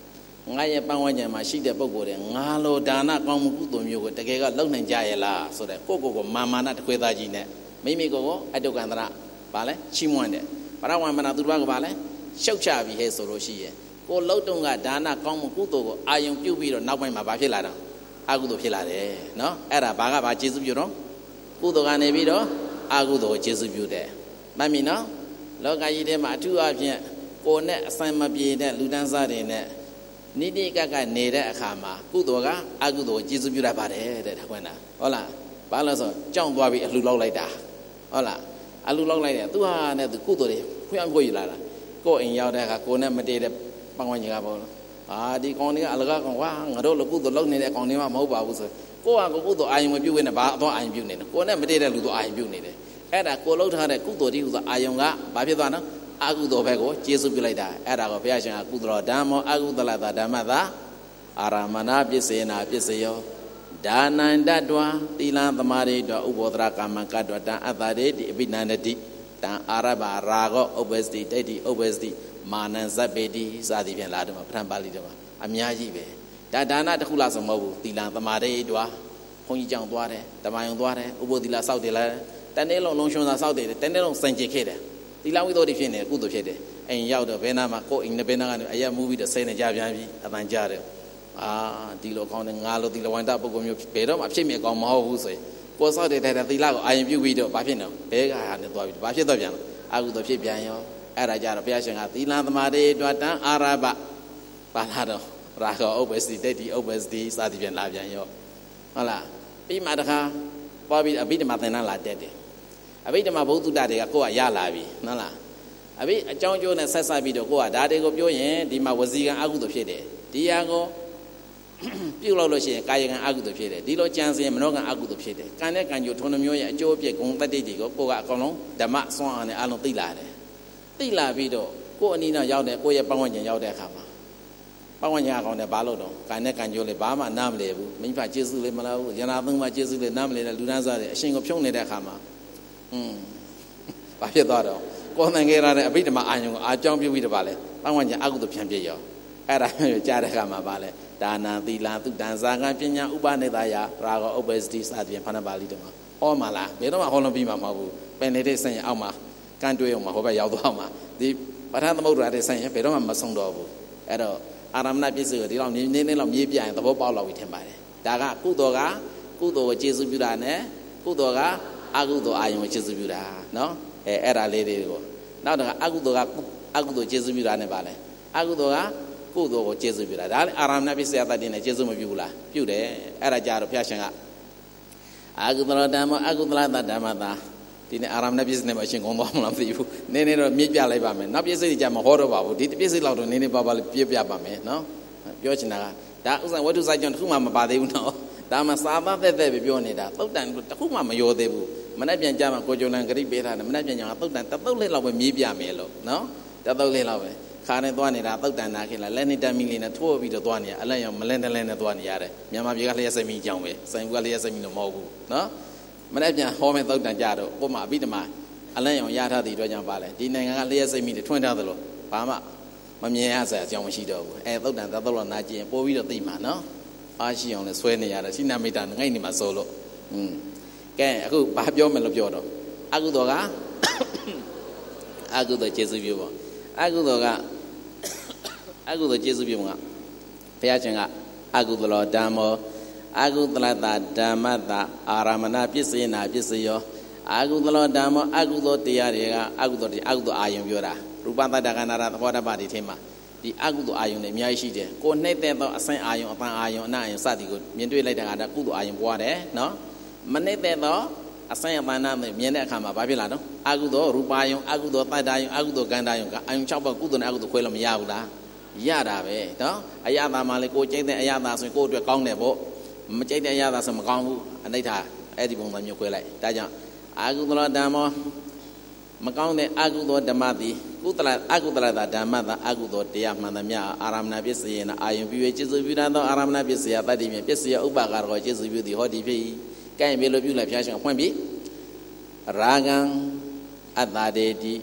ngā ye pāngwaña mā shī te poko re ngā lo dāna kāng mū kūtō miyō ko te kē kā lau nāng jā ye lā so re kō māmāna te kwe tā jī ne mimi ko atu kāntara bā le chī muan de parā wān mana tu rā ko bā le shok chā bī he so lo shī ye ko lau tōng kā dāna kāng mū kūtō ko āyōng pyū bī ro nāk pai mā bā phit lā rā ā kūtō phit lā de no ā rā bā kā bā jē sū pyū ro kūtō kā ne bī ro ā kūtō ko jē sū pyū de mā mī noလောကကြီးထဲမှာအထူးအဖြင့်ကိုယ်နဲ့အဆိုင်မပြေတဲ့လူတန်းစားတွေနဲ့နိတိကကနေတဲ့အခါမှာကုသိုလ်ကအကုသိုလ်ကျေစုပြုတတ်ပါတယ်တဲ့ထောက်ခွန်းတာဟုတ်လားဘာလို့ဆိုကြောင်းသွားပြီးအလှလောက်လိုက်တာဟုတ်လားအလှလောက်လိုက်တယ်သူဟာနဲ့သူကုသိုလ်တွေဖွင့်ဖွင့်ယူလာတာကိုယ်အိမ်ရောက်တဲ့အခါကိုယ်နဲ့မတည့်တဲ့ပန်းဝန်းကြီးကပေါ့ဒီကောင်တွေကအလကားကောင်ဝါငါတို့လည်းကုသိုလ်လုပ်နေတဲ့ကောင်တွေမှမဟုတ်ပါဘူးဆိုကိုယ့်ဟာကုသိုလ်အာရုံမပြုတ်ဝင်နဲ့ဘာအတော့အာရုံပြုတ်နေတယ်ကိုယ်နဲ့မတည့်တဲ့လူတို့အာရုံပြုတ်နေတယ်အဲ့ဒါကိုလှုပ်ထားတဲ့ကုသိုလ်တိဟုဆိုအာယုံကဘာဖြစ်သွားနော်အကုသိုလ်ဘက်ကိုကျေစုပြုလိုက်တာအဲ့ဒါကိုဘုရားရှင်ကကုသိုလ်ဓမ္မောအကုသလတာဓမ္မတာအာရမဏပစ္စေနာပစ္စယောဒါနန္တတွာသီလသမာဓိတွာဥပောဒရကာမကတ္တတံအတ္တရေတိအဘိနန္တိတံအာရဘရာဂောဥပ္ပစတိဒိဋ္ဌိဥပ္ပစတိမာနံဇပ္ပေတိစသည်ဖြင့်လာတယ်မှာပဋ္ဌာန်းပါဠိတော်မှာအများကြီးပဲဒါနတစ်ခုလားဆိုမဟုတ်ဘူးသီလသမာဓိတွာဘုန်းကြီးကြောင့်သွားတယ်ဓမ္မယုံသွားတယ်ဥပုသီလစောက်တယ်လားတနေ့လုံးလုံးရှုံးသာစောက်တယ်တနေ့လုံးစင်ကြင်ခဲ့တယ်သီလဝိသုဒ္ဓိဖြစ်နေကုသိုလ်ဖြစ်တယ်အိမ်ရောက်တော့ဘယ်နာမှာကိုယ်အိမ်နဲ့ဘယ်နာကနေအရက်မူးပြီးတော့ဆဲနေကြပြန်ပြီအပန်းကြတယ်ဒီလိုကောင်းတယ်ငါလိုသီလဝန္တပုဂ္ဂိုလ်မျိုးဘယ်တော့မှဖြစ်မြဲကောင်းမဟုတ်ဘူးဆိုရင်ကိုယ်စောက်တဲ့သီလကိုအာရုံပြုပြီးတော့ဘာဖြစ်နေဘဲကဟာနဲ့သွားပြီးဘာဖြစ်တော့ပြန်အကုသိုလ်ဖြစ်ပြန်ရောအဲ့ဒါကြတော့ဘုရားရှင်ကသီလသမာဓိတွာတန်အာရဘပါလာတော့ရာဂောဥပ္ပစတိဒိဋ္ဌိဥပ္ပစတိစသည်ဖြင့်လာပြန်ရောဟုတ်လားပြီးမှတခါပေါ်ပြီးအဘိဓမ္မာသင်္นานလာတက်တယ်အဘိဓမ္မာဘုဒ္ဓတွေကကိုယ်ကရလာပြီနော်လားအဘိအကြောင်းကျိုးနဲ့ဆက်ဆက်ပြီးတော့ကိုယ်ကဒါတွေကိုပြောရင်ဒီမှာဝစီကံအကုသိုလ်ဖြစ်တယ်ဒီဟာကိုပြုတ်လောက်လို့ရှိရင်ကာယကံအကုသိုလ်ဖြစ်တယ်ဒီလိုကြံစည်မနောကံအကုသိုလ်ဖြစ်တယ်ကံနဲ့ကံကြိုထုံနှမျိုးရဲ့အကျိုးအပြည့်ဂုဏ်တတ္တိတွေကိုကိုယ်ကအကောင်လုံးဓမ္မဆွမ်းအားနဲ့အလုံးသိလာတယ်သိလာပြီးတော့ကိုယ်အနည်းနဲ့ရောက်တယ်ကိုယ့်ရဲ့ပတ်ဝန်းကျင်ရောက်တဲ့အခါမှာပတ်ဝန်းကျင်အကောင်နဲ့ဘာလို့တော့ကံနဲ့ကံကြိုးလေးဘာမှနားမလည်ဘူးမိဖကျေးဇူးလေးမလားဘူးယနာသုံးပါးကျေးဇူးလေးနားမလည်တဲ့လူတန်းစားတွေအရှင်ကိုဖြုံးနေတဲ့အခါမှာဘာဖြစ်သွားတော့ကိုယ်နိုင်ခဲ့ရတဲ့အဘိဓမ္မာအာယုံကိုအာကြောင်းပြုပြီးတော့ဗာလဲပတ်ဝန်းကျင်အကုသိုလ်ဖြန့်ပြရောအဲ့ဒါမျိုးကြားတဲ့အခါမှာဗာလဲဒါနသီလသုတ္တံဇာကံပညာဥပနိဒာယရာဂောဥပ္ပစတိစသည်ဖြင့်ဖဏပါဠိတော်မှာဟောမှာလားဘယ်တော့မှဟောလုံးပြီးမှာမဟုတ်ဘူးပင်နေတဲ့ဆင်ရအောက်မှာကန့်တွေးအောင်မှာဟောဘက်ရောက်သွားမှာဒီပဋ္ဌာန်းသမုဒ္ဒရာတဲ့ဆင်ရဘယ်တော့မှမဆုံးတော့ဘူးအဲ့တော့အာရမဏပစ္စည်းကိုဒီလောက်နည်းနည်းလောက်မြေးပြရင်သဘောပေါက်လောက်ပြီးထင်ပါတယ်ဒါကကုသိုလ်ကိုကျေစုပြုတာနဲ့ကုသိုလ်ကအကုသိုလ်အာယုံကိုကျေစုပြုတာနော်အဲ့ဒါလေးတွေကိုနောက်တော့အကုသိုလ်ကအကုသိုလ်ကျေစုပြုတာနဲ့ပါလဲအကုသိုလ်ကကုသိုလ်ကိုကျေစုပြုတာဒါလည်းအာရမဏပစ္စည်းအတ္တိနဲ့ကျေစုမပြုဘူးလားပြုတယ်အဲ့ဒါကြတော့ဘုရားရှင်ကအကုသိုလ်ဓမ္မအကုသိုလ်ဓမ္မသာဒီနေ့အာရမဏပစ္စည်းနဲ့အရှင်ကုန်းသွားမလားမသိဘူးနည်းနည်းတော့မြင့်ပြလိုက်ပါမယ်နောက်ပစ္စည်းကြမှာဟောတော့ပါဘူးဒီပစ္စည်းလောက်တော့နည်းနည်းပါပါလေးပြပါမယ်နော်ပြောချင်တာကဒါဥစ္စာဝတ္ထုစာကြောင့်တစ်ခုမှမပါသေးဘူးနော်ဒါမှစာသားသက်သက်ပဲပြောနေတာသုတ်တန်တစ်ခုမှမရောသေးဘူးမနေ့ပြန်ကြမှာကိုကြုံလန်ဂရိပေးထားတယ်မနေ့ပြန်ကြမှာသုတ်တန်တသုတ်လေးလောက်ပဲမြေးပြမယ်လို့နော်တသုတ်လေးလောက်ပဲခါနဲ့သွားနေတာသုတ်တန်နာခင်လားလက်နဲ့တမီလေးနဲ့ထိုးပြီးတော့သွားနေရအလက်ရောမလဲနဲ့သွားနေရတယ်မြန်မာပြည်ကလျှက်စိတ်မီကြောင်ပဲဆိုင်ဘူးကလျှက်စိတ်မီလို့မဟုတ်ဘူးနော်မနေ့ပြန်ဟောမယ်သုတ်တန်ကြတော့ကိုမအဘိဓမ္မာအလက်ရောရထားတဲ့အတွက်ကြောင့်ပါလေဒီနိုင်ငံကလျှက်စိတ်မီတွေထွန်းထားသလိုဘာမှမမြင်ရစရာအကြောင်းမရှိတော့ဘူးသုတ်တန်တသုတ်လောက်နာကျင်ပို့ပြီးတော့သိမှာနော်အားရှိအောင်လဲဆွဲနေရတယ်စိနာမိတာငိုက်နေမှာစိုးလို့ကဲအခုဘာပြောမယ်လို့ပြောတော့အကုသိုလ်ကအကုသိုလ်ကျေစုပြုပေါ့အကုသိုလ်ကျေစုပြုမှာဘုရားရှင်ကအကုသိုလ်ဓမ္မောအကုသလတဓမ္မတအာရမဏပစ္စေနာပစ္စယောအကုသိုလ်ဓမ္မောအကုသိုလ်တရားတွေကအကုသိုလ်အာယုံပြောတာရူပတတ္တကနာရသဘောတပ္ပတိထဲမှာဒီအကုသိုလ်အာယုံတွေအများကြီးရှိတယ်ကိုနှိမ့်တဲ့သောအဆင့်အာယုံအပန်းအာယုံအနအာယုံစသည်ကိုမြင်တွေ့လိုက်တဲ့အခါကုသိုလ်အာယုံပွားတယ်နော်မနှိမ့်တဲ့သောအဆင့်အပန်းနာမြင်တဲ့အခါမှာဘာဖြစ်လာတော့အကုသိုလ်ရူပအာယုံအကုသိုလ်တတ္တအာယုံအကုသိုလ်ကန္တာအာယုံကအာယုံ6ပါးကုသိုလ်နဲ့အကုသိုလ်ခွဲလို့မရဘူးလားရတာပဲနော်အယတာမှလည်းကိုကြိတ်တဲ့အယတာဆိုရင်ကိုအတွက်ကောင်းတယ်ပေါ့မကြိတ်တဲ့အယတာဆိုမကောင်းဘူးအနိဋ္ဌအဲ့ဒီပုံစံမျိုးခွဲလိုက်ဒါကြောင့်အကုသိုလ်ဓမ္မောမကောင်းတဲ့အကုသိုလ်ဓမ္မသည်အကုသလတာဓမ္မသာအကုသိုလ်တရားမှန်သမျှအာရမဏပစ္စယေနအာယုံပြု၍ကျေစုပြုတတ်သောအာရမဏပစ္စယတတ္တိမြင်ပစ္စယဥပကာရကိုကျေစုပြုသည်ဟောဒီဖြစ်၏ကဲ့ဘယ်လိုပြုလဲဖျားရှင်ဖွင့်ပြီးရာဂံအတ္တဒေတိ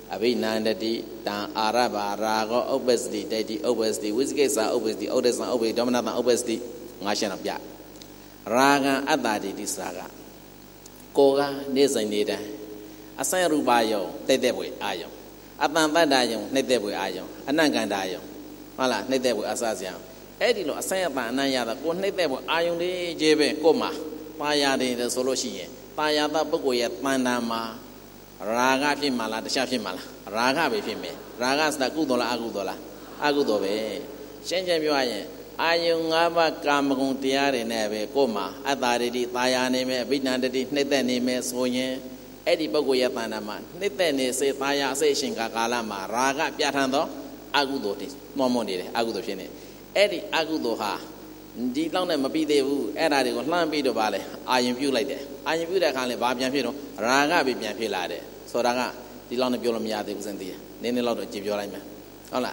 Abhinandati, Dan Araba, Rago, obesity, Deity, obesity, Wizgesa, obesity, Odesan, obesity, Dominata, obesity, Nashan of Ya. Raga, Adadi, Saga. Koga, Nesanida. Asai Rubayo, Tedewe, Ayo. Atambadayo, Nedewe, Ayo. Anangandayo. Mala, Nedewe, Asasian. Edilo, Asayapa, Nayada, Nedewe, Ayo, Jebe, Koma, Paya de Soloshi, Payada, Bogoya, Mandama. Raga Fimala, the Shafimala, Raga Bifime, Ragas da Gudola Agudobe, Shenjabuaye, Ayungaba Kamaguntiare Neve, Koma, Adari, Tayaneme, Binandati, Netanime, Soye, Eddie Bogoya Panama, Netane, say Taya, say Shinka Kalama, Raga Piatando, Agudotis, Momoni, Agudofine, Eddie Agudoha, D. Long be the woo, Edadi, Lambido Valley, I impute like that. I impute that kind of Babian, Raga Bibian Pilade. So Raga, the Lona Biolomia, the Uzandia, then a lot of Gibiolima. Hola.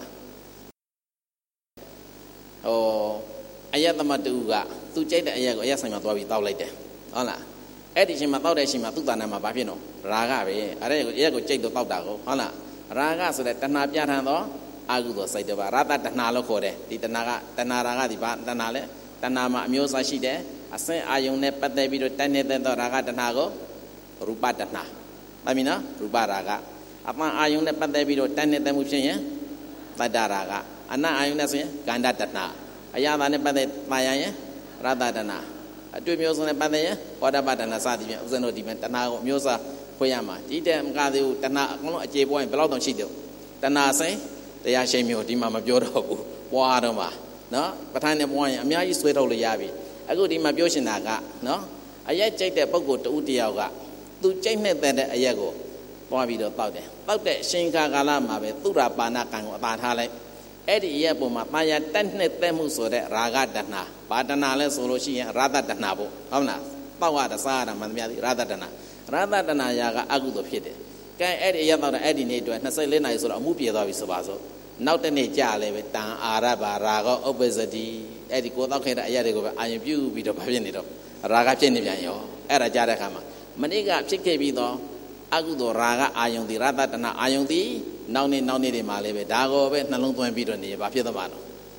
Oh, Ayatamaduga, to check the Ayago, yes, I'm not without later. Hola. Edition Matau, Shima, Tutanama Babino, Raga, I go check the Taudago. Hola. Raga, so that Tanapiano, Agudo, say the Rata Tanalo Code, the Tanaraga, the Tanale, Tanama, Musa Shide, I say Ayone Patabi, Tanet, the Raga Tanago, Rupatana. Amina, Rubaraga. Upon Ayune Patabi, Tanet, the Mushia, Padaraga. Anna Ayunas, Gandatana. Ayana Padet Maya, Radadana. A 2 years on a Padaya, or about an Asadi, Zeno Diventana, Musa, Poyama, Titem Gadu, Tana, a J boy, Pelodon Shido. Tana say, they are shame you, Dimama Biodo, Wadoma. No, but I never want a mere sweat all the Yavi. I go to my Bioshinaga, no? I yet check the Pogo to Utiaga. To change that a yago. Bobido Paude. Paude, Shinka Galama, Tura Panakan, Batale. Eddie Yabuma, Maya, Tentnet Temuso, Raga Dana, Badanale Soloshi, rather than Nabo. Omna, Pawa the Sada, Mamia, rather than Yaga Agudo Pite. Can Eddie Yabba Eddie Nato and Selena is a movie of Visabazo. Not the Nejale with Dan Araba, Raga, obesity, Eddie Kodaka, Yadigo, I view with a pavinito. Raga Cheniano, Era Jarakama. Maniga Chikebido, Agudo Raga, Ayon the Rata than Ayon the Noni de Maleve, Dago, Nalunto and Bidoni, Bapidamano.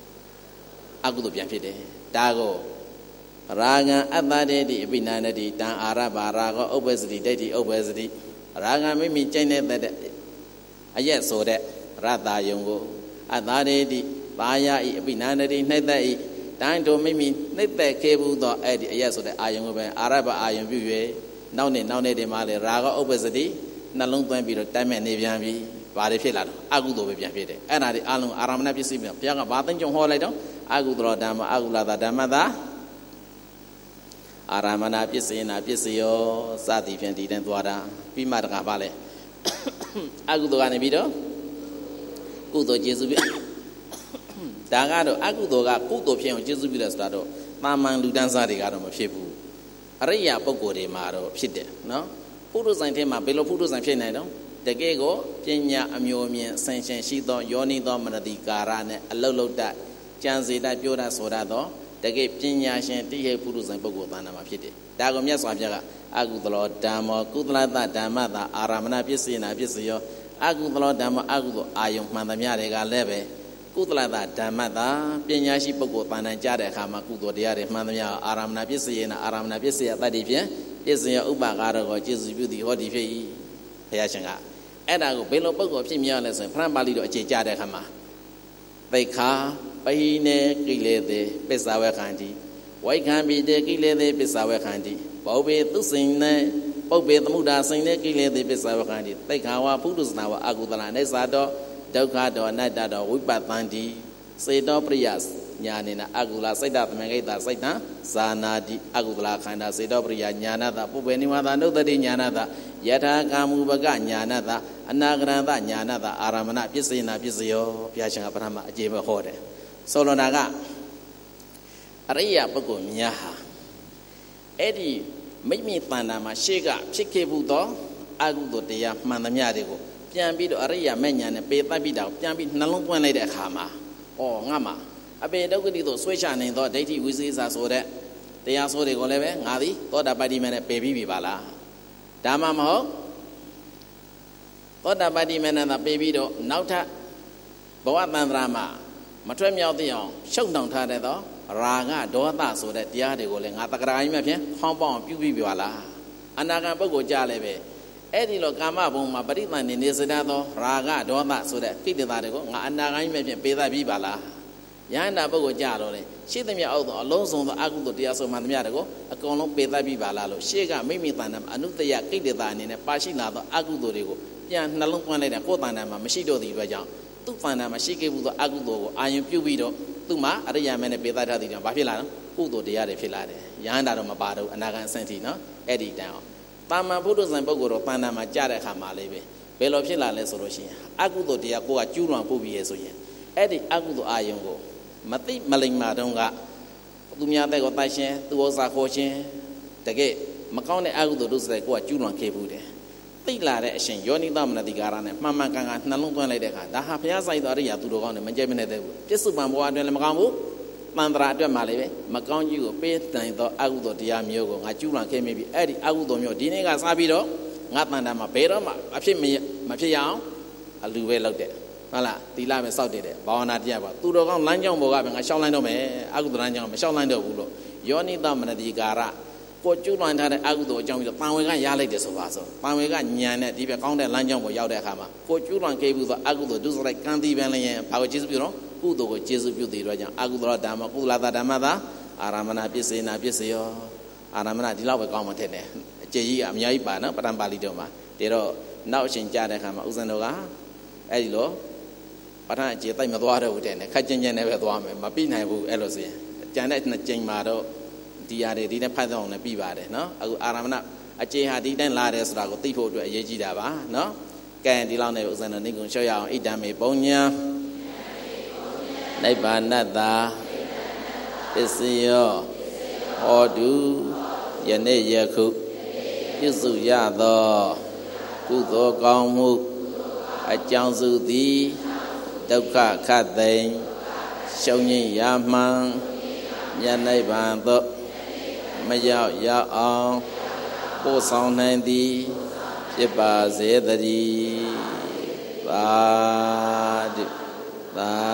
Agudo Bianfide, Dago Raga, Abade, the Binanadi, Dan Araba, Raga, obesity, Daddy, obesity. Raga made me change that. I yes, so that Rata Yongo, Adade, Baya, Binanadi, Neda, time to make me let that cable dot at yes, so that Ayon, Araba, Ayon Vue. Now de Male, Raga, obesity, Nalung to be the time and Navian, Badifila, Agudo Biafide, and I Alum Aramana Pisima, Pianga Batin, John Holiday, Agudro Dama, Agulada Damada Aramana Pisina, Pisio, Sati, Fenti, and Tuada, Pimata Valley, Agudo Anibido, Kudo Jesu, Dagado, Agudoga, Kudo Pian, Jesu Stado, Mama Ludanza de Gadam of Shebu. Aria Pogo de Maro, Pide, no? Pudos and Tema, Bello Pudos and Piano, the Gego, Pena, Amiomi, Sanchez, Shido, Yoni Domanadi, Garane, a Lolo that, Janzi, that Yoda Sodado, the Gay Pena, Shanty, Pudos and Pogo, Panama Pide. Dagomias Wajaga, Agudlo, Damo, Kudla, Damada, Aramana Pisina, Pisio, Agudlo, Damo, Agudo, Ayum, Mandamiaga, Leve. Kudla Damada, Penyashi Pogo, Panajare, Hamakudo, Diare, Mandamia, Aramna Pisina, Aramna Pisia, Badivia, Pisia Ubagaro, Jesus Beauty, Hodifi, Payashanga. And I go below Pogo, Pimialas, and Prambalido, Chijade Hama. They car, Pahine, Gile, Pesawa Candy. Why can't be the Gile, Pesawa Candy? Bobby, to sing, Bobby, the Muda, sing the Gile, Pesawa Candy. They kawa Pudus now, Agudala, Nesado. Dokado, Nadado, Wipatandi, Sedo Prias, Yanina, Agula, Sedat, Megata, Satan, Sanadi, Agula, Kanda, Sedo Pria, Yanada, Pubenimada, Nodadi, Yanada, Yeta, Kamubaga, Yanada, Anagranda, Yanada, Aramana, Pisina, Pisio, Piachanga Brahma, Jiba Hode. Solonaga Aria Pogo, Yaha Eddie, make me Panama, Shiga, Chikebudo, Agudo, Dea, Mandamiadigo. Piambido Aria Mania and Pay Babida, Piambi Nalung Lady Hama, or Ngama. A bed of the switch and in the deity wizards are so that they are so they go leve, Nadi, thought about him and a baby Vivala. Dama Maho သောတာပတ္တိမနတပေးပြီးတော့နောက်ထပ်ဘဝတန္တရာမှာမထွက်မြောက်သေးအောင်ရှုပ်နှောင်ထားတဲ့သောရာဂဒေါသဆိုတဲ့တရားတွေကိုလည်းငါတက္ကရာကြီးမှဖြင့်ဟောင်းပေါင်းပြုပြီးပါလားအနာဂံပုဂ္ဂိုလ်ကြလည်းပဲအဲ့ဒီလိုကာမဘုံမှာပရိသန္တိနေစတဲ့သောရာဂဒေါသဆိုတဲ့ကိလေသာတွေကိုငါအနာဂံကြီးမှဖြင့်ပေးသပြီးပါလားယန္တာပုဂ္ဂိုလ်ကြတော့လေရှိသမျှအောက်သောအလုံးစုံသောအကုသိုလ်တရားဆုံးမှန်သမျှတွေကိုအကုန်လုံးပေးသပြီးပါလားလို့ရှေ့ကမိမိတဏ္ဍာမှာအနုတ္တယကိလေသာအနေနဲ့ပါရှိလာသောအကုသိုလ်တွေကိုပြန်နှလုံးသွင်းလိုက်တဲ့ကိုယ်တဏ္ဍာမှာမရှိတော့တဲ့အတွက်ကြောင့်သူ့တဏ္ဍာမှာရှိခဲ့မှုသောအကုသိုလ်ကိုအာရုံပြုပြီးတော့သူ့မှာအရိယာမင်းနဲ့ပေးသထားတဲ့ကြောင့်ဘာဖြစ်လာလဲကုသိုလ်တရားတွေဖြစ်လာတယ်ယန္တာတော့မပါတော့အနာဂံအဆင့်ထိနော်အဲ့ဒီတန်အောင်တာမန်ဘုဒ္ဓဇံပုဂ္ဂိုလ်တော့တဏ္ဍာမှာကြားတဲ့အခါမှာလေးပဲဘယ်လိုဖြစ်လာလဲဆိုလို့ရှိရင်အကုသိုလ်တရားကိုကကျူးလွန်ပို့ပြီးရဆိုရင်အဲ့ဒီအကုသိုလ်အာယုံကိုမသိမလိမ္မာတုန်းကသူများတဲ့ကိုတိုက်ရှင်သူဥစ္စာခေါ်ခြင်းတကယ်မကောင်းတဲ့အကုသိုလ်တို့စတဲ့ကိုကကျူးလွန်ခဲ့ဘူးတယ်သိလာတဲ့အရှင်ယောနိသမနတိကာရနဲ့မှန်မှန်ကန်ကန်နှလုံးသွင်းလိုက်တဲ့အခါဒါဟာဘုရားဆိုင်တော်အရိယာသူတော်ကောင်းတယ်မကြိုက်မနဲ့တဲ့ဘူးပြစ္ဆုတ်ပံဘဝအတွင်းလည်းမကောင်းဘူးတန်ត្រာအတွက်မှလည်းပဲမကောင်းကြီးကိုပေးတိုင်သောအကုသိုလ်တရားမျိုးကိုငါကျူးလွန်ခဲ့မိပြီအဲ့ဒီအကုသိုလ်မျိုးဒီနေ့ကစပြီးတော့ငါတန်တာမှာဘယ်တော့မှအဖြစ်မဖြစ်ရအောင်အလူပဲလုပ်တဲ့ဟုတ်လားသီလပဲစောင့်တည်တယ်ဘာဝနာတရားပါသူတော်ကောင်းလမ်းကြောင်းပေါ်ကပဲငါရှောက်လိုက်တော့မယ်အကုသိုလ်လမ်းကြောင်းမရှောက်လိုက်တော့ဘူးလို့ယောနိသမနတိကာရကိုကျူးလွန်ထားတဲ့အကုသိုလ်အကြောင်းပြီးတော့တန်ဝေကရလိုက်တယ်ဆိုပါဆိုတန်ဝေကညံတဲ့ဒီပဲကောင်းတဲ့လမ်းကြောင်းပေါ်ရောက်တဲ့အခါမှာကိုကျူးလွန်ခဲ့ဘူးဆိုအကုသိုလ်ဒုစရိုက်ကံတိပင်လည်းရင်ဘာကိုကျေးဇူးပြုတော့ကုသိုလ်ကိုကျေးဇူးပြုတဲ့အတွက်ကြောင့်အကုသိုလ်ဓမ္မကုသလတာဓမ္မသာအာရမဏပစ္စေနာပစ္စယောအာရမဏဒီလောက်ပဲကောင်းမှထင်တယ်အကျေကြီးကအများကြီးပါနော်ပဋ္ဌာန်းပါဠိတော်မှာဒါတော့နောက်အရှင်ကြားတဲ့အခါမှာဥစ္စံတော်ကအဲ့ဒီလိုပဋ္ဌာန်းအကျေတိုက်မသွားတော့ဘူးတဲ့ခက်ချင်းချင်းနဲ့ပဲသွားမယ်မပြီးနိုင်ဘူးအဲ့လိုဆိုရင်ကြံတဲ့နှစ်ကြိမ်မှာတော့ဒီရတယ်ဒီနဲ့ဖတ်တော့လည်းပြီးပါတယ်နော်အခုအာရမဏအကျေဟာဒီတိုင်းလာတယ်ဆိုတာကိုသိဖို့အတွက်အရေးကြီးတာပါနော်ကဲဒီလောက်နဲ့ဥစ္စံတော်နိဂုံလျှော့ရအောင်ဣဒ္ဓမေပုံညာနိဗ္ဗာနတ္တာပစ္စယောဟောတုယနေ့ယခုပြုစုရသောကုသိုလ်ကောင်းမှုအကြောင်းစုသည်ဒုက္ခခတ်သိမ်းရှုံးငြိမ်းရမှန်မြတ်နိဗ္ဗာန်သို့မရောက်ရောက်အောင်ပို့ဆောင်နိုင်သည်ဖြစ်ပါစေတည်းသာဓုသာ